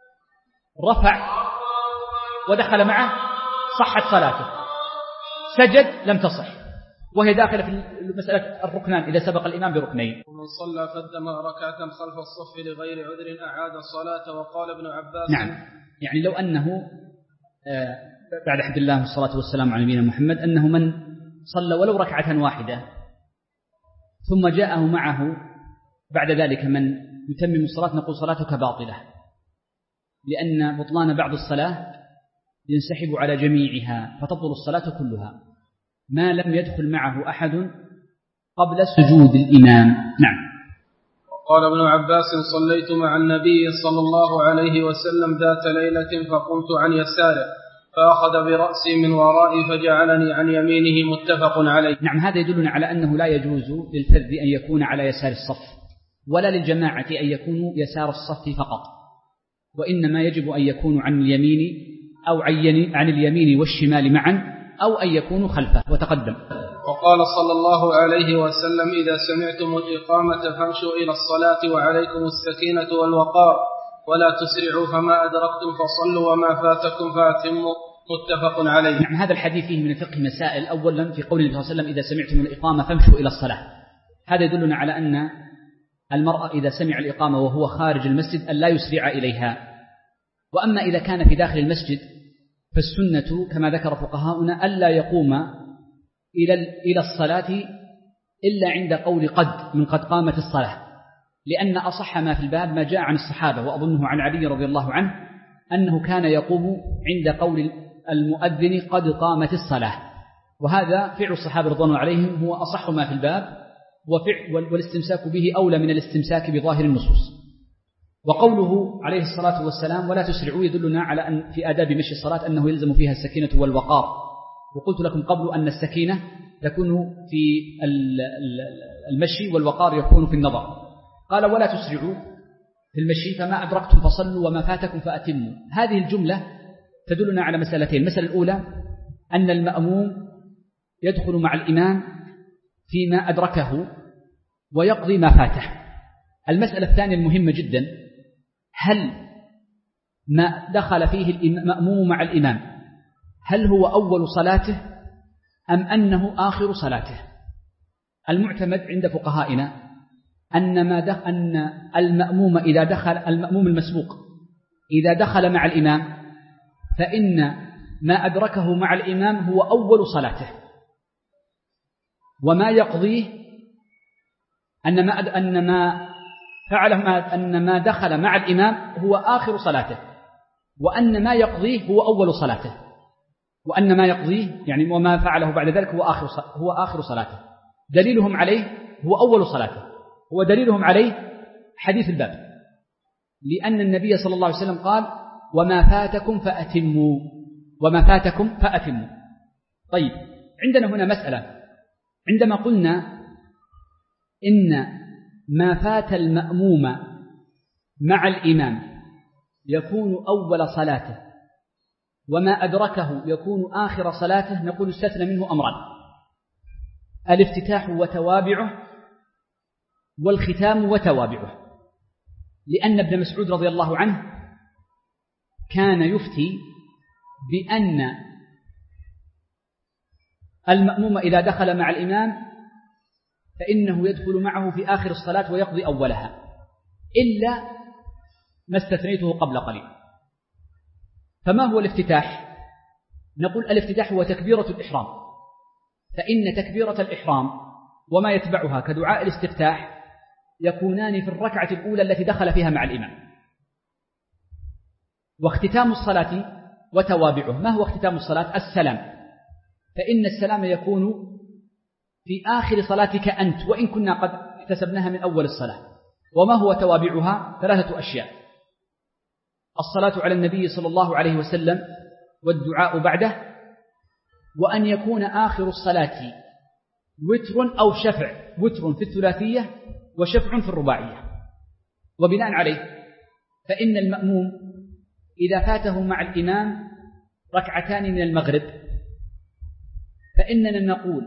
[SPEAKER 2] رفع ودخل معه، صحت صلاته. سجد لم تصح، وهي داخلة في مسألة الركنان إذا سبق الإمام بركنين.
[SPEAKER 1] ومن صلى فدم ركعة خلف الصف لغير عذر أعاد الصلاة. وقال ابن عباس
[SPEAKER 2] نعم، يعني لو أنه بعد حمد الله والصلاة والسلام على نبينا محمد أنه من صلى ولو ركعة واحدة ثم جاءه معه بعد ذلك من يتمم الصلاة، نقول صلاتك باطلة، لأن بطلان بعض الصلاة ينسحب على جميعها فتبطل الصلاة كلها ما لم يدخل معه أحد قبل سجود الإمام. نعم.
[SPEAKER 1] قال ابن عباس صليت مع النبي صلى الله عليه وسلم ذات ليلة فقمت عن يساره فأخذ برأسي من ورائي فجعلني عن يمينه متفق عليه.
[SPEAKER 2] نعم، هذا يدلنا على أنه لا يجوز للفذ أن يكون على يسار الصف ولا للجماعة أن يكونوا يسار الصف فقط، وإنما يجب أن يكونوا عن اليمين أو عن اليمين والشمال معا، أو أن يكونوا خلفه. وتقدم.
[SPEAKER 1] وقال صلى الله عليه وسلم إذا سمعتم الإقامة فامشوا إلى الصلاة وعليكم السكينة والوقار ولا تسرعوا فما أدركتم فصلوا وما فاتكم فأتموا متفق عليه.
[SPEAKER 2] نعم، هذا الحديث فيه من الفقه مسائل. أولا في قول النبي صلى الله عليه وسلم إذا سمعتم الإقامة فامشوا إلى الصلاة، هذا يدلنا على أن المرأة إذا سمع الإقامة وهو خارج المسجد أن لا يسرع إليها. وأما إذا كان في داخل المسجد فالسنة كما ذكر فقهاؤنا ألا يقوم إلى إلى الصلاة إلا عند قول قد من قد قامت الصلاة، لأن أصح ما في الباب ما جاء عن الصحابة، وأظنه عن علي رضي الله عنه أنه كان يقوم عند قول المؤذن قد قامت الصلاة، وهذا فعل الصحابة رضوان الله عليهم هو أصح ما في الباب، والاستمساك به أولى من الاستمساك بظاهر النصوص. وقوله عليه الصلاة والسلام ولا تسرعوا يدلنا على أن في آداب مشي الصلاة أنه يلزم فيها السكينة والوقار. وقلت لكم قبل أن السكينة تكون في المشي والوقار يكون في النظر. قال ولا تسرعوا في المشي فما أدركتم فصلوا وما فاتكم فأتموا. هذه الجملة تدلنا على مسألتين. المسألة الأولى أن المأموم يدخل مع الإمام فيما أدركه ويقضي ما فاته. المسألة الثانية المهمة جدا، هل ما دخل فيه المأموم مع الإمام هل هو أول صلاته أم أنه آخر صلاته؟ المعتمد عند فقهائنا أن ما دخل أن المأموم إذا دخل المأموم المسبوق إذا دخل مع الإمام فإن ما أدركه مع الإمام هو أول صلاته، وما يقضيه أن ما أن ما فعله ما أن ما دخل مع الإمام هو آخر صلاته، وأن ما يقضيه هو أول صلاته، وأن ما يقضيه يعني وما فعله بعد ذلك هو آخر هو آخر صلاته. دليلهم عليه هو أول صلاته، هو دليلهم عليه حديث الباب، لأن النبي صلى الله عليه وسلم قال وما فاتكم فأتموا وما فاتكم فأتموا. طيب، عندنا هنا مسألة، عندما قلنا إن ما فات المأموم مع الإمام يكون أول صلاته وما أدركه يكون آخر صلاته، نقول استثنى منه أمران: الافتتاح وتوابعه، والختام وتوابعه. لأن ابن مسعود رضي الله عنه كان يفتي بأن المأموم إذا دخل مع الإمام فإنه يدخل معه في آخر الصلاة ويقضي أولها إلا ما استثنيته قبل قليل. فما هو الافتتاح؟ نقول الافتتاح هو تكبيرة الإحرام، فإن تكبيرة الإحرام وما يتبعها كدعاء الاستفتاح يكونان في الركعة الأولى التي دخل فيها مع الإمام. واختتام الصلاة وتوابعه، ما هو اختتام الصلاة؟ السلام، فإن السلام يكون في آخر صلاتك أنت وإن كنا قد اكتسبناها من أول الصلاة. وما هو توابعها؟ ثلاثة أشياء: الصلاة على النبي صلى الله عليه وسلم والدعاء بعده، وأن يكون آخر الصلاة وتر أو شفع، وتر في الثلاثية وشفع في الرباعية. وبناء عليه فإن المأموم إذا فاته مع الإمام ركعتان من المغرب فإننا نقول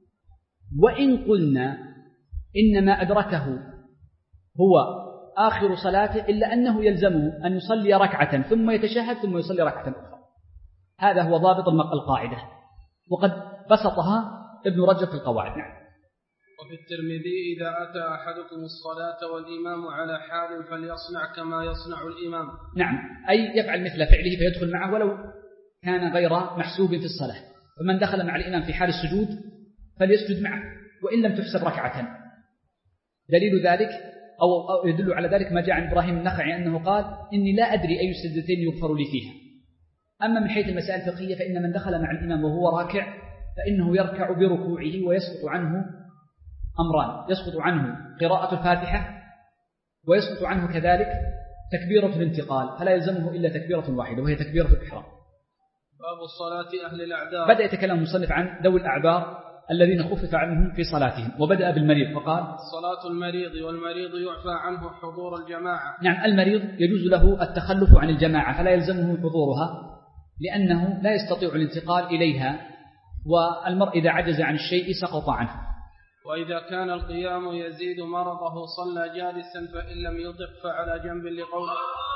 [SPEAKER 2] وإن قلنا إنما أدركه هو آخر صلاته إلا أنه يلزمه أن يصلي ركعة ثم يتشهد ثم يصلي ركعة أخرى. هذا هو ضابط القاعدة، وقد بسطها ابن رجب في القواعد. نعم.
[SPEAKER 1] وفي الترمذي: إذا أتى أحدكم الصلاة والإمام على حال فليصنع كما يصنع الإمام.
[SPEAKER 2] نعم، أي يفعل مثل فعله فيدخل معه ولو كان غير محسوب في الصلاة. فمن دخل مع الإمام في حال السجود فليسجد معه وإن لم تحسب ركعة. دليل ذلك أو يدل على ذلك ما جاء عن إبراهيم النخعي أنه قال: إني لا أدري أي السجدتين يغفر لي فيها. أما من حيث المسائل الفقهية فإن من دخل مع الإمام وهو راكع فإنه يركع بركوعه ويسقط عنه أمران: يسقط عنه قراءة الفاتحة ويسقط عنه كذلك تكبيرة الانتقال، فلا يلزمه إلا تكبيرة واحدة وهي تكبيرة الإحرام.
[SPEAKER 1] باب الصلاة أهل الأعذار.
[SPEAKER 2] بدأ يتكلم المصنف عن ذوي الأعذار الذين خفف عنهم في صلاتهم، وبدأ بالمريض فقال:
[SPEAKER 1] صلاة المريض، والمريض يعفى عنه حضور الجماعة.
[SPEAKER 2] نعم، المريض يجوز له التخلف عن الجماعة فلا يلزمه حضورها لأنه لا يستطيع الانتقال إليها، والمرء إذا عجز عن الشيء سقط عنه.
[SPEAKER 1] وإذا كان القيام يزيد مرضه صلى جالسا، فإن لم يطق فعلى جنب لقوله.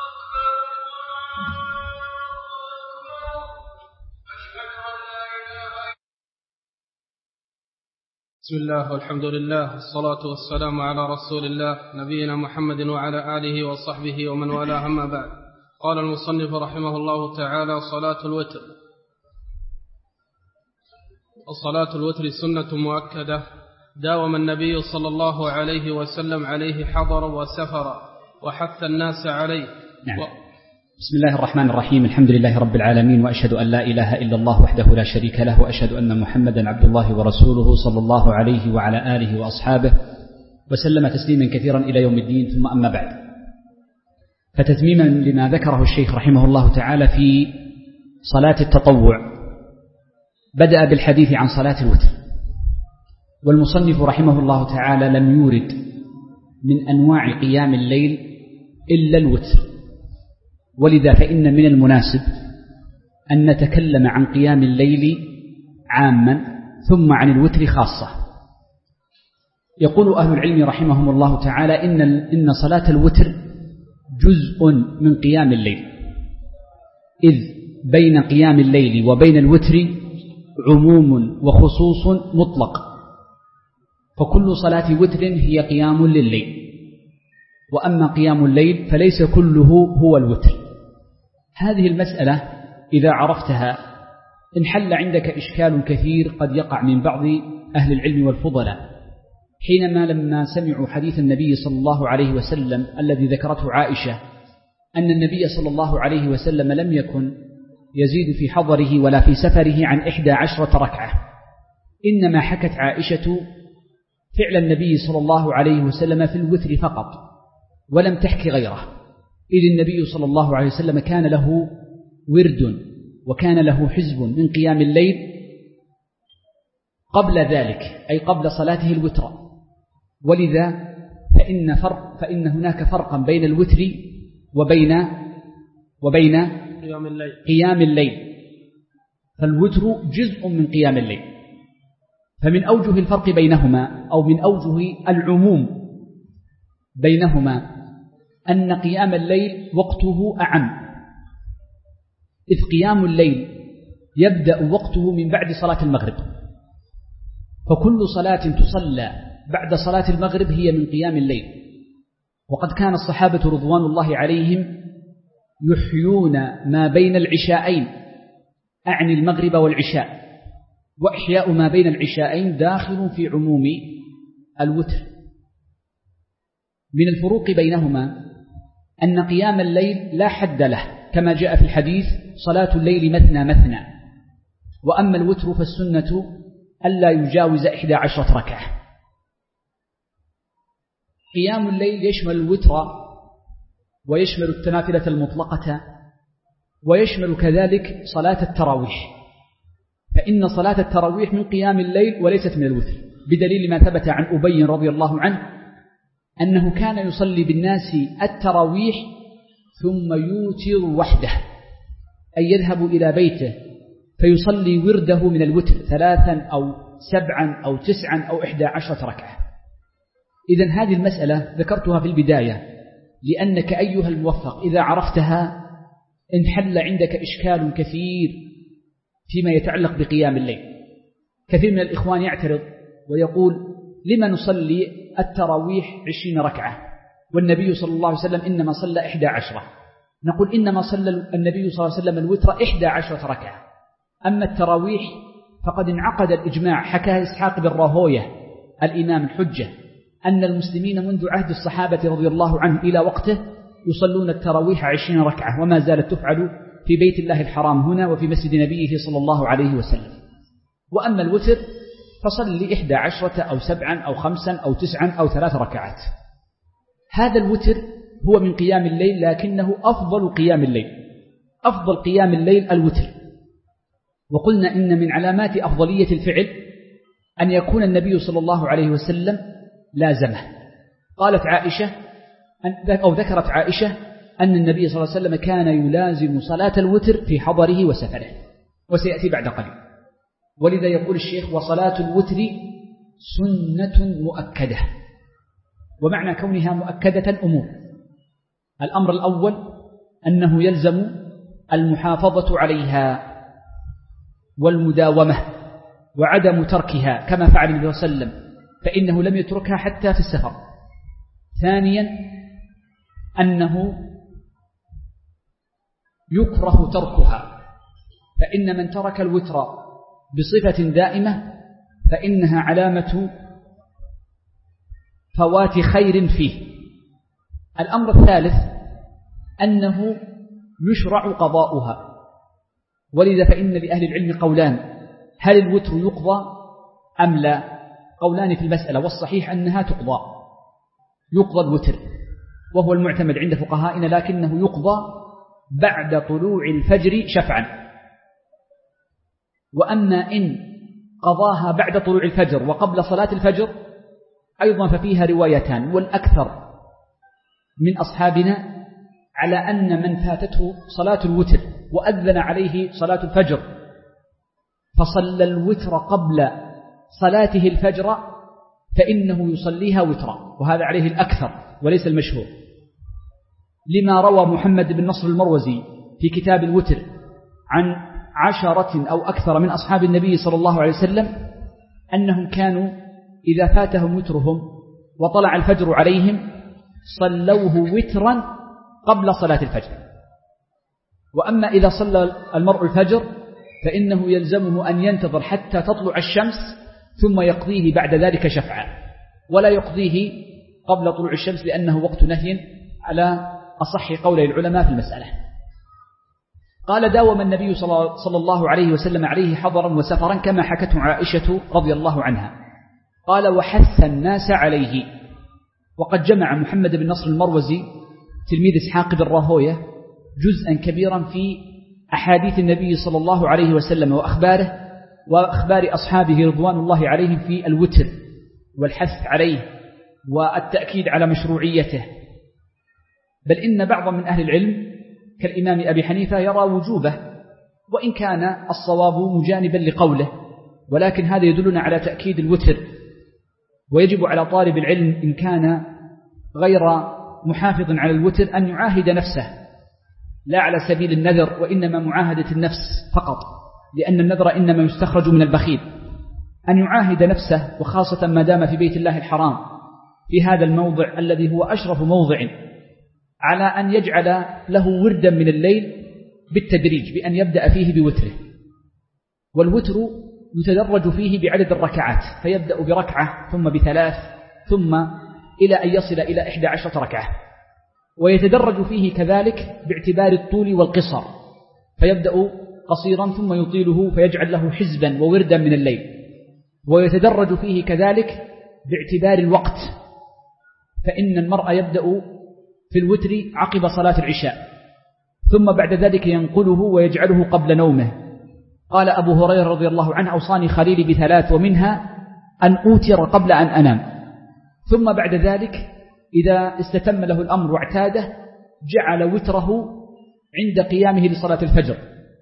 [SPEAKER 1] بسم الله والحمد لله والصلاة والسلام على رسول الله نبينا محمد وعلى آله وصحبه ومن والاه، أما بعد. قال المصنف رحمه الله تعالى: صلاة الوتر. وصلاة الوتر سنة مؤكدة داوم النبي صلى الله عليه وسلم عليه حضرا وسفرا وحث الناس عليه.
[SPEAKER 2] نعم. و... بسم الله الرحمن الرحيم، الحمد لله رب العالمين، وأشهد أن لا إله إلا الله وحده لا شريك له، وأشهد أن محمدا عبد الله ورسوله صلى الله عليه وعلى آله وأصحابه وسلم تسليما كثيرا إلى يوم الدين، ثم أما بعد. فتتميما لما ذكره الشيخ رحمه الله تعالى في صلاة التطوع بدأ بالحديث عن صلاة الوتر، والمصنف رحمه الله تعالى لم يورد من أنواع قيام الليل إلا الوتر، ولذا فإن من المناسب أن نتكلم عن قيام الليل عاما ثم عن الوتر خاصة. يقول أهل العلم رحمهم الله تعالى إن إن صلاة الوتر جزء من قيام الليل، إذ بين قيام الليل وبين الوتر عموم وخصوص مطلق، فكل صلاة وتر هي قيام لليل، وأما قيام الليل فليس كله هو الوتر. هذه المسألة إذا عرفتها انحل عندك إشكال كثير قد يقع من بعض أهل العلم والفضلاء حينما لما سمعوا حديث النبي صلى الله عليه وسلم الذي ذكرته عائشة أن النبي صلى الله عليه وسلم لم يكن يزيد في حضره ولا في سفره عن إحدى عشرة ركعة، إنما حكت عائشة فعل النبي صلى الله عليه وسلم في الوتر فقط ولم تحكي غيره، إذ النبي صلى الله عليه وسلم كان له ورد وكان له حزب من قيام الليل قبل ذلك، أي قبل صلاته الوتر. ولذا فإن, فرق فإن هناك فرقا بين الوتر وبين وبين
[SPEAKER 1] قيام الليل.
[SPEAKER 2] قيام الليل فالوتر جزء من قيام الليل، فمن أوجه الفرق بينهما أو من أوجه العموم بينهما أن قيام الليل وقته أعم، إذ قيام الليل يبدأ وقته من بعد صلاة المغرب، فكل صلاة تصلى بعد صلاة المغرب هي من قيام الليل. وقد كان الصحابة رضوان الله عليهم يحيون ما بين العشاءين، أعني المغرب والعشاء، وإحياء ما بين العشاءين داخل في عموم الوتر. من الفروق بينهما أن قيام الليل لا حد له، كما جاء في الحديث صلاة الليل مثنى مثنى، وأما الوتر فالسنة ألا يجاوز إحدى عشرة ركعة. قيام الليل يشمل الوتر ويشمل التنافلة المطلقة ويشمل كذلك صلاة التراويح، فإن صلاة التراويح من قيام الليل وليست من الوتر، بدليل ما ثبت عن أبي رضي الله عنه أنه كان يصلي بالناس التراويح ثم يوتر وحده، أي يذهب إلى بيته فيصلي ورده من الوتر ثلاثا أو سبعا أو تسعا أو إحدى عشرة ركعة. إذن هذه المسألة ذكرتها في البداية لأنك أيها الموفق إذا عرفتها انحل عندك إشكال كثير فيما يتعلق بقيام الليل. كثير من الإخوان يعترض ويقول: لما نصلي التراويح عشرين ركعة والنبي صلى الله عليه وسلم إنما صلى إحدى عشرة؟ نقول: إنما صلى النبي صلى الله عليه وسلم الوتر إحدى عشرة ركعة، أما التراويح فقد انعقد الإجماع، حكاه إسحاق بن راهويه الإمام الحجة، أن المسلمين منذ عهد الصحابة رضي الله عنه إلى وقته يصلون التراويح عشرين ركعة، وما زالت تفعل في بيت الله الحرام هنا وفي مسجد نبيه صلى الله عليه وسلم. وأما الوتر فصل إحدى عشرة أو سبعا أو خمسا أو تسعا أو ثلاث ركعات. هذا الوتر هو من قيام الليل، لكنه أفضل قيام الليل، أفضل قيام الليل الوتر. وقلنا إن من علامات أفضلية الفعل أن يكون النبي صلى الله عليه وسلم لازمه. قالت عائشة أو ذكرت عائشة أن النبي صلى الله عليه وسلم كان يلازم صلاة الوتر في حضره وسفره، وسيأتي بعد قليل. ولذا يقول الشيخ: وصلاة الوتر سنة مؤكدة. ومعنى كونها مؤكدة أمور: الأمر الأول أنه يلزم المحافظة عليها والمداومة وعدم تركها كما فعل النبي صلى الله عليه وسلم، فإنه لم يتركها حتى في السفر. ثانيا أنه يكره تركها، فإن من ترك الوتر بصفة دائمة فإنها علامة فوات خير فيه. الأمر الثالث أنه يشرع قضاؤها، ولذا فإن لأهل العلم قولان: هل الوتر يقضى أم لا؟ قولان في المسألة، والصحيح أنها تقضى، يقضى الوتر، وهو المعتمد عند فقهائنا، لكنه يقضى بعد طلوع الفجر شفعا. وأما إن قضاها بعد طلوع الفجر وقبل صلاة الفجر أيضا ففيها روايتان، والأكثر من أصحابنا على أن من فاتته صلاة الوتر وأذن عليه صلاة الفجر فصلى الوتر قبل صلاته الفجر فإنه يصليها وترا، وهذا عليه الأكثر وليس المشهور، لما روى محمد بن نصر المروزي في كتاب الوتر عن عشرة أو أكثر من أصحاب النبي صلى الله عليه وسلم أنهم كانوا إذا فاتهم وترهم وطلع الفجر عليهم صلوه وترا قبل صلاة الفجر. وأما إذا صلى المرء الفجر فإنه يلزمه أن ينتظر حتى تطلع الشمس ثم يقضيه بعد ذلك شفعا، ولا يقضيه قبل طلوع الشمس لأنه وقت نهي على أصح قول العلماء في المسألة. قال: داوم النبي صلى الله عليه وسلم عليه حضرا وسفرا كما حكته عائشة رضي الله عنها. قال: وحث الناس عليه. وقد جمع محمد بن نصر المروزي تلميذ إسحاق بن راهويه جزءا كبيرا في أحاديث النبي صلى الله عليه وسلم وأخباره وأخبار أصحابه رضوان الله عليهم في الوتر والحث عليه والتأكيد على مشروعيته. بل إن بعض من أهل العلم كالإمام أبي حنيفة يرى وجوبه، وإن كان الصواب مجانبا لقوله، ولكن هذا يدلنا على تأكيد الوتر. ويجب على طالب العلم إن كان غير محافظ على الوتر أن يعاهد نفسه لا على سبيل النذر وإنما معاهدة النفس فقط، لأن النذر إنما يستخرج من البخيل، أن يعاهد نفسه وخاصة ما دام في بيت الله الحرام في هذا الموضع الذي هو أشرف موضع على أن يجعل له وردا من الليل بالتدريج بأن يبدأ فيه بوتره، والوتر يتدرج فيه بعدد الركعات، فيبدأ بركعة ثم بثلاث ثم إلى أن يصل إلى إحدى عشرة ركعة، ويتدرج فيه كذلك باعتبار الطول والقصر، فيبدأ قصيرا ثم يطيله فيجعل له حزبا ووردا من الليل، ويتدرج فيه كذلك باعتبار الوقت، فإن المرء يبدأ في الوتر عقب صلاة العشاء ثم بعد ذلك ينقله ويجعله قبل نومه. قال أبو هريرة رضي الله عنه: أوصاني خليلي بثلاث ومنها أن أوتر قبل أن أنام، ثم بعد ذلك إذا استتم له الأمر واعتاده جعل وتره عند قيامه لصلاة الفجر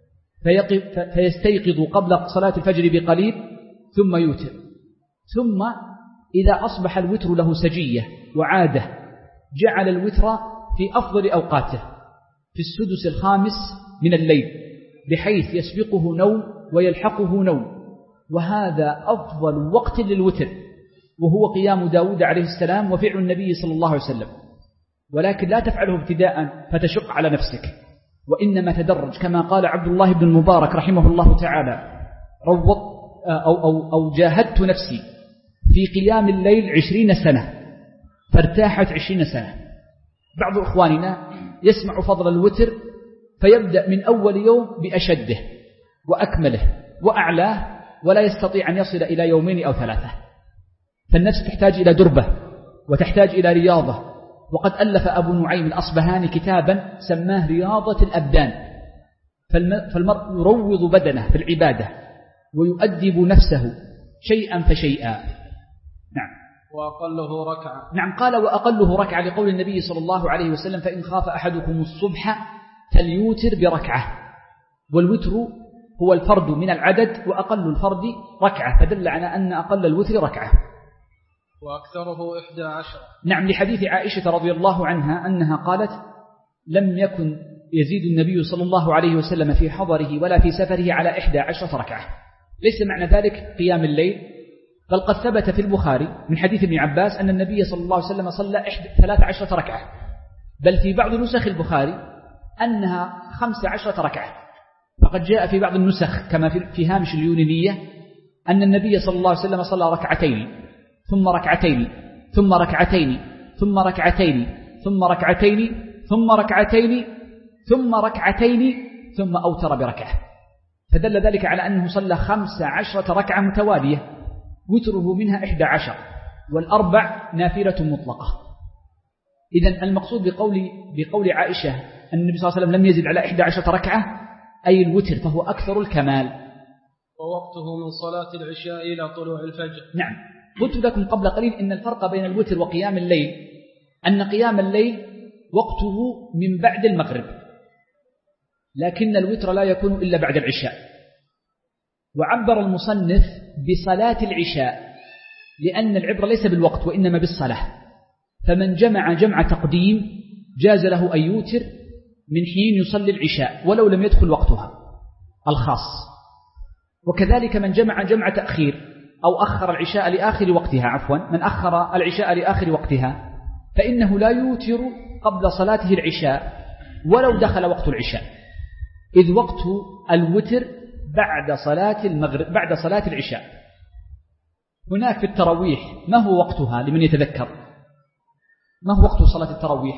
[SPEAKER 2] فيستيقظ قبل صلاة الفجر بقليل ثم يوتر، ثم إذا أصبح الوتر له سجية وعادة جعل الوتر في أفضل أوقاته في السدس الخامس من الليل بحيث يسبقه نوم ويلحقه نوم، وهذا أفضل وقت للوتر، وهو قيام داود عليه السلام وفعل النبي صلى الله عليه وسلم. ولكن لا تفعله ابتداء فتشق على نفسك، وإنما تدرج كما قال عبد الله بن المبارك رحمه الله تعالى: روض أو, أو, أو جاهدت نفسي في قيام الليل عشرين سنة فارتاحت عشرين سنة. بعض إخواننا يسمع فضل الوتر فيبدأ من أول يوم بأشده وأكمله وأعلاه ولا يستطيع أن يصل إلى يومين أو ثلاثة، فالنفس تحتاج إلى دربة وتحتاج إلى رياضة. وقد ألف أبو نعيم الأصبهاني كتابا سماه رياضة الأبدان، فالمرء يروض بدنه في العبادة ويؤدب نفسه شيئا فشيئا. نعم.
[SPEAKER 1] وأقله ركعة.
[SPEAKER 2] نعم، قال وأقله ركعة لقول النبي صلى الله عليه وسلم: فإن خاف أحدكم الصبح فليوتر بركعة، والوتر هو الفرد من العدد وأقل الفرد ركعة، فدل على أن أقل الوتر ركعة.
[SPEAKER 1] وأكثره إحدى عشر.
[SPEAKER 2] نعم، لحديث عائشة رضي الله عنها أنها قالت: لم يكن يزيد النبي صلى الله عليه وسلم في حضره ولا في سفره على إحدى عشرة ركعة. ليس معنى ذلك قيام الليل، بل قد ثبت في البخاري من حديث ابن عباس أن النبي صلى الله عليه وسلم صلى ثلاث عشرة ركعة، بل في بعض نسخ البخاري أنها خمس عشرة ركعة. فقد جاء في بعض النسخ كما في هامش اليونانية أن النبي صلى الله عليه وسلم صلى ركعتين ثم ركعتين ثم ركعتين ثم ركعتين ثم ركعتين ثم ركعتين ثم ركعتين ثم أوتر بركعة، فدل ذلك على أنه صلى خمس عشرة ركعة متوالية، وتره منها إحدى عشر، والأربع نافلة مطلقة. إذن المقصود بقول, بقول عائشة أن النبي صلى الله عليه وسلم لم يزد على إحدى عشرة ركعة أي الوتر، فهو أكثر الكمال.
[SPEAKER 1] ووقته من صلاة العشاء إلى طلوع الفجر.
[SPEAKER 2] نعم، قلت لكم قبل قليل إن الفرق بين الوتر وقيام الليل أن قيام الليل وقته من بعد المغرب، لكن الوتر لا يكون إلا بعد العشاء. وعبر المصنف بصلاة العشاء لأن العبرة ليس بالوقت وإنما بالصلاة، فمن جمع جمع تقديم جاز له أن يوتر من حين يصلي العشاء ولو لم يدخل وقتها الخاص. وكذلك من جمع جمع تأخير أو أخر العشاء لآخر وقتها عفوا من أخر العشاء لآخر وقتها فإنه لا يوتر قبل صلاته العشاء ولو دخل وقت العشاء، إذ وقت الوتر بعد صلاة المغرب بعد صلاة العشاء. هناك في التراويح ما هو وقتها لمن يتذكر؟ ما هو وقت صلاة التراويح؟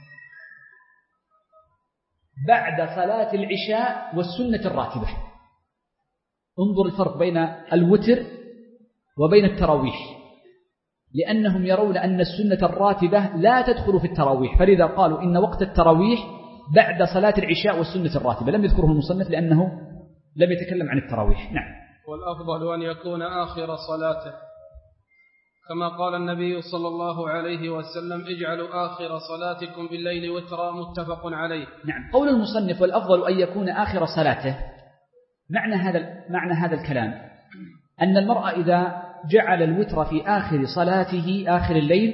[SPEAKER 2] بعد صلاة العشاء والسنة الراتبة. انظر الفرق بين الوتر وبين التراويح، لأنهم يرون أن السنة الراتبة لا تدخل في التراويح، فلذا قالوا إن وقت التراويح بعد صلاة العشاء والسنة الراتبة. لم يذكره المصنف لأنه لم يتكلم عن التراويح. نعم.
[SPEAKER 1] والأفضل أن يكون آخر صلاته كما قال النبي صلى الله عليه وسلم: اجعلوا آخر صلاتكم بالليل وترا، متفق عليه.
[SPEAKER 2] نعم. قول المصنف والأفضل أن يكون آخر صلاته، معنى هذا معنى هذا الكلام أن المرء إذا جعل الوتر في آخر صلاته آخر الليل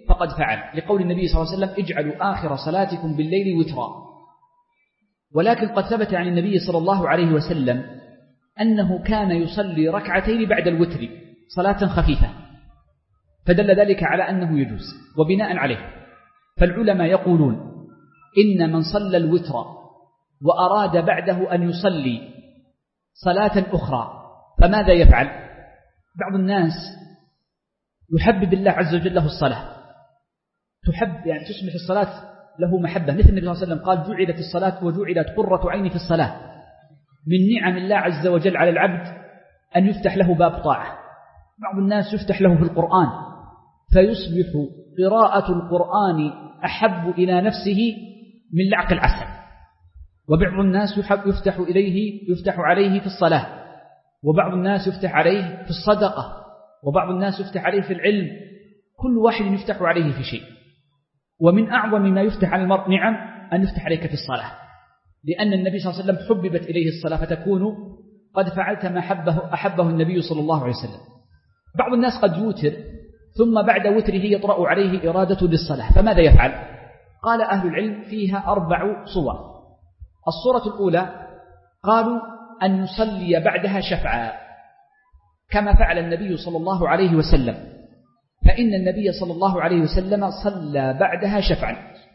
[SPEAKER 2] فقد فعل، لقول النبي صلى الله عليه وسلم اجعلوا آخر صلاتكم بالليل وترا. ولكن قد ثبت عن النبي صلى الله عليه وسلم أنه كان يصلي ركعتين بعد الوتر صلاة خفيفة، فدل ذلك على أنه يجوز. وبناء عليه فالعلماء يقولون إن من صلى الوتر وأراد بعده أن يصلي صلاة أخرى فماذا يفعل؟ بعض الناس يحبب الله عز وجل له الصلاة، تحب يعني تصبح الصلاة له محبة، مثل النبي صلى الله عليه وسلم قال جعلت الصلاة وجعلت قرة عيني في الصلاة. من نعم الله عز وجل على العبد أن يفتح له باب طاعة. بعض الناس يفتح له في القرآن فيصبح قراءة القرآن أحب إلى نفسه من لعق العسل، وبعض الناس يحب يفتح إليه يفتح عليه في الصلاة، وبعض الناس يفتح عليه في الصدقة، وبعض الناس يفتح عليه في العلم. كل واحد يفتح عليه في شيء، ومن أعظم ما يفتح على المرء نعم أن يفتح عليك في الصلاة، لأن النبي صلى الله عليه وسلم حببت إليه الصلاة فتكون قد فعلت ما أحبه, أحبه النبي صلى الله عليه وسلم. بعض الناس قد يوتر ثم بعد وتره يطرأ عليه إرادة للصلاة، فماذا يفعل؟ قال أهل العلم فيها أربع صور. الصورة الأولى قالوا أن يصلي بعدها شفعا كما فعل النبي صلى الله عليه وسلم، فإن النبي صلى الله عليه وسلم صلى بعدها شفعا،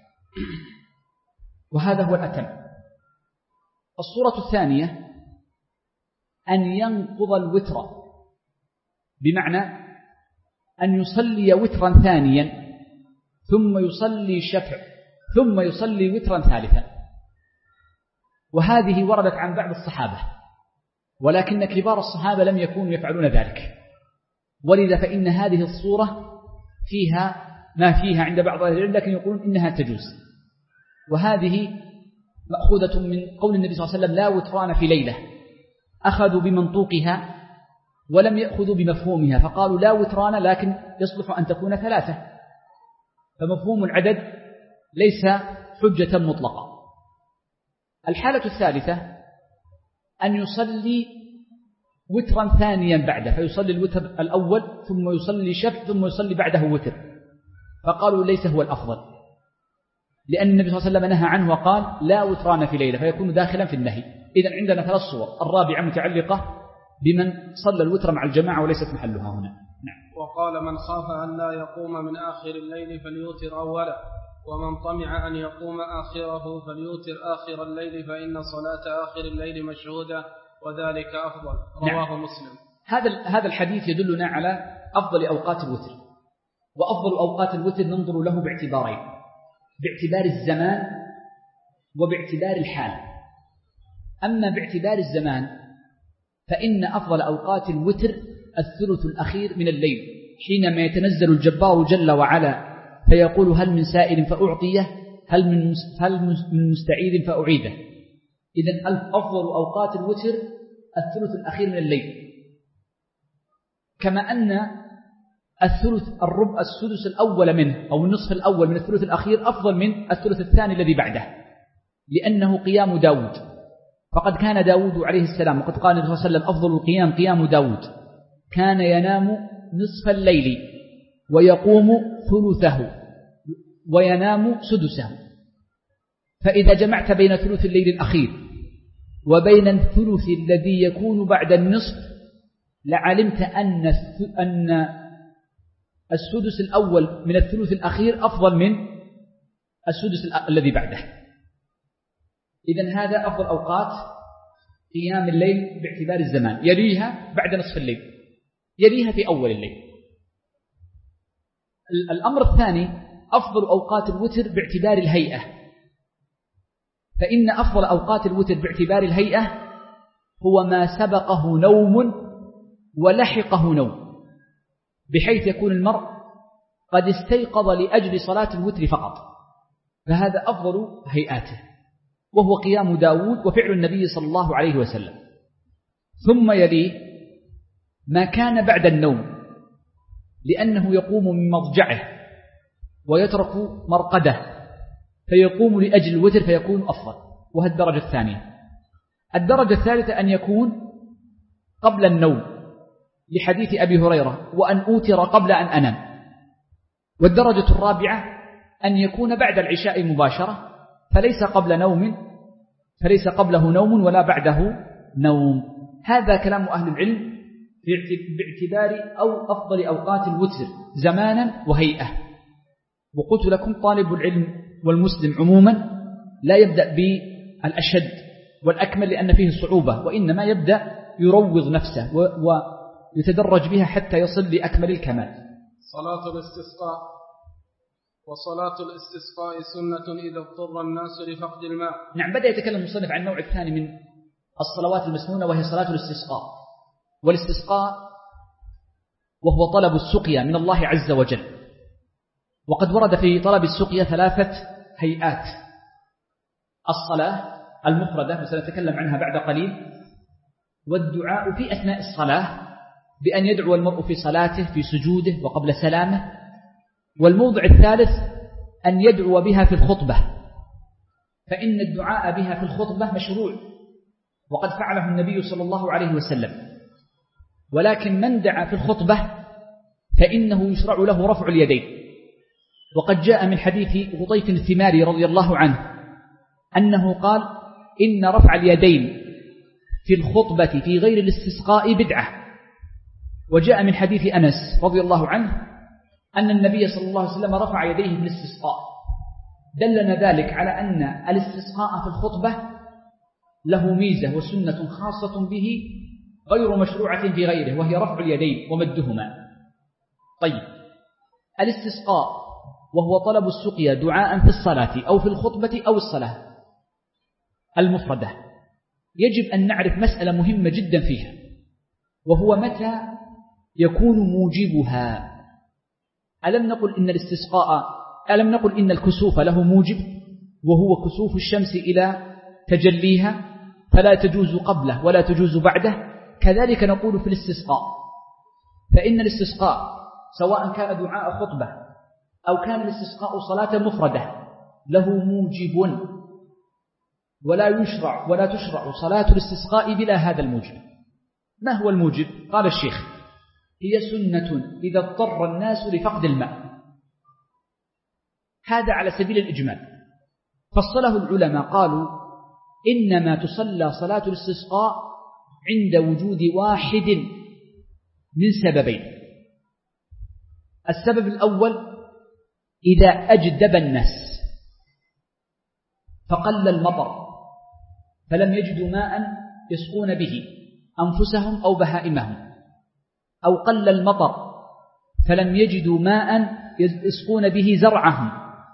[SPEAKER 2] وهذا هو الأتم. الصورة الثانية أن ينقض الوتر، بمعنى أن يصلي وترا ثانيا ثم يصلي شفع ثم يصلي وترا ثالثا، وهذه وردت عن بعض الصحابة، ولكن كبار الصحابة لم يكونوا يفعلون ذلك، ولذا فإن هذه الصورة فيها ما فيها عند بعض أهل العلم، لكن يقولون إنها تجوز. وهذه مأخوذة من قول النبي صلى الله عليه وسلم لا وتران في ليلة، أخذوا بمنطوقها ولم يأخذوا بمفهومها، فقالوا لا وتران لكن يصلح أن تكون ثلاثة، فمفهوم العدد ليس حجة مطلقة. الحالة الثالثة أن يصلي وترا ثانيا بعده، فيصلي الوتر الأول ثم يصلي شفع ثم يصلي بعده وتر، فقالوا ليس هو الأفضل، لأن النبي صلى الله عليه وسلم نهى عنه وقال لا وتران في ليلة، فيكون داخلا في النهي. إذن عندنا ثلاث صور، الرابعة متعلقة بمن صلى الوتر مع الجماعة وليست محلها هنا. نعم.
[SPEAKER 1] وقال من خاف أن لا يقوم من آخر الليل فليوتر أولا، ومن طمع أن يقوم آخره فليوتر آخر الليل فإن صلاة آخر الليل مشهودة وذلك أفضل. رواه نعم. مسلم.
[SPEAKER 2] هذا هذا الحديث يدلنا على أفضل أوقات الوتر، وأفضل أوقات الوتر ننظر له باعتبارين: باعتبار الزمان وباعتبار الحال. أما باعتبار الزمان فإن أفضل أوقات الوتر الثلث الأخير من الليل، حينما يتنزل الجبار جل وعلا فيقول هل من سائل فأعطيه، هل من هل من مستعيذ فأعيده. إذن أفضل أوقات الوتر الثلث الأخير من الليل، كما أن الثلث الربع السدس الأول منه أو النصف الأول من الثلث الأخير أفضل من الثلث الثاني الذي بعده، لأنه قيام داود، فقد كان داود عليه السلام، وقد قال النبي صلى الله عليه وسلم أفضل القيام قيام داود، كان ينام نصف الليل ويقوم ثلثه وينام سدسه. فإذا جمعت بين ثلث الليل الأخير وبين الثلث الذي يكون بعد النصف لعلمت أن أن السدس الأول من الثلث الأخير أفضل من السدس الذي بعده. إذن هذا أفضل أوقات قيام الليل باعتبار الزمان، يليها بعد نصف الليل، يليها في أول الليل. الأمر الثاني أفضل أوقات الوتر باعتبار الهيئة، فإن أفضل أوقات الوتر باعتبار الهيئة هو ما سبقه نوم ولحقه نوم، بحيث يكون المرء قد استيقظ لأجل صلاة الوتر فقط، فهذا أفضل هيئاته، وهو قيام داود وفعل النبي صلى الله عليه وسلم. ثم يليه ما كان بعد النوم، لأنه يقوم من مضجعه ويترك مرقده فيقوم لأجل الوتر فيكون أفضل، وهي الدرجة الثانية. الدرجة الثالثة أن يكون قبل النوم، لحديث أبي هريرة وأن أوتر قبل أن أنام، والدرجة الرابعة أن يكون بعد العشاء مباشرة، فليس قبل نوم فليس قبله نوم ولا بعده نوم. هذا كلام أهل العلم باعتبار أو أفضل أوقات الوتر زمانا وهيئة. وقلت لكم طالب العلم والمسلم عموما لا يبدأ بالأشد والأكمل لأن فيه صعوبة، وإنما يبدأ يروض نفسه ويتدرج بها حتى يصل لأكمل الكمال.
[SPEAKER 1] صلاة الاستسقاء. وصلاة الاستسقاء سنة إذا اضطر الناس لفقد الماء.
[SPEAKER 2] نعم، بدأ يتكلم المصنف عن النوع الثاني من الصلوات المسنونة وهي صلاة الاستسقاء. والاستسقاء وهو طلب السقيا من الله عز وجل، وقد ورد في طلب السقيا ثلاثة هيئات: الصلاة المفردة وسنتكلم عنها بعد قليل، والدعاء في أثناء الصلاة بأن يدعو المرء في صلاته في سجوده وقبل سلامه، والموضع الثالث أن يدعو بها في الخطبة، فإن الدعاء بها في الخطبة مشروع وقد فعله النبي صلى الله عليه وسلم. ولكن من دعا في الخطبة فإنه يشرع له رفع اليدين، وقد جاء من حديث غطيف الثماري رضي الله عنه أنه قال: إن رفع اليدين في الخطبة في غير الاستسقاء بدعة. وجاء من حديث أنس رضي الله عنه أن النبي صلى الله عليه وسلم رفع يديه في الاستسقاء. دلنا ذلك على أن الاستسقاء في الخطبة له ميزة وسنة خاصة به غير مشروعة في غيره، وهي رفع اليدين ومدهما. طيب، الاستسقاء وهو طلب السقيا دعاء في الصلاة أو في الخطبة أو الصلاة المفردة، يجب أن نعرف مسألة مهمة جدا فيها، وهو متى يكون موجبها. ألم نقل إن الاستسقاء ألم نقل إن الكسوف له موجب وهو كسوف الشمس إلى تجليها فلا تجوز قبله ولا تجوز بعده؟ كذلك نقول في الاستسقاء، فإن الاستسقاء سواء كان دعاء خطبة أو كان الاستسقاء صلاة مفردة له موجب، ولا يشرع ولا تشرع صلاة الاستسقاء بلا هذا الموجب. ما هو الموجب؟ قال الشيخ: هي سنة إذا اضطر الناس لفقد الماء. هذا على سبيل الإجمال، فصله العلماء قالوا: إنما تصلى صلاة الاستسقاء عند وجود واحد من سببين. السبب الأول: إذا أجدب الناس فقل المطر فلم يجدوا ماء يسقون به أنفسهم أو بهائمهم، أو قل المطر فلم يجدوا ماء يسقون به زرعهم،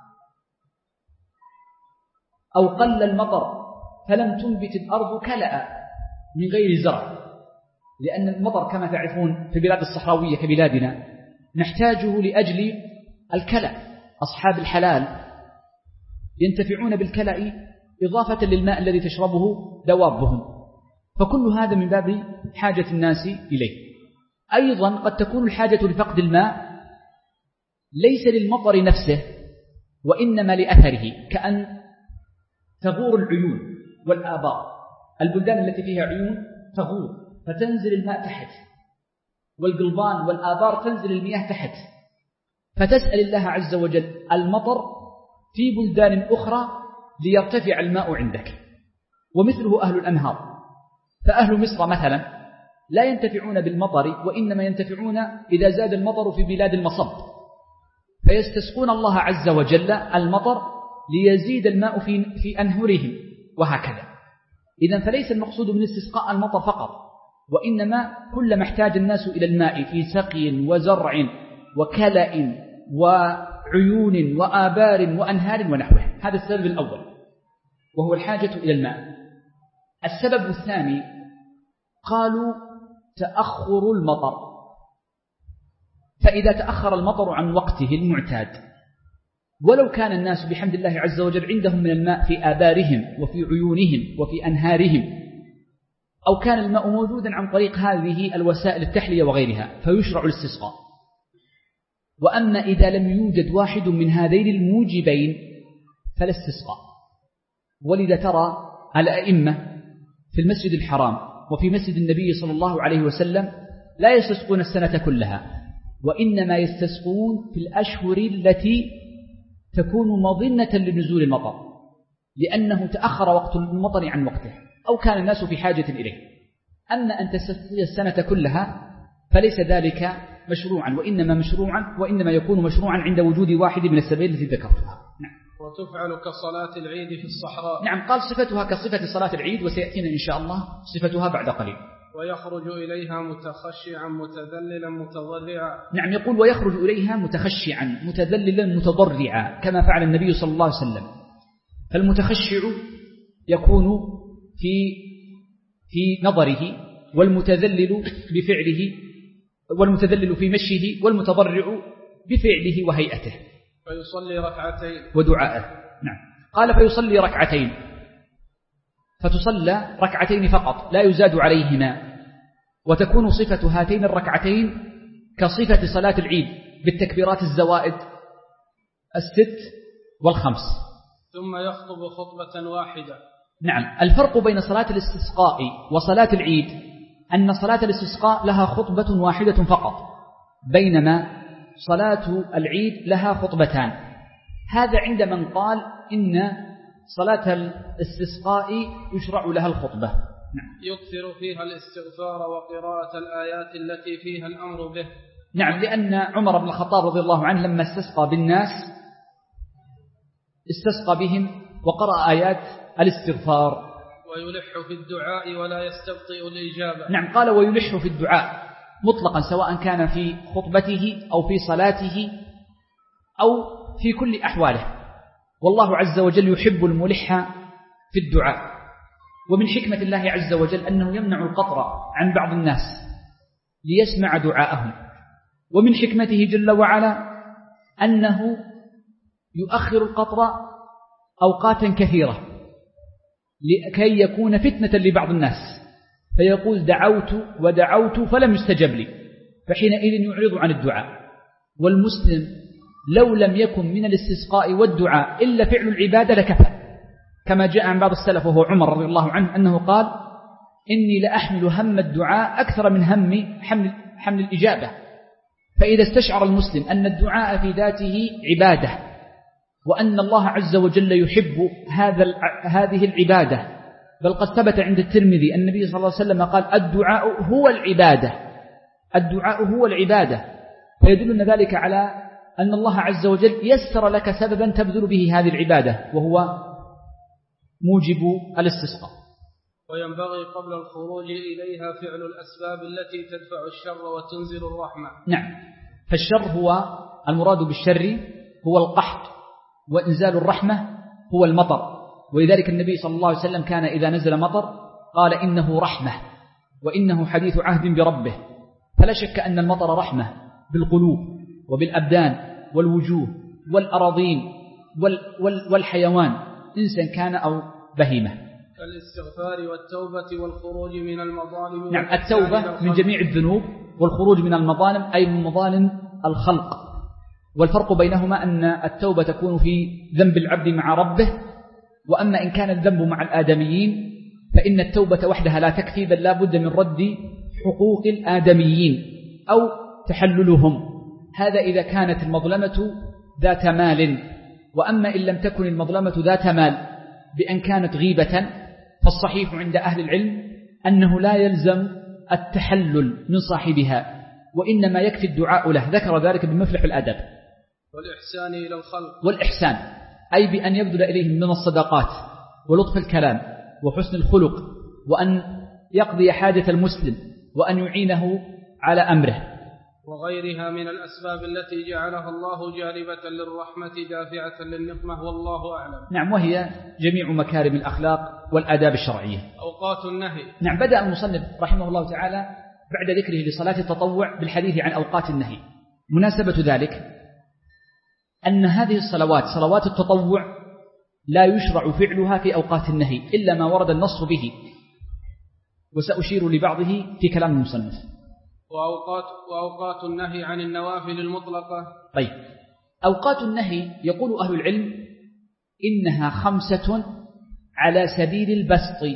[SPEAKER 2] أو قل المطر فلم تنبت الأرض كلأ من غير زرع، لأن المطر كما تعرفون في البلاد الصحراوية كبلادنا نحتاجه لأجل الكلأ. أصحاب الحلال ينتفعون بالكلأ إضافة للماء الذي تشربه دوابهم، فكل هذا من باب حاجة الناس إليه. أيضا قد تكون الحاجة لفقد الماء ليس للمطر نفسه وإنما لأثره، كأن تغور العيون والآبار. البلدان التي فيها عيون تغور فتنزل الماء تحت، والقلبان والآبار تنزل المياه تحت، فتسأل الله عز وجل المطر في بلدان أخرى ليرتفع الماء عندك. ومثله أهل الأنهار، فأهل مصر مثلا لا ينتفعون بالمطر وإنما ينتفعون إذا زاد المطر في بلاد المصب، فيستسقون الله عز وجل المطر ليزيد الماء في في أنهرهم، وهكذا. إذن فليس المقصود من استسقاء المطر فقط، وإنما كلما احتاج الناس إلى الماء في سقي وزرع وكلأ وعيون وآبار وأنهار ونحوه. هذا السبب الأول وهو الحاجة إلى الماء. السبب الثاني قالوا تأخر المطر، فإذا تأخر المطر عن وقته المعتاد، ولو كان الناس بحمد الله عز وجل عندهم من الماء في آبارهم وفي عيونهم وفي أنهارهم، أو كان الماء موجودا عن طريق هذه الوسائل التحلية وغيرها، فيشرع الاستسقاء. وأما إذا لم يوجد واحد من هذين الموجبين فلا استسقاء. ولذا ترى الأئمة في المسجد الحرام وفي مسجد النبي صلى الله عليه وسلم لا يستسقون السنة كلها، وإنما يستسقون في الأشهر التي تكون مظنة لنزول المطر، لأنه تأخر وقت المطر عن وقته أو كان الناس في حاجة إليه. أما أن تستسقي السنة كلها فليس ذلك مشروعا، وإنما مشروعا وإنما يكون مشروعا عند وجود واحد من السبيل التي ذكرتها. نعم.
[SPEAKER 1] وتفعل كصلاة العيد في الصحراء.
[SPEAKER 2] نعم، قال صفتها كصفة صلاة العيد، وسيأتينا إن شاء الله صفتها بعد قليل.
[SPEAKER 1] ويخرج إليها متخشعا متذللا متضرعا.
[SPEAKER 2] نعم، يقول ويخرج إليها متخشعا متذللا متضرعا كما فعل النبي صلى الله عليه وسلم. فالمتخشع يكون في في نظره، والمتذلل بفعله، والمتذلل في مشيه، والمتضرع بفعله وهيئته.
[SPEAKER 1] فيصلي ركعتين
[SPEAKER 2] ودعائه. نعم، قال فيصلي ركعتين، فتصلى ركعتين فقط لا يزاد عليهما، وتكون صفة هاتين الركعتين كصفة صلاة العيد بالتكبيرات الزوائد الست والخمس.
[SPEAKER 1] ثم يخطب خطبة واحدة.
[SPEAKER 2] نعم، الفرق بين صلاة الاستسقاء وصلاة العيد أن صلاة الاستسقاء لها خطبة واحدة فقط، بينما صلاة العيد لها خطبتان. هذا عند من قال إن صلاة الاستسقاء يشرع لها الخطبة. نعم.
[SPEAKER 1] يكثر فيها الاستغفار وقراءة الآيات التي فيها الأمر به.
[SPEAKER 2] نعم، لأن عمر بن الخطاب رضي الله عنه لما استسقى بالناس استسقى بهم وقرأ آيات الاستغفار.
[SPEAKER 1] ويلح في الدعاء ولا يستبطئ الإجابة.
[SPEAKER 2] نعم، قال ويلح في الدعاء مطلقا، سواء كان في خطبته أو في صلاته أو في كل أحواله، والله عز وجل يحب الملح في الدعاء. ومن حكمة الله عز وجل أنه يمنع القطر عن بعض الناس ليسمع دعاءهم، ومن حكمته جل وعلا أنه يؤخر القطر أوقاتا كثيرة لكي يكون فتنة لبعض الناس، فيقول دعوت ودعوت فلم يستجب لي، فحينئذ يعرض عن الدعاء. والمسلم لو لم يكن من الاستسقاء والدعاء إلا فعل العبادة لكفى، كما جاء عن بعض السلف وهو عمر رضي الله عنه أنه قال إني لأحمل هم الدعاء أكثر من هم حمل, حمل الإجابة. فإذا استشعر المسلم أن الدعاء في ذاته عبادة، وأن الله عز وجل يحب هذا هذه العبادة، بل قد ثبت عند الترمذي النبي صلى الله عليه وسلم قال الدعاء هو العبادة، الدعاء هو العبادة، فيدلنا ذلك على أن الله عز وجل يسر لك سببا تبذل به هذه العبادة، وهو موجب الاستسقاء.
[SPEAKER 1] وينبغي قبل الخروج إليها فعل الأسباب التي تدفع الشر وتنزل الرحمة.
[SPEAKER 2] نعم، فالشر هو المراد بالشر هو القحط، وإنزال الرحمة هو المطر، ولذلك النبي صلى الله عليه وسلم كان إذا نزل مطر قال إنه رحمة وإنه حديث عهد بربه. فلا شك أن المطر رحمة بالقلوب وبالأبدان والوجوه والأراضين والحيوان، إنسان كان أو بهيمة.
[SPEAKER 1] كالاستغفار والتوبة والخروج من المظالم.
[SPEAKER 2] نعم، التوبة من جميع الذنوب، والخروج من المظالم أي من مظالم الخلق. والفرق بينهما أن التوبة تكون في ذنب العبد مع ربه، وأما إن كان الذنب مع الآدميين فإن التوبة وحدها لا تكفي، بل لا بد من رد حقوق الآدميين أو تحللهم. هذا إذا كانت المظلمة ذات مال، وأما إن لم تكن المظلمة ذات مال بأن كانت غيبة، فالصحيح عند أهل العلم أنه لا يلزم التحلل من صاحبها، وإنما يكفي الدعاء له. ذكر ذلك بمفلح الأدب.
[SPEAKER 1] والإحسان إلى الخلق.
[SPEAKER 2] والإحسان أي بأن يبذل إليهم من الصدقات ولطف الكلام وحسن الخلق، وأن يقضي حاجة المسلم، وأن يعينه على أمره،
[SPEAKER 1] وغيرها من الأسباب التي جعلها الله جالبة للرحمة دافعة للنقمة، والله أعلم.
[SPEAKER 2] نعم، وهي جميع مكارم الأخلاق والآداب الشرعية.
[SPEAKER 1] أوقات النهي. نعم،
[SPEAKER 2] بدأ المصنف رحمه الله تعالى بعد ذكره لصلاة التطوع بالحديث عن أوقات النهي. مناسبة ذلك أن هذه الصلوات صلوات التطوع لا يشرع فعلها في أوقات النهي إلا ما ورد النص به، وسأشير لبعضه في كلام المصنف.
[SPEAKER 1] وأوقات, وأوقات النهي عن النوافل المطلقة.
[SPEAKER 2] طيب، أوقات النهي يقول أهل العلم إنها خمسة على سبيل البسط،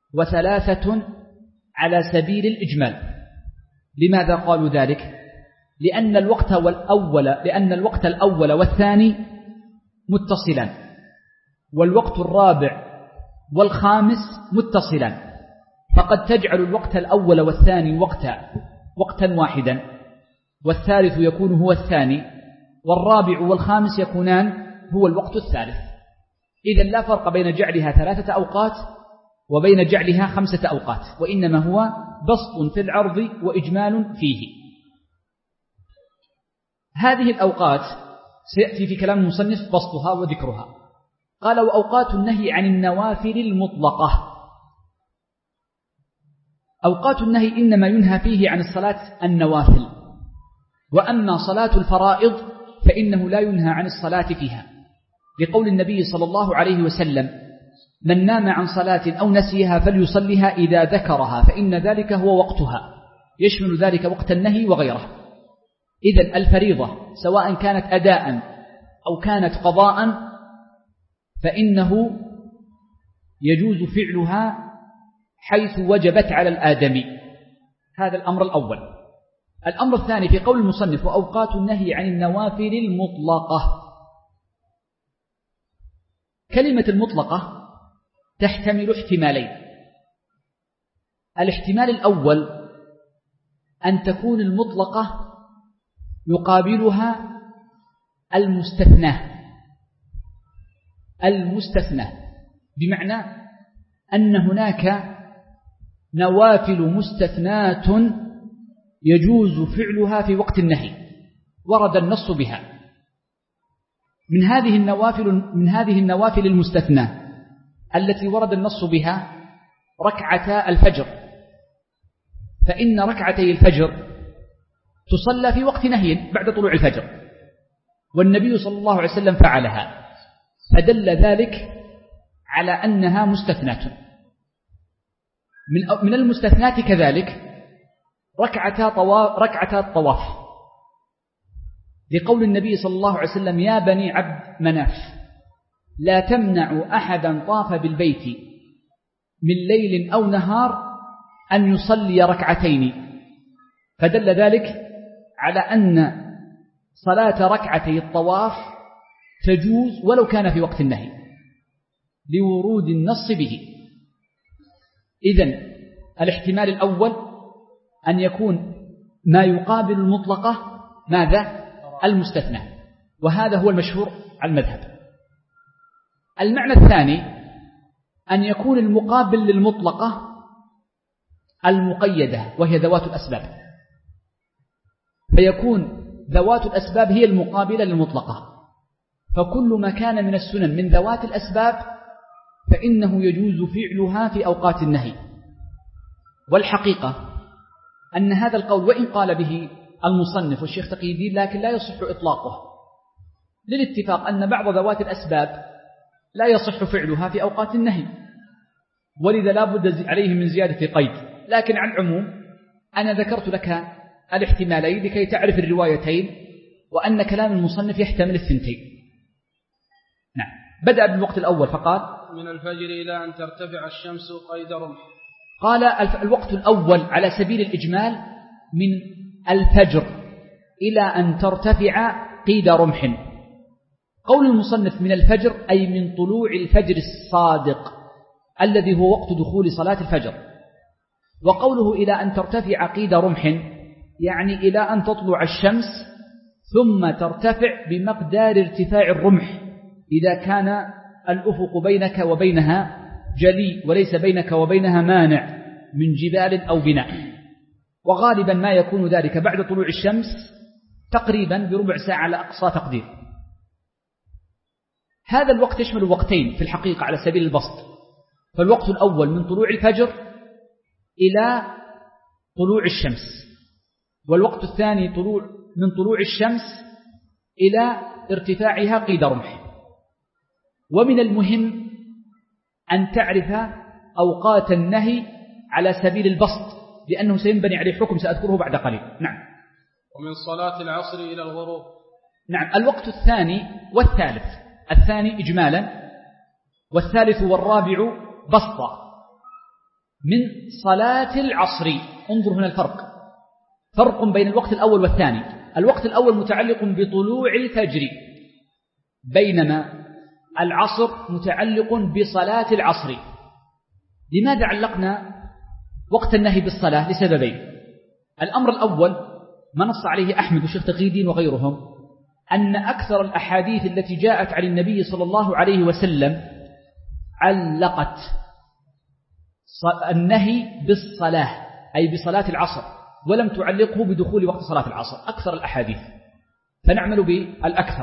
[SPEAKER 2] وثلاثة على سبيل الإجمال. لماذا قالوا ذلك؟ لأن الوقت الأول لأن الوقت الأول والثاني متصلان، والوقت الرابع والخامس متصلان، فقد تجعل الوقت الأول والثاني وقتا وقتا واحدا، والثالث يكون هو الثاني، والرابع والخامس يكونان هو الوقت الثالث. إذن لا فرق بين جعلها ثلاثة أوقات وبين جعلها خمسة أوقات، وإنما هو بسط في العرض وإجمال فيه. هذه الأوقات سيأتي في كلام المصنف بسطها وذكرها. قال: وأوقات النهي عن النوافل المطلقة. أوقات النهي إنما ينهى فيه عن الصلاة النوافل، وأما صلاة الفرائض فإنه لا ينهى عن الصلاة فيها، لقول النبي صلى الله عليه وسلم: من نام عن صلاة أو نسيها فليصلها إذا ذكرها فإن ذلك هو وقتها، يشمل ذلك وقت النهي وغيره. إذن الفريضة سواء كانت أداء أو كانت قضاء فإنه يجوز فعلها حيث وجبت على الآدمي. هذا الأمر الأول. الأمر الثاني في قول المصنف: وأوقات النهي عن النوافل المطلقة. كلمة المطلقة تحتمل احتمالين. الاحتمال الأول أن تكون المطلقة يقابلها المستثنى المستثنى بمعنى أن هناك نوافل مستثنات يجوز فعلها في وقت النهي ورد النص بها. من هذه النوافل من هذه النوافل المستثنى التي ورد النص بها ركعتا الفجر، فإن ركعتي الفجر تصلى في وقت نهي بعد طلوع الفجر، والنبي صلى الله عليه وسلم فعلها، فدل ذلك على أنها مستثنات. من المستثنات كذلك ركعتا طواف ركعتا الطواف، لقول النبي صلى الله عليه وسلم: يا بني عبد مناف لا تمنعوا أحدا طاف بالبيت من ليل أو نهار أن يصلي ركعتين، فدل ذلك على أن صلاة ركعتي الطواف تجوز ولو كان في وقت النهي لورود النص به. إذن الاحتمال الأول أن يكون ما يقابل المطلقة ماذا؟ المستثنى، وهذا هو المشهور على المذهب. المعنى الثاني أن يكون المقابل للمطلقة المقيدة وهي ذوات الأسباب، فيكون ذوات الأسباب هي المقابلة للمطلقة، فكل ما كان من السنن من ذوات الأسباب فإنه يجوز فعلها في أوقات النهي. والحقيقة أن هذا القول وإن قال به المصنف والشيخ تقي الدين لكن لا يصح إطلاقه، للاتفاق أن بعض ذوات الأسباب لا يصح فعلها في أوقات النهي، ولذا لا بد عليه من زيادة قيد. لكن عن العموم أنا ذكرت لك الاحتمالين لكي تعرف الروايتين، وأن كلام المصنف يحتمل الثنتين. نعم. بدأ بالوقت الأول فقال:
[SPEAKER 1] من الفجر إلى أن ترتفع الشمس قيد رمح.
[SPEAKER 2] قال الوقت الأول على سبيل الإجمال من الفجر إلى أن ترتفع قيد رمح. قول المصنف من الفجر أي من طلوع الفجر الصادق الذي هو وقت دخول صلاة الفجر، وقوله إلى أن ترتفع قيد رمح يعني إلى أن تطلع الشمس ثم ترتفع بمقدار ارتفاع الرمح إذا كان الأفق بينك وبينها جلي وليس بينك وبينها مانع من جبال أو بناء، وغالبا ما يكون ذلك بعد طلوع الشمس تقريبا بربع ساعة على أقصى تقدير. هذا الوقت يشمل وقتين في الحقيقة على سبيل البسط، فالوقت الأول من طلوع الفجر إلى طلوع الشمس، والوقت الثاني طلوع من طلوع الشمس إلى ارتفاعها قيد رمح. ومن المهم أن تعرف أوقات النهي على سبيل البسط لأنه سينبني عليه حكم سأذكره بعد قليل. نعم.
[SPEAKER 1] ومن صلاة العصر إلى الغروب.
[SPEAKER 2] نعم. الوقت الثاني والثالث، الثاني إجمالا والثالث والرابع بسطا. من صلاة العصر، انظر هنا الفرق، فرق بين الوقت الأول والثاني. الوقت الأول متعلق بطلوع الفجر، بينما العصر متعلق بصلاة العصر. لماذا علقنا وقت النهي بالصلاة؟ لسببين. الأمر الأول ما نص عليه أحمد والشيخ تقي الدين وغيرهم، أن أكثر الأحاديث التي جاءت عن النبي صلى الله عليه وسلم علقت النهي بالصلاة أي بصلاة العصر، ولم تعلقه بدخول وقت صلاة العصر، أكثر الأحاديث، فنعمل بالأكثر.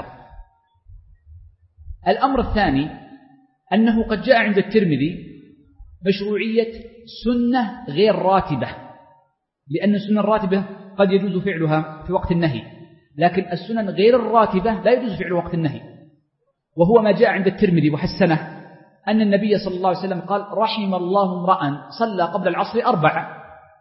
[SPEAKER 2] الأمر الثاني أنه قد جاء عند الترمذي مشروعية سنة غير راتبة، لأن السنة الراتبة قد يجوز فعلها في وقت النهي، لكن السنن غير الراتبة لا يجوز فعل وقت النهي، وهو ما جاء عند الترمذي وحسنه أن النبي صلى الله عليه وسلم قال: رحم الله امرأ صلى قبل العصر أربعة،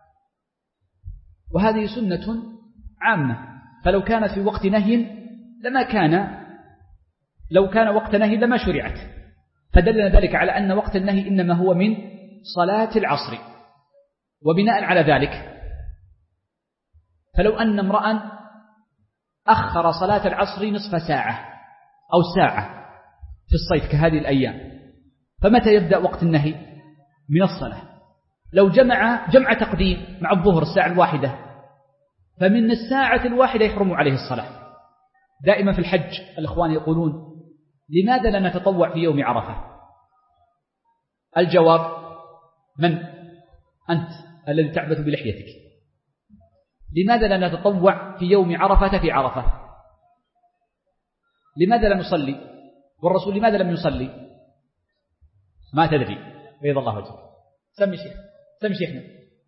[SPEAKER 2] وهذه سنة عامة، فلو كانت في وقت نهي لما كان لو كان وقت نهي لما شرعت، فدلنا ذلك على أن وقت النهي إنما هو من صلاة العصر. وبناء على ذلك فلو أن امرأ أخر صلاة العصر نصف ساعة أو ساعة في الصيف كهذه الأيام، فمتى يبدأ وقت النهي؟ من الصلاة. لو جمع جمع تقديم مع الظهر الساعة الواحدة، فمن الساعة الواحدة يحرم عليه الصلاة. دائما في الحج الإخوان يقولون: لماذا لا نتطوع في يوم عرفة؟ الجواب: من أنت الذي تعبث بلحيتك؟ لماذا لا نتطوع في يوم عرفة في عرفة؟ لماذا لا نصلي؟ والرسول لماذا لم يصلي؟ ما تدري، بيض الله وجهك. سمي شيخ سمي شيخنا.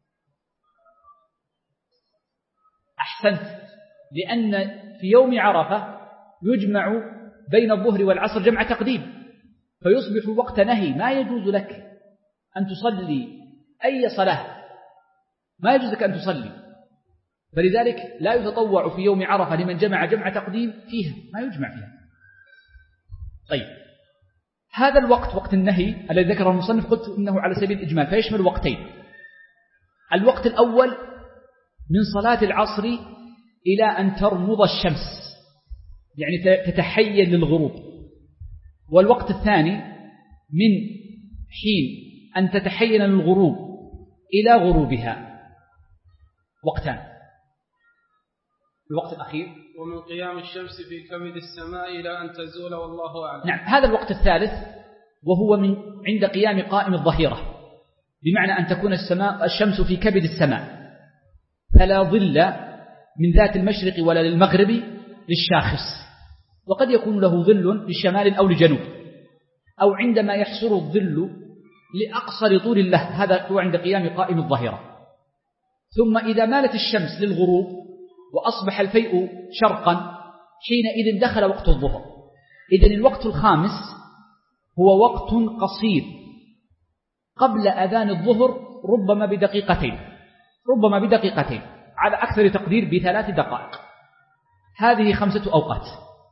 [SPEAKER 2] أحسنت، لأن في يوم عرفة يجمع بين الظهر والعصر جمع تقديم، فيصبح وقت نهي، ما يجوز لك أن تصلي أي صلاة، ما يجوز لك أن تصلي، فلذلك لا يتطوع في يوم عرفة لمن جمع جمع تقديم فيها، ما يجمع فيها. طيب، هذا الوقت وقت النهي الذي ذكره المصنف قلت إنه على سبيل الإجمال، فيشمل وقتين. الوقت الأول من صلاة العصر إلى أن ترمض الشمس، يعني تتحين للغروب. والوقت الثاني من حين أن تتحين للغروب إلى غروبها، وقتان. الوقت الأخير
[SPEAKER 1] ومن قيام الشمس في كبد السماء إلى أن تزول والله أعلم.
[SPEAKER 2] نعم، هذا الوقت الثالث وهو من عند قيام قائم الظهيرة، بمعنى أن تكون السماء الشمس في كبد السماء، فلا ظل من ذات المشرق ولا للمغرب للشاخص، وقد يكون له ظل للشمال أو لجنوب، أو عندما يحصر الظل لأقصر طول له، هذا هو عند قيام قائم الظهيرة. ثم إذا مالت الشمس للغروب وأصبح الفيء شرقا، حينئذ دخل وقت الظهر. إذن الوقت الخامس هو وقت قصير قبل أذان الظهر، ربما بدقيقتين ربما بدقيقتين على أكثر تقدير بثلاث دقائق. هذه خمسة أوقات.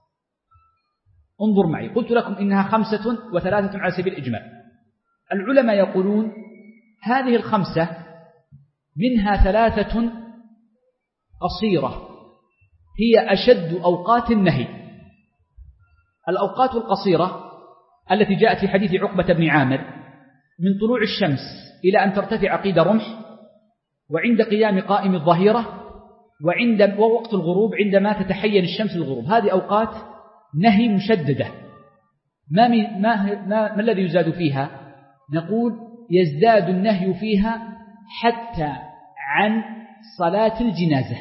[SPEAKER 2] انظر معي، قلت لكم إنها خمسة وثلاثة على سبيل الإجمال. العلماء يقولون هذه الخمسة منها ثلاثة قصيرة هي أشد أوقات النهي. الأوقات القصيرة التي جاءت في حديث عقبة بن عامر من طلوع الشمس إلى أن ترتفع قيد رمح، وعند قيام قائم الظهيرة، وعند ووقت الغروب عندما تتحين الشمس للغروب، هذه أوقات نهي مشددة. ما, ما, ما, ما الذي يزاد فيها؟ نقول يزداد النهي فيها حتى عن صلاة الجنازة،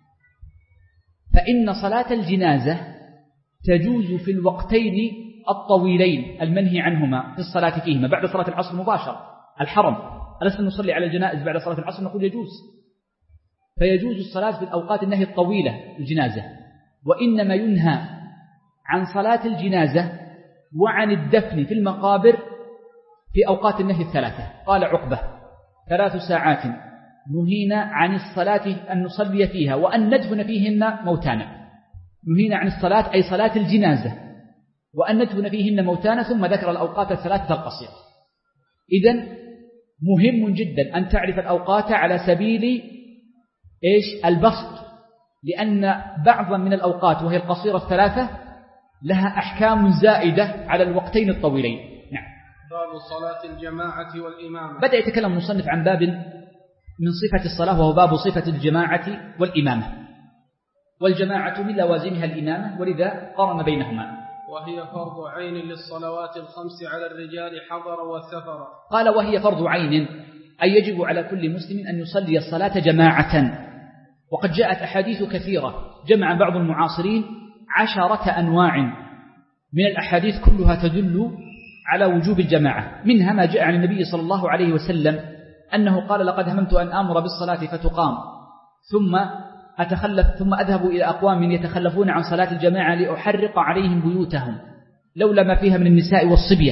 [SPEAKER 2] فإن صلاة الجنازة تجوز في الوقتين الطويلين المنهي عنهما في الصلاة فيهما بعد صلاة العصر مباشرة. الحرم ألسنا نصلي على الجنائز بعد صلاة العصر؟ نقول يجوز، فيجوز الصلاة في الأوقات النهي الطويلة الجنازة. وإنما ينهى عن صلاة الجنازة وعن الدفن في المقابر في أوقات النهي الثلاثة. قال عقبة: ثلاث ساعات نهينا عن الصلاة أن نصلي فيها وأن ندفن فيهن موتانا. نهينا عن الصلاة أي صلاة الجنازة، وأن ندفن فيهن موتانا، ثم ذكر الأوقات الثلاثة القصيرة. إذن مهم جدا أن تعرف الأوقات على سبيل إيش؟ البسط، لأن بعضا من الأوقات وهي القصيرة الثلاثة لها أحكام زائدة على الوقتين الطويلين. نعم.
[SPEAKER 1] باب صلاة الجماعة والإمامة.
[SPEAKER 2] بدأ يتكلم المصنف عن باب من صفة الصلاة وهو باب صفة الجماعة والإمامة. والجماعة من لوازمها الإمامة ولذا قارن بينهما.
[SPEAKER 1] وهي فرض عين للصلوات الخمس على الرجال حضرا وسفرا.
[SPEAKER 2] قال وهي فرض عين أي يجب على كل مسلم أن يصلي الصلاة جماعة. وقد جاءت أحاديث كثيرة جمع بعض المعاصرين عشرة أنواع من الأحاديث كلها تدل على وجوب الجماعة. منها ما جاء عن النبي صلى الله عليه وسلم أنه قال لقد هممت أن آمر بالصلاة فتقام ثم أتخلف ثم أذهب إلى أقوام يتخلفون عن صلاة الجماعة لأحرق عليهم بيوتهم لولا ما فيها من النساء والصبية.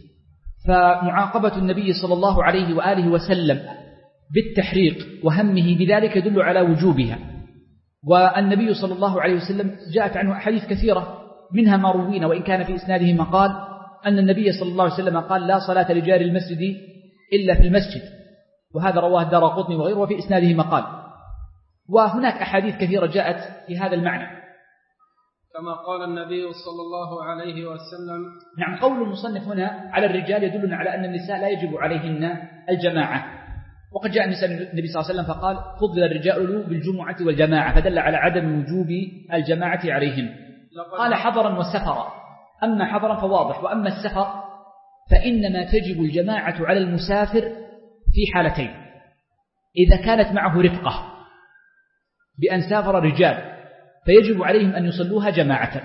[SPEAKER 2] فمعاقبة النبي صلى الله عليه وآله وسلم بالتحريق وهمه بذلك يدل على وجوبها. والنبي صلى الله عليه وسلم جاءت عنه أحاديث كثيرة منها ما روينا وإن كان في إسناده مقال أن النبي صلى الله عليه وسلم قال لا صلاة لجار المسجد إلا في المسجد، وهذا رواه الدارقطني وغيره وفي إسناده مقال. وهناك أحاديث كثيرة جاءت في هذا المعنى
[SPEAKER 1] كما قال النبي صلى الله عليه وسلم.
[SPEAKER 2] نعم. قول المصنف هنا على الرجال يدلنا على أن النساء لا يجب عليهن الجماعة. وقد جاء النبي صلى الله عليه وسلم فقال فضل الرجال بالجمعة والجماعة فدل على عدم وجوب الجماعة عليهم. قال حضرا وسفرا. أما حضرا فواضح، وأما السفر فإنما تجب الجماعة على المسافر في حالتين: إذا كانت معه رفقة بأن سافر رجال فيجب عليهم أن يصلوها جماعة.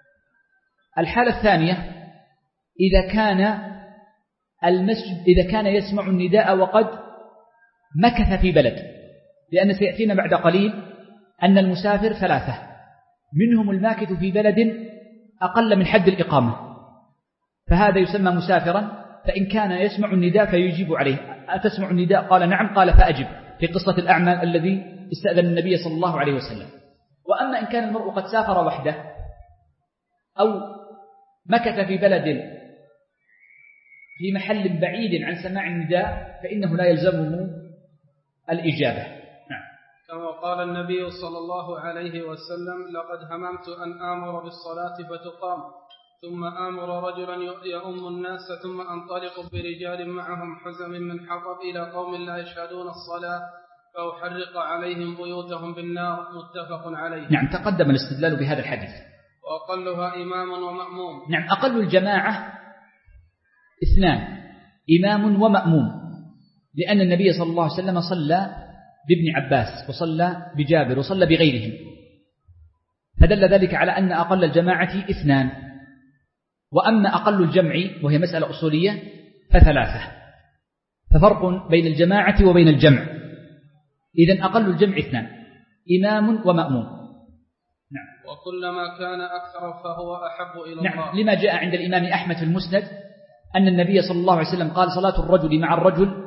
[SPEAKER 2] الحالة الثانية إذا كان المسجد إذا كان يسمع النداء وقد مكث في بلد، لأن سيأتينا بعد قليل أن المسافر ثلاثة، منهم الماكث في بلد أقل من حد الإقامة، فهذا يسمى مسافرا. فإن كان يسمع النداء فيجيب عليه. أتسمع النداء؟ قال نعم، قال فأجب، في قصة الأعمى الذي استأذن النبي صلى الله عليه وسلم. وأما إن كان المرء قد سافر وحده أو مكث في بلد في محل بعيد عن سماع النداء فإنه لا يلزمه الإجابة. نعم.
[SPEAKER 1] كما قال النبي صلى الله عليه وسلم لقد هممت أن آمر بالصلاة فتقام ثم آمر رجلا يؤم الناس ثم أنطلق برجال معهم حزم من حطب إلى قوم لا يشهدون الصلاة فأحرق عليهم بيوتهم بالنار. متفق عليه.
[SPEAKER 2] نعم. تقدم الاستدلال بهذا الحديث.
[SPEAKER 1] وأقلها إمام ومأموم.
[SPEAKER 2] نعم. أقل الجماعة اثنان، إمام ومأموم، لأن النبي صلى الله عليه وسلم صلى بابن عباس وصلى بجابر وصلى بغيرهم، فدل ذلك على أن أقل الجماعة اثنان. وأما أقل الجمع وهي مسألة أصولية فثلاثة، ففرق بين الجماعة وبين الجمع. إذن أقل الجمع اثنان، إمام ومأموم.
[SPEAKER 1] نعم. وكلما كان أكثر فهو أحب إلى الله.
[SPEAKER 2] نعم. لما جاء عند الإمام أحمد في المسند أن النبي صلى الله عليه وسلم قال صلاة الرجل مع الرجل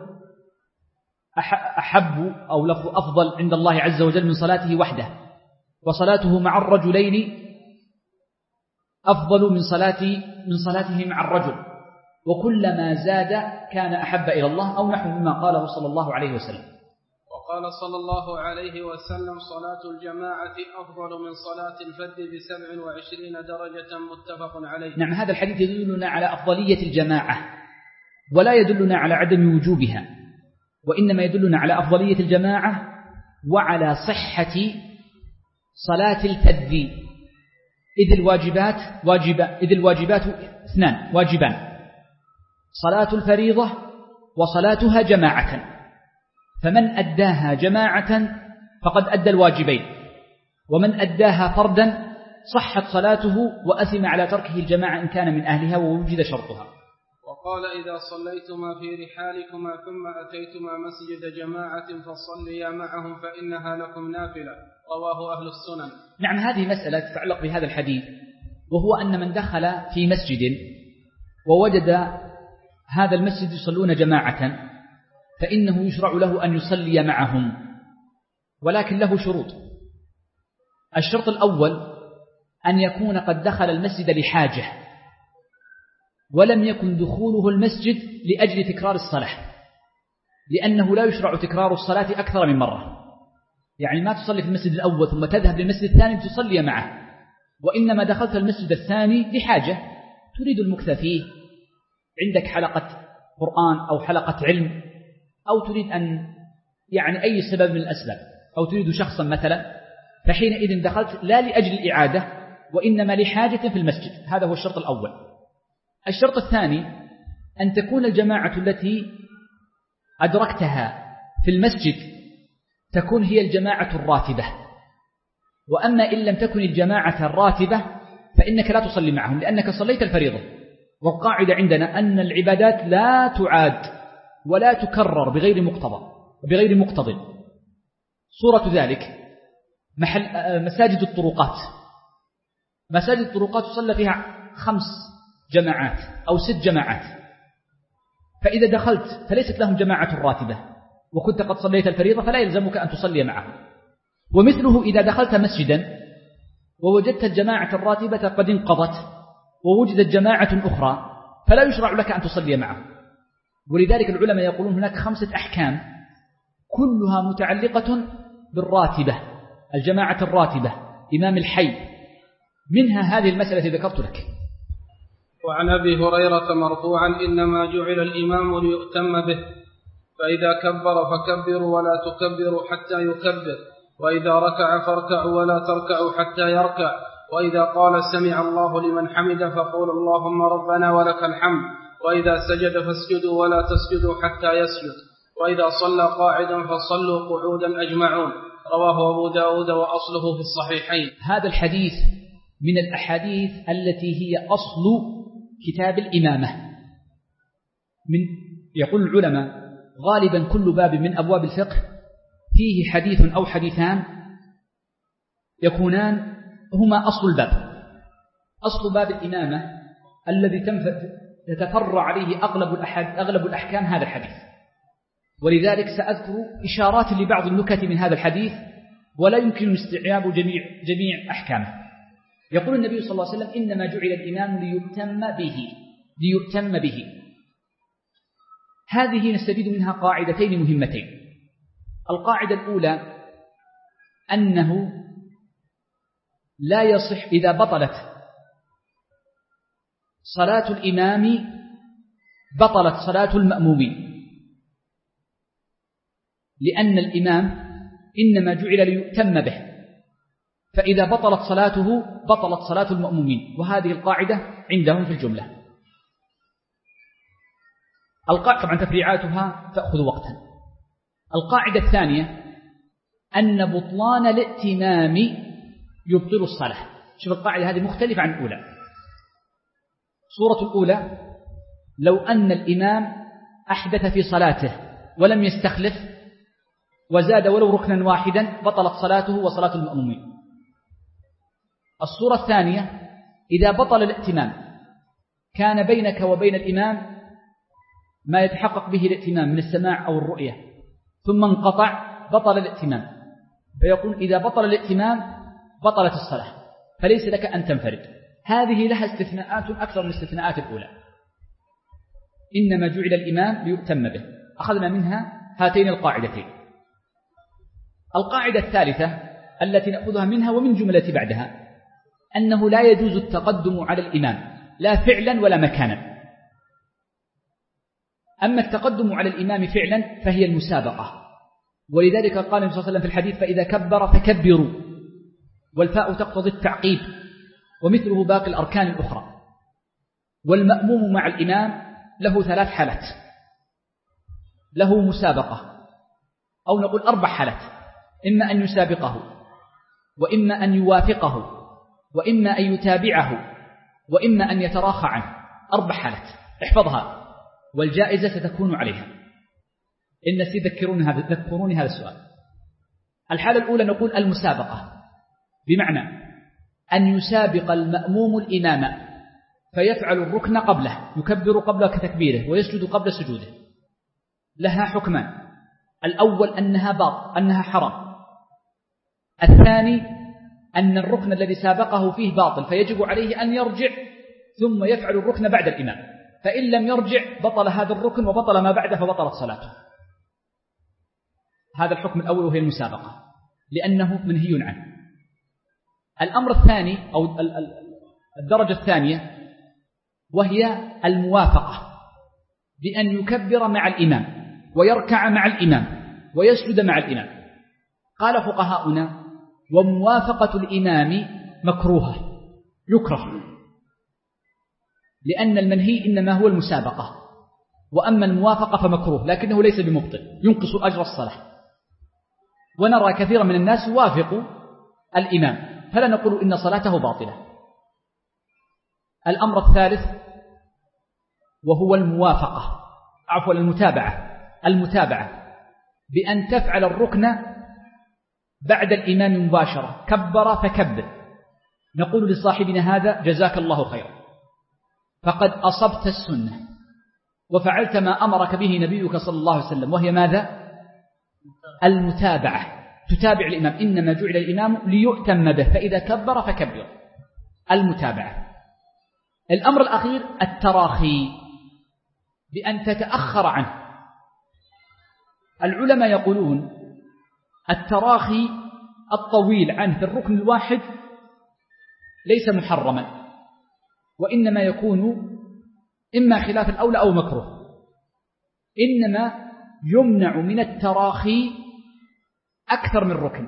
[SPEAKER 2] أحب أو لفظ أفضل عند الله عز وجل من صلاته وحده، وصلاته مع الرجلين أفضل من صلاة من صلاته مع الرجل، وكلما زاد كان أحب إلى الله، أو نحو مما قاله صلى الله عليه وسلم.
[SPEAKER 1] وقال صلى الله عليه وسلم صلاة الجماعة أفضل من صلاة الفرد بسبع وعشرين درجة. متفق عليه.
[SPEAKER 2] نعم. هذا الحديث يدلنا على أفضلية الجماعة ولا يدلنا على عدم وجوبها، وإنما يدلنا على أفضلية الجماعة وعلى صحة صلاة الفرد، إذ الواجبات واجبة إذ الواجبات اثنان واجبان: صلاة الفريضة وصلاتها جماعة، فمن أداها جماعة فقد أدى الواجبين، ومن أداها فردا صحت صلاته وأثم على تركه الجماعة إن كان من أهلها ووجد شرطها.
[SPEAKER 1] وقال إذا صليتما في رحالكما ثم أتيتما مسجد جماعة فصليا معهم فإنها لكم نافلة. رواه أهل السنن.
[SPEAKER 2] نعم. هذه مسألة تتعلق بهذا الحديث، وهو أن من دخل في مسجد ووجد هذا المسجد يصلون جماعة فإنه يشرع له أن يصلي معهم، ولكن له شروط. الشرط الأول أن يكون قد دخل المسجد لحاجة، ولم يكن دخوله المسجد لأجل تكرار الصلاة، لأنه لا يشرع تكرار الصلاة أكثر من مرة. يعني ما تصلي في المسجد الأول ثم تذهب للمسجد الثاني تصلي معه، وإنما دخلت المسجد الثاني لحاجة تريد المكث فيه، عندك حلقة قرآن أو حلقة علم، أو تريد أن يعني أي سبب من الأسباب، أو تريد شخصا مثلا، فحينئذ دخلت لا لأجل الإعادة وإنما لحاجة في المسجد. هذا هو الشرط الأول. الشرط الثاني أن تكون الجماعة التي أدركتها في المسجد تكون هي الجماعة الراتبة، وأما إن لم تكن الجماعة الراتبة فإنك لا تصلي معهم لأنك صليت الفريضة. والقاعدة عندنا أن العبادات لا تعاد ولا تكرر بغير مقتضى بغير مقتضى. صورة ذلك محل مساجد الطرقات. مساجد الطرقات تصلى فيها خمس جماعات أو ست جماعات، فإذا دخلت فليست لهم جماعة راتبة وكنت قد صليت الفريضة فلا يلزمك أن تصلي معهم. ومثله إذا دخلت مسجدا ووجدت الجماعة الراتبة قد انقضت ووجدت جماعة أخرى فلا يشرع لك أن تصلي معهم. ولذلك العلماء يقولون هناك خمسة أحكام كلها متعلقة بالراتبة، الجماعة الراتبة، إمام الحي، منها هذه المسألة التي ذكرت لك.
[SPEAKER 1] وعن أبي هريرة مرفوعا إنما جعل الإمام ليؤتم به، فإذا كبر فكبروا ولا تكبروا حتى يكبر، وإذا ركع فاركعوا ولا تركعوا حتى يركع، وإذا قال سمع الله لمن حمد فقول اللهم ربنا ولك الحمد، وإذا سجد فاسجدوا ولا تسجدوا حتى يسجد، وإذا صلى قاعدا فصلوا قعودا أجمعون. رواه أبو داود وأصله في الصحيحين.
[SPEAKER 2] هذا الحديث من الأحاديث التي هي أصل كتاب الإمامة. من يقول العلماء غالبا كل باب من أبواب الفقه فيه حديث أو حديثان يكونان هما أصل الباب. أصل باب الإمامة الذي تتفرع عليه أغلب أغلب الأحكام هذا الحديث. ولذلك سأذكر إشارات لبعض النكت من هذا الحديث ولا يمكن استيعاب جميع جميع أحكامه. يقول النبي صلى الله عليه وسلم إنما جعل الإمام ليؤتم به ليؤتم به. هذه نستفيد منها قاعدتين مهمتين. القاعدة الأولى أنه لا يصح إذا بطلت صلاة الإمام بطلت صلاة المأمومين، لأن الإمام إنما جعل ليؤتم به، فإذا بطلت صلاته بطلت صلاة المأمومين، وهذه القاعدة عندهم في الجملة. القاعدة طبعا تفريعاتها تأخذ وقتا. القاعدة الثانية أن بطلان الائتمام يبطل الصلاة. شوف القاعدة هذه مختلفة عن الأولى. صورة الأولى لو أن الإمام أحدث في صلاته ولم يستخلف وزاد ولو ركنا واحدا بطلت صلاته وصلاة المأمومين. الصورة الثانية إذا بطل الائتمام كان بينك وبين الإمام ما يتحقق به الائتمام من السماع أو الرؤية ثم انقطع بطل الائتمام، فيقول إذا بطل الائتمام بطلت الصلاة فليس لك أن تنفرد. هذه لها استثناءات أكثر من الاستثناءات الأولى. إنما جعل الإمام ليؤتم به، أخذنا منها هاتين القاعدتين. القاعدة الثالثة التي نأخذها منها ومن جملة بعدها أنه لا يجوز التقدم على الإمام لا فعلا ولا مكانا. أما التقدم على الإمام فعلا فهي المسابقة، ولذلك قال النبي صلى الله عليه وسلم في الحديث فإذا كبر فكبروا، والفاء تقتضي التعقيب، ومثله باقي الأركان الأخرى. والمأموم مع الإمام له ثلاث حالات: له مسابقة، أو نقول أربع حالات: إما أن يسابقه، وإما أن يوافقه، وإما أن يتابعه، وإما أن يتراخى عنه. أربع حالات احفظها والجائزة ستكون عليها إن سيذكروني هذا ذكروني هذا السؤال. الحالة الأولى نقول المسابقة، بمعنى أن يسابق المأموم الإمام فيفعل الركن قبله، يكبر قبل كتكبيره ويسجد قبل سجوده. لها حكمان: الأول أنها باطل أنها حرام، الثاني أن الركن الذي سابقه فيه باطل فيجب عليه أن يرجع ثم يفعل الركن بعد الإمام، فإن لم يرجع بطل هذا الركن وبطل ما بعده فبطلت صلاته. هذا الحكم الأول وهي المسابقة. لأنه منهي عنه. الأمر الثاني أو الدرجة الثانية وهي الموافقة، بأن يكبر مع الإمام ويركع مع الإمام ويسجد مع الإمام. قال فقهاؤنا: وموافقة الإمام مكروهة، يكره، لأن المنهي إنما هو المسابقة، وأما الموافقة فمكروه لكنه ليس بمبطل، ينقص أجر الصلاة. ونرى كثيرا من الناس يوافق الإمام، فلا نقول إن صلاته باطلة. الأمر الثالث وهو الموافقة، عفوا المتابعة، المتابعة بأن تفعل الركن بعد الإمام مباشرة، كبر فكبر، نقول لصاحبنا هذا: جزاك الله خيرا، فقد أصبت السنة وفعلت ما أمرك به نبيك صلى الله عليه وسلم، وهي ماذا؟ المتابعة، تتابع الإمام، إنما جعل الإمام ليؤتم به، فإذا كبر فكبر، المتابعة. الأمر الأخير التراخي، بأن تتأخر عنه. العلماء يقولون التراخي الطويل عنه في الركن الواحد ليس محرما، وإنما يكون إما خلاف الأولى أو مكروه، إنما يمنع من التراخي أكثر من ركن،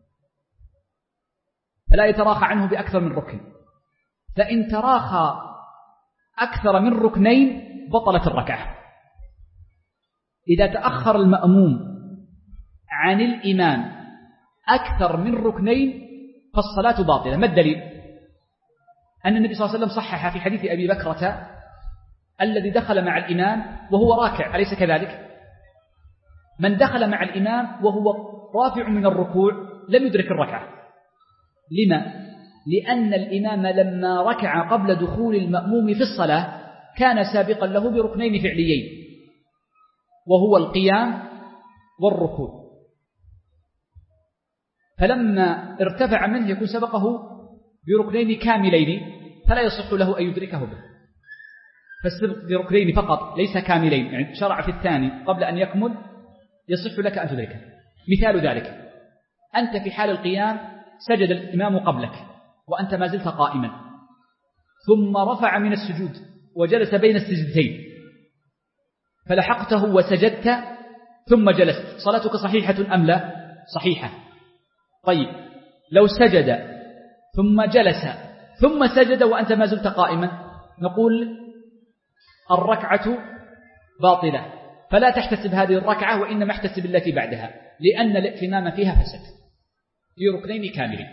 [SPEAKER 2] فلا يتراخى عنه بأكثر من ركن، فإن تراخى أكثر من ركنين بطلت الركعة. إذا تأخر المأموم عن الإمام أكثر من ركنين فالصلاة باطلة. ما الدليل؟ أن النبي صلى الله عليه وسلم صحح في حديث أبي بكرة الذي دخل مع الإمام وهو راكع، أليس كذلك؟ من دخل مع الإمام وهو رافع من الركوع لم يدرك الركعة. لما؟ لأن الإمام لما ركع قبل دخول المأموم في الصلاة كان سابقا له بركنين فعليين، وهو القيام والركوع، فلما ارتفع منه يكون سبقه بركنين كاملين، فلا يصح له أن يدركه به. فالسبق بركنين فقط ليس كاملين، يعني شرع في الثاني قبل أن يكمل، يصح لك أن تدركه. مثال ذلك: أنت في حال القيام سجد الإمام قبلك وأنت ما زلت قائما، ثم رفع من السجود وجلس بين السجدتين، فلحقته وسجدت ثم جلست، صلاتك صحيحة أم لا؟ صحيحة. طيب، لو سجد ثم جلس ثم سجد وأنت ما زلت قائما، نقول الركعة باطلة، فلا تحتسب هذه الركعة، وإنما احتسب التي بعدها، لأن الائتمام فيها فسد في ركنين كاملين.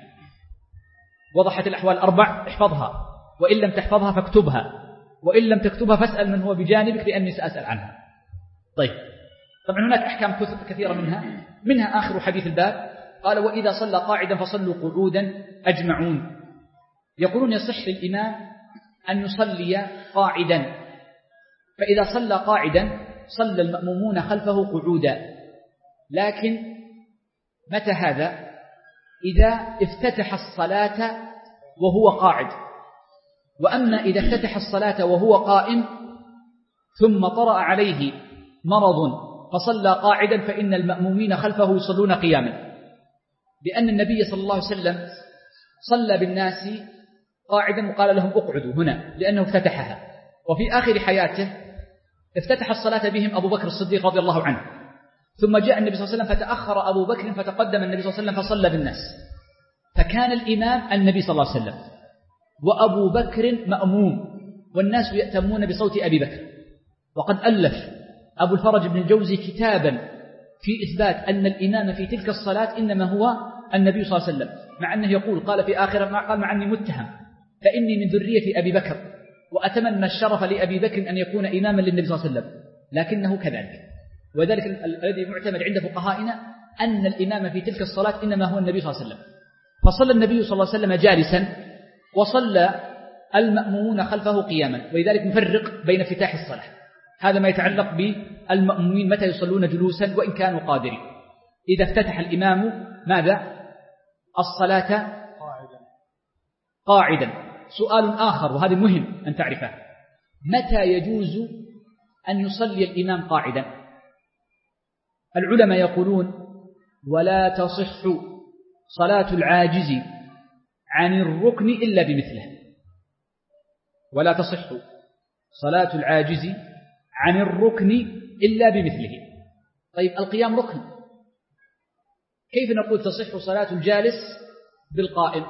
[SPEAKER 2] وضحت الأحوال الأربع، احفظها، وإن لم تحفظها فاكتبها، وإن لم تكتبها فاسأل من هو بجانبك لأني سأسأل عنها. طيب، طبعا هناك أحكام كثيرة منها منها آخر حديث الباب، قال: وإذا صلى قاعدا فصلوا قعودا أجمعون. يقولون يصح للإمام أن يصلي قاعدا، فإذا صلى قاعدا صلى المأمومون خلفه قعودا، لكن متى هذا؟ إذا افتتح الصلاة وهو قاعد. وأما إذا افتتح الصلاة وهو قائم ثم طرأ عليه مرض فصلى قاعدا فإن المأمومين خلفه يصلون قياما، لأن النبي صلى الله عليه وسلم صلى بالناس قاعدا وقال لهم اقعدوا هنا لأنه افتتحها. وفي آخر حياته افتتح الصلاة بهم أبو بكر الصديق رضي الله عنه، ثم جاء النبي صلى الله عليه وسلم فتأخر أبو بكر فتقدم النبي صلى الله عليه وسلم فصلى بالناس، فكان الإمام النبي صلى الله عليه وسلم وأبو بكر مأموم والناس يأتمون بصوت أبي بكر. وقد ألف أبو الفرج بن الجوزي كتابا في إثبات أن الإمام في تلك الصلاة إنما هو النبي صلى الله عليه وسلم، مع أنه يقول قال في آخر ما قال: مع أني متهم فإني من ذرية أبي بكر وأتمنى الشرف لأبي بكر أن يكون إماما للنبي صلى الله عليه وسلم، لكنه كذلك. وذلك الذي معتمد عند فقهائنا أن الإمام في تلك الصلاة إنما هو النبي صلى الله عليه وسلم. فصلى النبي صلى الله عليه وسلم جالسا وصلى المأمومون خلفه قياما، ولذلك نفرق بين افتتاح الصلاة، هذا ما يتعلق بالمأمومين متى يصلون جلوسا وإن كانوا قادرين. إذا افتتح الإمام ماذا؟ الصلاة قاعدا. سؤال آخر وهذا مهم أن تعرفه: متى يجوز أن يصلي الإمام قاعدا؟ العلماء يقولون: ولا تصح صلاة العاجز عن الركن إلا بمثله، ولا تصح صلاة العاجز عن الركن إلا بمثله. طيب القيام ركن، كيف نقول تصح صلاة الجالس بالقائم؟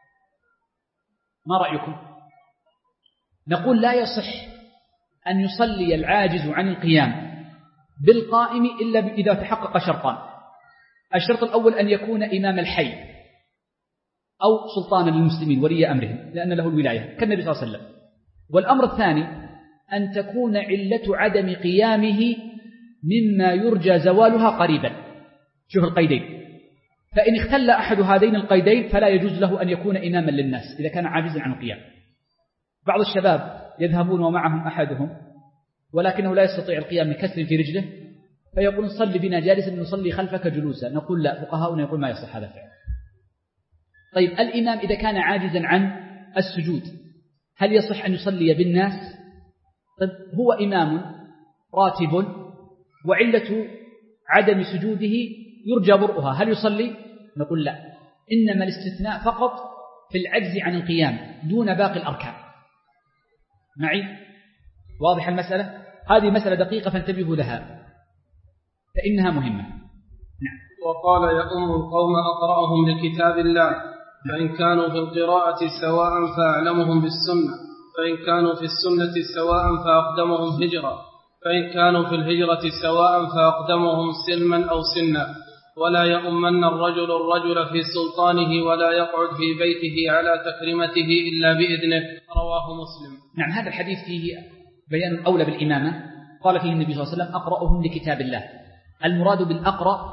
[SPEAKER 2] ما رأيكم؟ نقول لا يصح أن يصلي العاجز عن القيام بالقائم إلا إذا تحقق شرطان. الشرط الأول أن يكون إمام الحي أو سلطانا للمسلمين ولي أمرهم لأن له الولاية كالنبي صلى الله عليه وسلم. والأمر الثاني أن تكون علة عدم قيامه مما يرجى زوالها قريبا. شوف القيدين، فإن اختل أحد هذين القيدين فلا يجوز له أن يكون إماما للناس إذا كان عاجزا عن القيام. بعض الشباب يذهبون ومعهم أحدهم ولكنه لا يستطيع القيام من كسر في رجله فيقول صلي بنا جالسا نصلي خلفك جلوسا. نقول لا، فقهاؤنا يقول ما يصح هذا فعلا. طيب الإمام إذا كان عاجزا عن السجود هل يصح أن يصلي بالناس؟ طيب هو إمام راتب وعلة عدم سجوده يرجى برؤها، هل يصلي؟ نقول لا، إنما الاستثناء فقط في العجز عن القيام دون باقي الأركان. معي؟ واضح المسألة؟ هذه مسألة دقيقة فانتبهوا لها فإنها مهمة.
[SPEAKER 1] نعم. وقال يؤم القوم أقرأهم لكتاب الله، فإن كانوا في القراءة سواء فأعلمهم بالسنة، فإن كانوا في السنة سواء فأقدمهم هجرة، فإن كانوا في الهجرة سواء فأقدمهم سلما أو سنا، ولا يؤمن الرجل الرجل في سلطانه ولا يقعد في بيته على تكريمته إلا بإذنه. رواه مسلم.
[SPEAKER 2] نعم، هذا الحديث فيه بيان الأولى بالإمامة. قال فيه النبي صلى الله عليه وسلم أقرأهم لكتاب الله. المراد بالأقرأ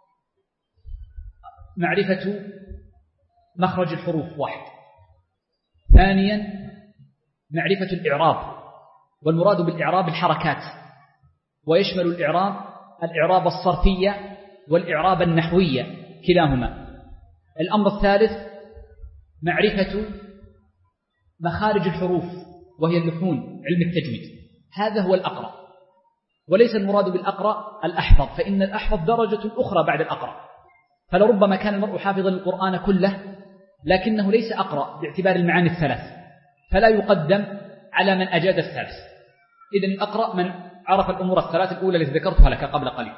[SPEAKER 2] معرفة مخرج الحروف واحد، ثانيا معرفة الإعراب، والمراد بالإعراب الحركات، ويشمل الإعراب الإعراب الصرفية والإعراب النحوية كلاهما. الأمر الثالث معرفة مخارج الحروف وهي اللحون، علم التجويد. هذا هو الأقرأ، وليس المراد بالأقرأ الأحفظ، فإن الأحفظ درجة أخرى بعد الأقرأ. فلربما كان المرء حافظا القرآن كله لكنه ليس أقرأ باعتبار المعاني الثلاث، فلا يقدم على من أجاد الثلاث. إذن الأقرأ من عرف الأمور الثلاث الأولى التي ذكرتها لك قبل قليل.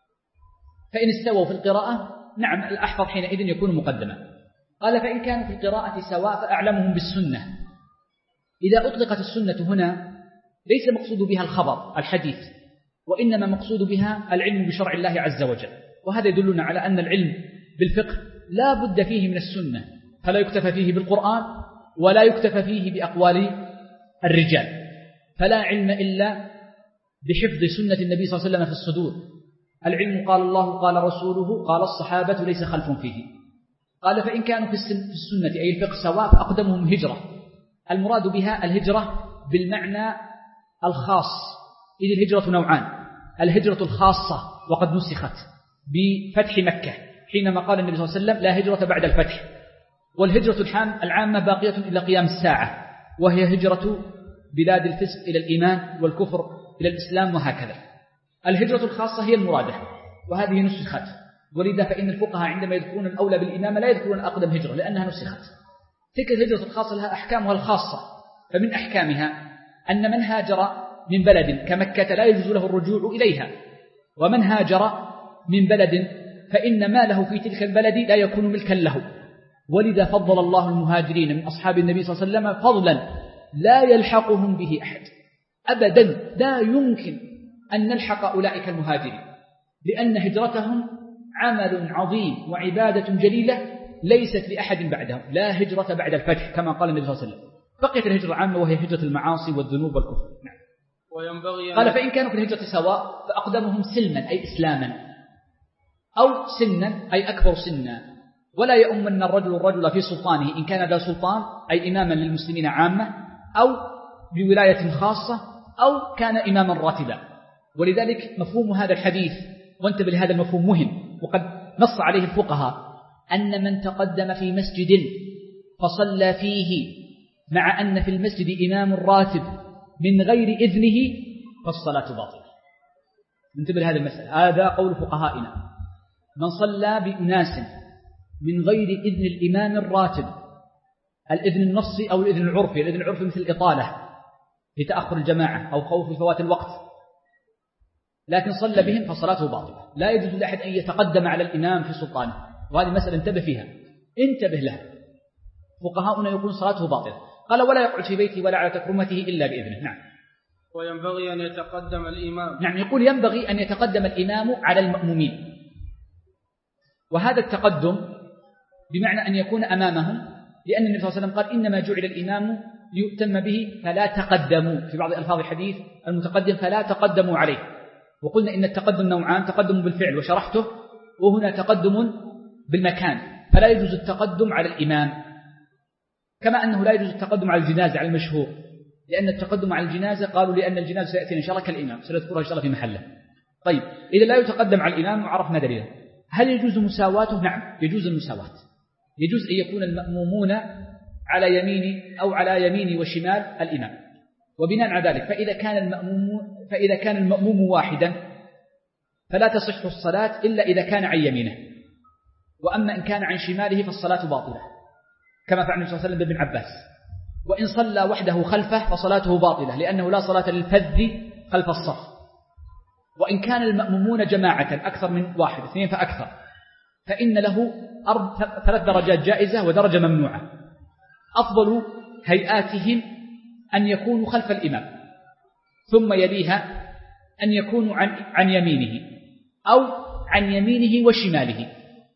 [SPEAKER 2] فإن استووا في القراءة نعم الأحفظ حينئذ يكون مقدما. قال فإن كانوا في القراءة سواء فأعلمهم بالسنة. إذا أطلقت السنة هنا ليس مقصود بها الخبر الحديث، وإنما مقصود بها العلم بشرع الله عز وجل. وهذا يدلنا على أن العلم بالفقه لا بد فيه من السنة، فلا يكتفى فيه بالقرآن ولا يكتفى فيه بأقوال الرجال. فلا علم إلا بحفظ سنة النبي صلى الله عليه وسلم في الصدور. العلم قال الله قال رسوله قال الصحابة ليس خلف فيه. قال فإن كانوا في السنة أي الفقه سواء فأقدمهم هجرة. المراد بها الهجرة بالمعنى الخاص، إذ الهجرة نوعان: الهجرة الخاصة وقد نسخت بفتح مكة حينما قال النبي صلى الله عليه وسلم لا هجرة بعد الفتح، والهجرة العامة باقية إلى قيام الساعة وهي هجرة بلاد الفسق إلى الإيمان والكفر إلى الإسلام وهكذا. الهجرة الخاصة هي المرادة وهذه نسخت، ولذا فإن الفقهاء عندما يذكرون الأولى بالإمامة لا يذكرون أقدم هجرة لأنها نسخت. تلك الهجرة الخاصة لها أحكامها الخاصة، فمن أحكامها أن من هاجر من بلد كمكة لا يجوز له الرجوع إليها، ومن هاجر من بلد فإن ماله في تلك البلد لا يكون ملكا له. ولذا فضل الله المهاجرين من أصحاب النبي صلى الله عليه وسلم فضلا لا يلحقهم به أحد أبدا. لا يمكن أن نلحق أولئك المهاجرين لأن هجرتهم عمل عظيم وعبادة جليلة ليست لأحد بعدهم، لا هجرة بعد الفتح كما قال النبي صلى الله عليه وسلم. بقيت الهجرة العامة وهي هجرة المعاصي والذنوب والكفر. نعم.
[SPEAKER 1] وينبغي
[SPEAKER 2] قال فإن كانوا في الهجرة سواء فأقدمهم سلما أي إسلاما، أو سنا أي أكبر سنا. ولا يؤمن الرجل الرجل في سلطانه إن كان ذا سلطان أي إماما للمسلمين عامة أو بولاية خاصة أو كان إماما راتبا. ولذلك مفهوم هذا الحديث، وانتبه لهذا المفهوم مهم وقد نص عليه الفقهاء، أن من تقدم في مسجد فصلى فيه مع أن في المسجد إمام راتب من غير إذنه فالصلاة باطلة. انتبه لهذا المسألة، هذا قول فقهائنا. من صلى بأناس من غير إذن الإمام الراتب، الإذن النصي أو الإذن العرفي. الإذن العرفي مثل الإطالة لتأخر الجماعة أو خوف فوات الوقت، لكن صلى بهم فصلاته باطلة. لا يجوز لأحد أن يتقدم على الإمام في سلطانه، وهذه مسألة انتبه فيها، انتبه لها. فقهاؤنا يقول صلاته باطلة. قال ولا يقعد في بيته ولا على تكرمته إلا بإذنه. نعم.
[SPEAKER 1] وينبغي أن يتقدم الإمام.
[SPEAKER 2] نعم، يقول ينبغي أن يتقدم الإمام على المأمومين، وهذا التقدم بمعنى أن يكون أمامهم، لأن النبي صلى الله عليه وسلم قال إنما جعل الإمام ليؤتم به فلا تقدموا، في بعض ألفاظ الحديث المتقدم فلا تقدموا عليه. وقلنا إن التقدم نوعان، تقدم بالفعل وشرحته، وهنا تقدم بالمكان، فلا يجوز التقدم على الإمام، كما أنه لا يجوز التقدم على الجنازة على المشهور، لأن التقدم على الجنازة قالوا لأن الجنازة سيأتي إن شاء الله كالإمام، سنذكرها إن شاء الله في محله. طيب إذا لا يتقدم على الإمام وعرفنا دليله. هل يجوز مساواته؟ نعم يجوز المساواة. يجوز أن يكون المأمومون على يمين أو على يمين وشمال الإمام، وبناء على ذلك فإذا كان المأموم فإذا كان المأموم واحدا فلا تصح الصلاة إلا إذا كان عن يمينه، وأما إن كان عن شماله فالصلاة باطلة، كما فعل النبي صلى الله عليه وسلم بابن عباس. وإن صلى وحده خلفه فصلاته باطلة، لأنه لا صلاة للفذ خلف الصف. وإن كان المأمومون جماعة أكثر من واحد اثنين فأكثر، فإن له أرض ثلاث درجات جائزة ودرجة ممنوعة. أفضل هيئاتهم أن يكونوا خلف الإمام، ثم يليها أن يكونوا عن, عن يمينه أو عن يمينه وشماله.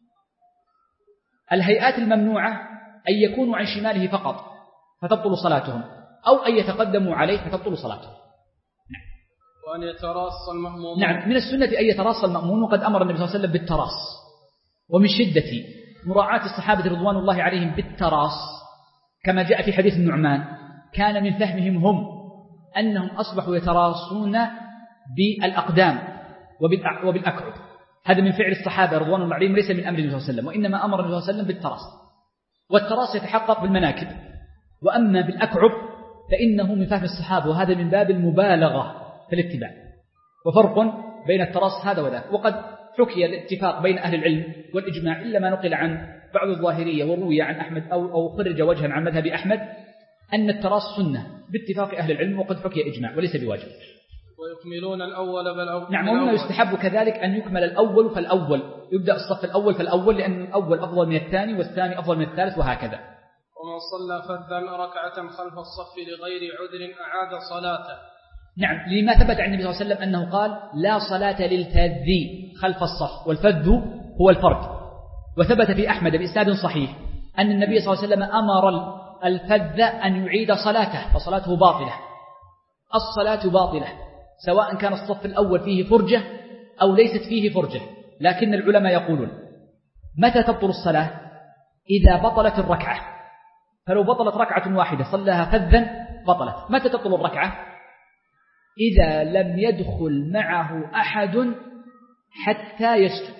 [SPEAKER 2] الهيئات الممنوعة أن يكونوا عن شماله فقط فتبطل صلاتهم، أو أن يتقدموا عليه فتبطل صلاتهم.
[SPEAKER 1] نعم. وأن يتراص المأموم.
[SPEAKER 2] نعم، من السنة أن يتراص المأموم، وقد أمر النبي صلى الله عليه وسلم بالتراص. ومن شدة مراعاة الصحابة رضوان الله عليهم بالتراص كما جاء في حديث النعمان، كان من فهمهم هم أنهم أصبحوا يتراصون بالأقدام وبالأكعب. هذا من فعل الصحابة رضوان الله عليهم، ليس من أمر النبي صلى الله عليه وسلم، وإنما أمر النبي صلى الله عليه وسلم بالتراص. والتراص يتحقق بالمناكب، وأما بالأكعب فإنه من فهم الصحابة، وهذا من باب المبالغة في الاتباع. وفرق بين التراص هذا وذاك. وقد حكي الاتفاق بين أهل العلم والإجماع، إلا ما نقل عن بعض الظاهرية وروي عن أحمد أو, أو خرج وجها عن مذهب أحمد، أن التراص سنة باتفاق أهل العلم، وقد حكي إجماع وليس بواجب.
[SPEAKER 1] ويكملون الأول بالأول.
[SPEAKER 2] نعم، ومما يستحب كذلك أن يكمل الأول فالأول، يبدأ الصف الأول فالأول، لأن الأول أفضل من الثاني والثاني أفضل من الثالث وهكذا.
[SPEAKER 1] ومن صلى فذا ركعة خلف الصف لغير عذر أعاد صلاته.
[SPEAKER 2] نعم، لما ثبت عن النبي صلى الله عليه وسلم أنه قال لا صلاة للفذ خلف الصف، والفذ هو الفرد. وثبت في أحمد بإسناد صحيح أن النبي صلى الله عليه وسلم أمر الفذ أن يعيد صلاته فصلاته باطلة. الصلاة باطلة سواء كان الصف الأول فيه فرجة أو ليست فيه فرجة، لكن العلماء يقولون متى تبطل الصلاة؟ إذا بطلت الركعة. فلو بطلت ركعة واحدة صلىها فذا بطلت. متى تبطل الركعة؟ إذا لم يدخل معه أحد حتى يسجد،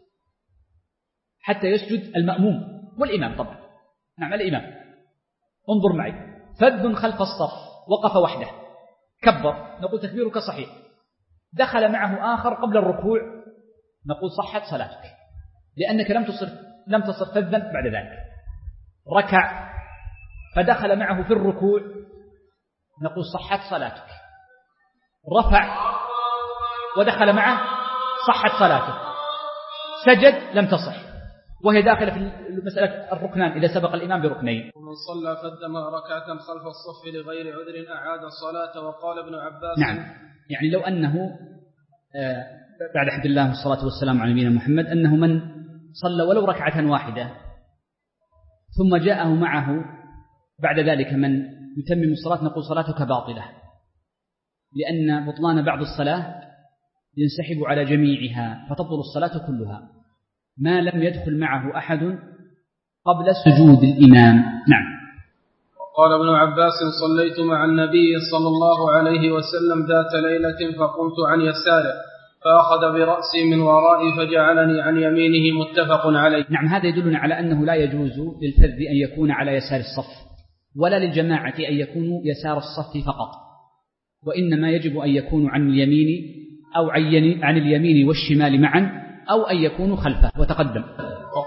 [SPEAKER 2] حتى يسجد المأموم والإمام طبعا. نعم، الإمام. انظر معي، فذ خلف الصف وقف وحده كبر، نقول تكبيرك صحيح. دخل معه آخر قبل الركوع، نقول صحت صلاتك، لأنك لم تصر لم تصر فذا بعد ذلك. ركع فدخل معه في الركوع، نقول صحت صلاتك. رفع ودخل معه، صحت صلاته. سجد لم تصح، وهي داخلة في مسألة الركنان إذا سبق الإمام بركنين.
[SPEAKER 1] ومن صلى فدم ركعة خلف الصف لغير عذر أعاد الصلاة. وقال ابن عباس.
[SPEAKER 2] نعم، يعني لو أنه بعد حمد الله والصلاة والسلام على نبينا محمد، أنه من صلى ولو ركعة واحدة ثم جاءه معه بعد ذلك من يتمم الصلاة، نقول صلاتك باطلة، لأن بطلان بعض الصلاة ينسحب على جميعها فتبطل الصلاة كلها ما لم يدخل معه أحد قبل سجود الإمام. نعم.
[SPEAKER 1] قال ابن عباس: صليت مع النبي صلى الله عليه وسلم ذات ليلة فقمت عن يساره فأخذ برأسي من ورائي فجعلني عن يمينه، متفق عليه.
[SPEAKER 2] نعم، هذا يدلنا على أنه لا يجوز للفذ أن يكون على يسار الصف، ولا للجماعة أن يكونوا يسار الصف فقط، وإنما يجب أن يكونوا عن اليمين أو عن اليمين والشمال معا، أو أن يكونوا خلفه. وتقدم.
[SPEAKER 1] وقال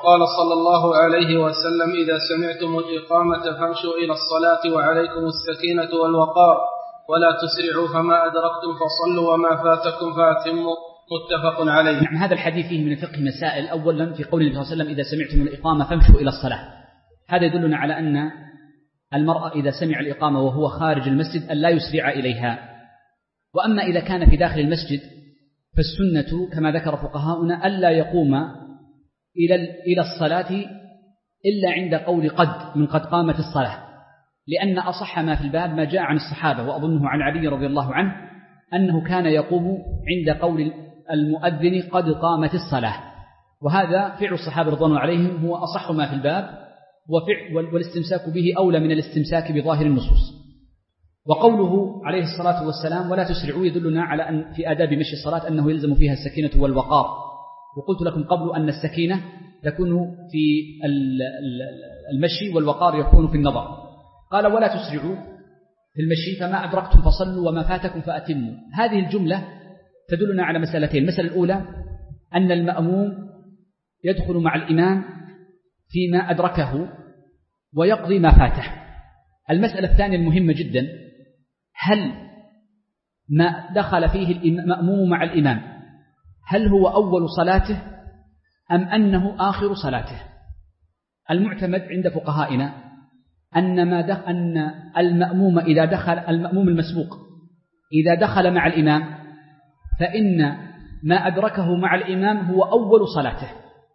[SPEAKER 1] وقال صلى الله عليه وسلم إذا سمعتم الإقامة فامشوا إلى الصلاة وعليكم السكينة والوقار ولا تسرعوا فما أدركتم فصلوا وما فاتكم فأتموا متفق عليه.
[SPEAKER 2] نعم هذا الحديث فيه من الفقه مسائل. أولا في قول النبي صلى الله عليه وسلم إذا سمعتم الإقامة فامشوا إلى الصلاة، هذا يدلنا على أن المرأة إذا سمع الإقامة وهو خارج المسجد أن لا يسرع إليها. وأما إذا كان في داخل المسجد فالسنة كما ذكر فقهاؤنا ألا يقوم إلى إلى الصلاة إلا عند قول قد من قد قامت الصلاة، لأن أصح ما في الباب ما جاء عن الصحابة وأظنه عن علي رضي الله عنه أنه كان يقوم عند قول المؤذن قد قامت الصلاة، وهذا فعل الصحابة رضي الله عليهم هو أصح ما في الباب، والاستمساك به أولى من الاستمساك بظاهر النصوص. وقوله عليه الصلاة والسلام ولا تسرعوا يدلنا على أن في آداب مشي الصلاة أنه يلزم فيها السكينة والوقار. وقلت لكم قبل أن السكينة تكون في المشي والوقار يكون في النظر. قال ولا تسرعوا في المشي فما أدركتم فصلوا وما فاتكم فأتموا. هذه الجملة تدلنا على مسألتين. المسألة الأولى أن المأموم يدخل مع الإمام فيما أدركه ويقضي ما فاته. المسألة الثانية المهمة جدا، هل ما دخل فيه المأموم مع الإمام هل هو أول صلاته أم أنه آخر صلاته؟ المعتمد عند فقهائنا أن ما دخل أن المأموم إذا دخل المأموم المسبوق إذا دخل مع الإمام فإن ما أدركه مع الإمام هو أول صلاته،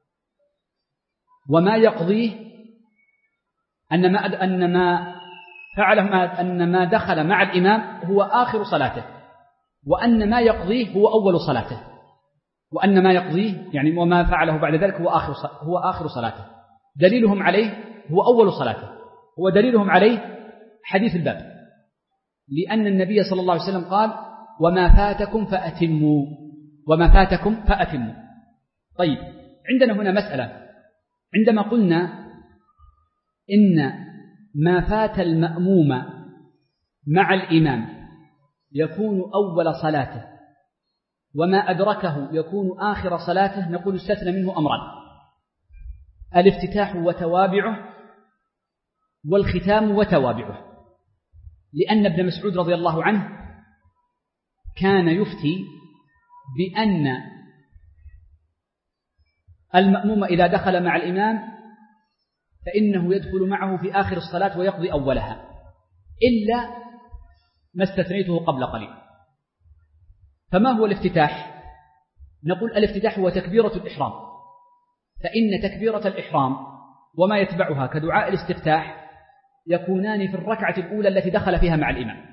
[SPEAKER 2] وما يقضيه أن ما أن ما فعله ما أن ما دخل مع الإمام هو آخر صلاته، وأن ما يقضيه هو أول صلاته، وأن ما يقضيه يعني وما فعله بعد ذلك هو آخر هو آخر صلاته. دليلهم عليه هو أول صلاته، هو دليلهم عليه حديث الباب، لأن النبي صلى الله عليه وسلم قال وما فاتكم فأتموا وما فاتكم فأتموا. طيب عندنا هنا مسألة، عندما قلنا إن ما فات المأموم مع الإمام يكون أول صلاته وما أدركه يكون آخر صلاته، نقول استثنى منه أمران: الافتتاح وتوابعه والختام وتوابعه، لأن ابن مسعود رضي الله عنه كان يفتي بأن المأموم إذا دخل مع الإمام فإنه يدخل معه في آخر الصلاة ويقضي أولها إلا ما استثنيته قبل قليل. فما هو الافتتاح؟ نقول الافتتاح هو تكبيرة الإحرام، فإن تكبيرة الإحرام وما يتبعها كدعاء الاستفتاح يكونان في الركعة الأولى التي دخل فيها مع الإمام.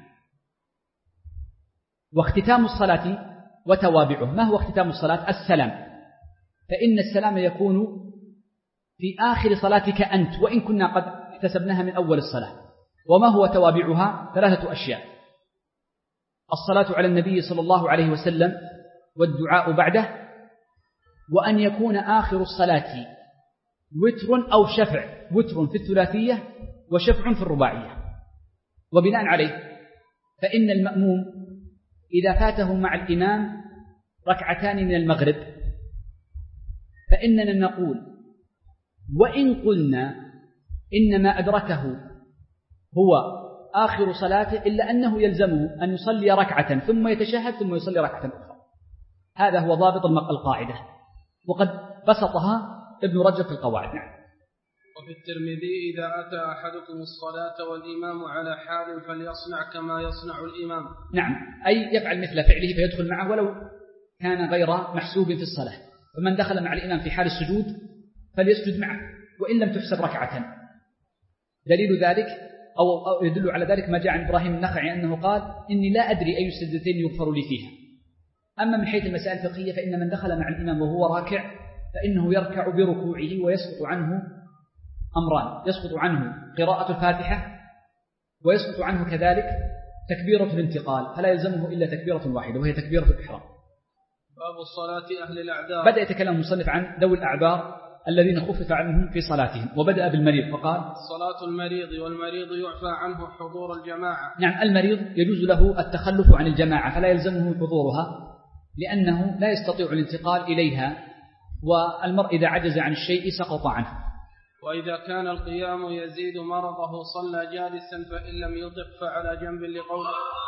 [SPEAKER 2] واختتام الصلاة وتوابعه، ما هو اختتام الصلاة؟ السلام، فإن السلام يكون في آخر صلاتك أنت وإن كنا قد اكتسبناها من أول الصلاة. وما هو توابعها؟ ثلاثة أشياء: الصلاة على النبي صلى الله عليه وسلم والدعاء بعده، وأن يكون آخر الصلاة وتر أو شفع، وتر في الثلاثية وشفع في الرباعية. وبناء عليه فإن المأموم إذا فاته مع الإمام ركعتان من المغرب فإننا نقول وإن قلنا إن ما أدركه هو آخر صلاته إلا أنه يلزمه أن يصلي ركعة ثم يتشهد ثم يصلي ركعة أخرى. هذا هو ضابط القاعدة، وقد بسطها ابن رجب في القواعد. نعم.
[SPEAKER 1] وفي الترمذي إذا أتى أحدكم الصلاة والإمام على حال فليصنع كما يصنع الإمام.
[SPEAKER 2] نعم، أي يفعل مثل فعله فيدخل معه ولو كان غير محسوب في الصلاة. فمن دخل مع الإمام في حال السجود فليسجد معه وإن لم تحسب ركعة. دليل ذلك أو يدل على ذلك ما جاء عن إبراهيم النخعي أنه قال إني لا أدري أي السجدتين يغفر لي فيها. أما من حيث المسائل الفقهية فإن من دخل مع الإمام وهو راكع فإنه يركع بركوعه ويسقط عنه أمران: يسقط عنه قراءة الفاتحة ويسقط عنه كذلك تكبيرة الانتقال، فلا يلزمه إلا تكبيرة واحدة وهي تكبيرة الإحرام.
[SPEAKER 1] باب الصلاة أهل الأعذار.
[SPEAKER 2] بدأ يتكلم المصنف عن ذوي الأعذار الذين خفف عنهم في صلاتهم، وبدأ بالمريض فقال:
[SPEAKER 1] صلاة المريض، والمريض يعفى عنه حضور الجماعة.
[SPEAKER 2] نعم، المريض يجوز له التخلف عن الجماعة فلا يلزمه حضورها، لأنه لا يستطيع الانتقال إليها والمرء إذا عجز عن الشيء سقط عنه.
[SPEAKER 1] وإذا كان القيام يزيد مرضه صلى جالسا، فإن لم يطق فعلى جنب لقوله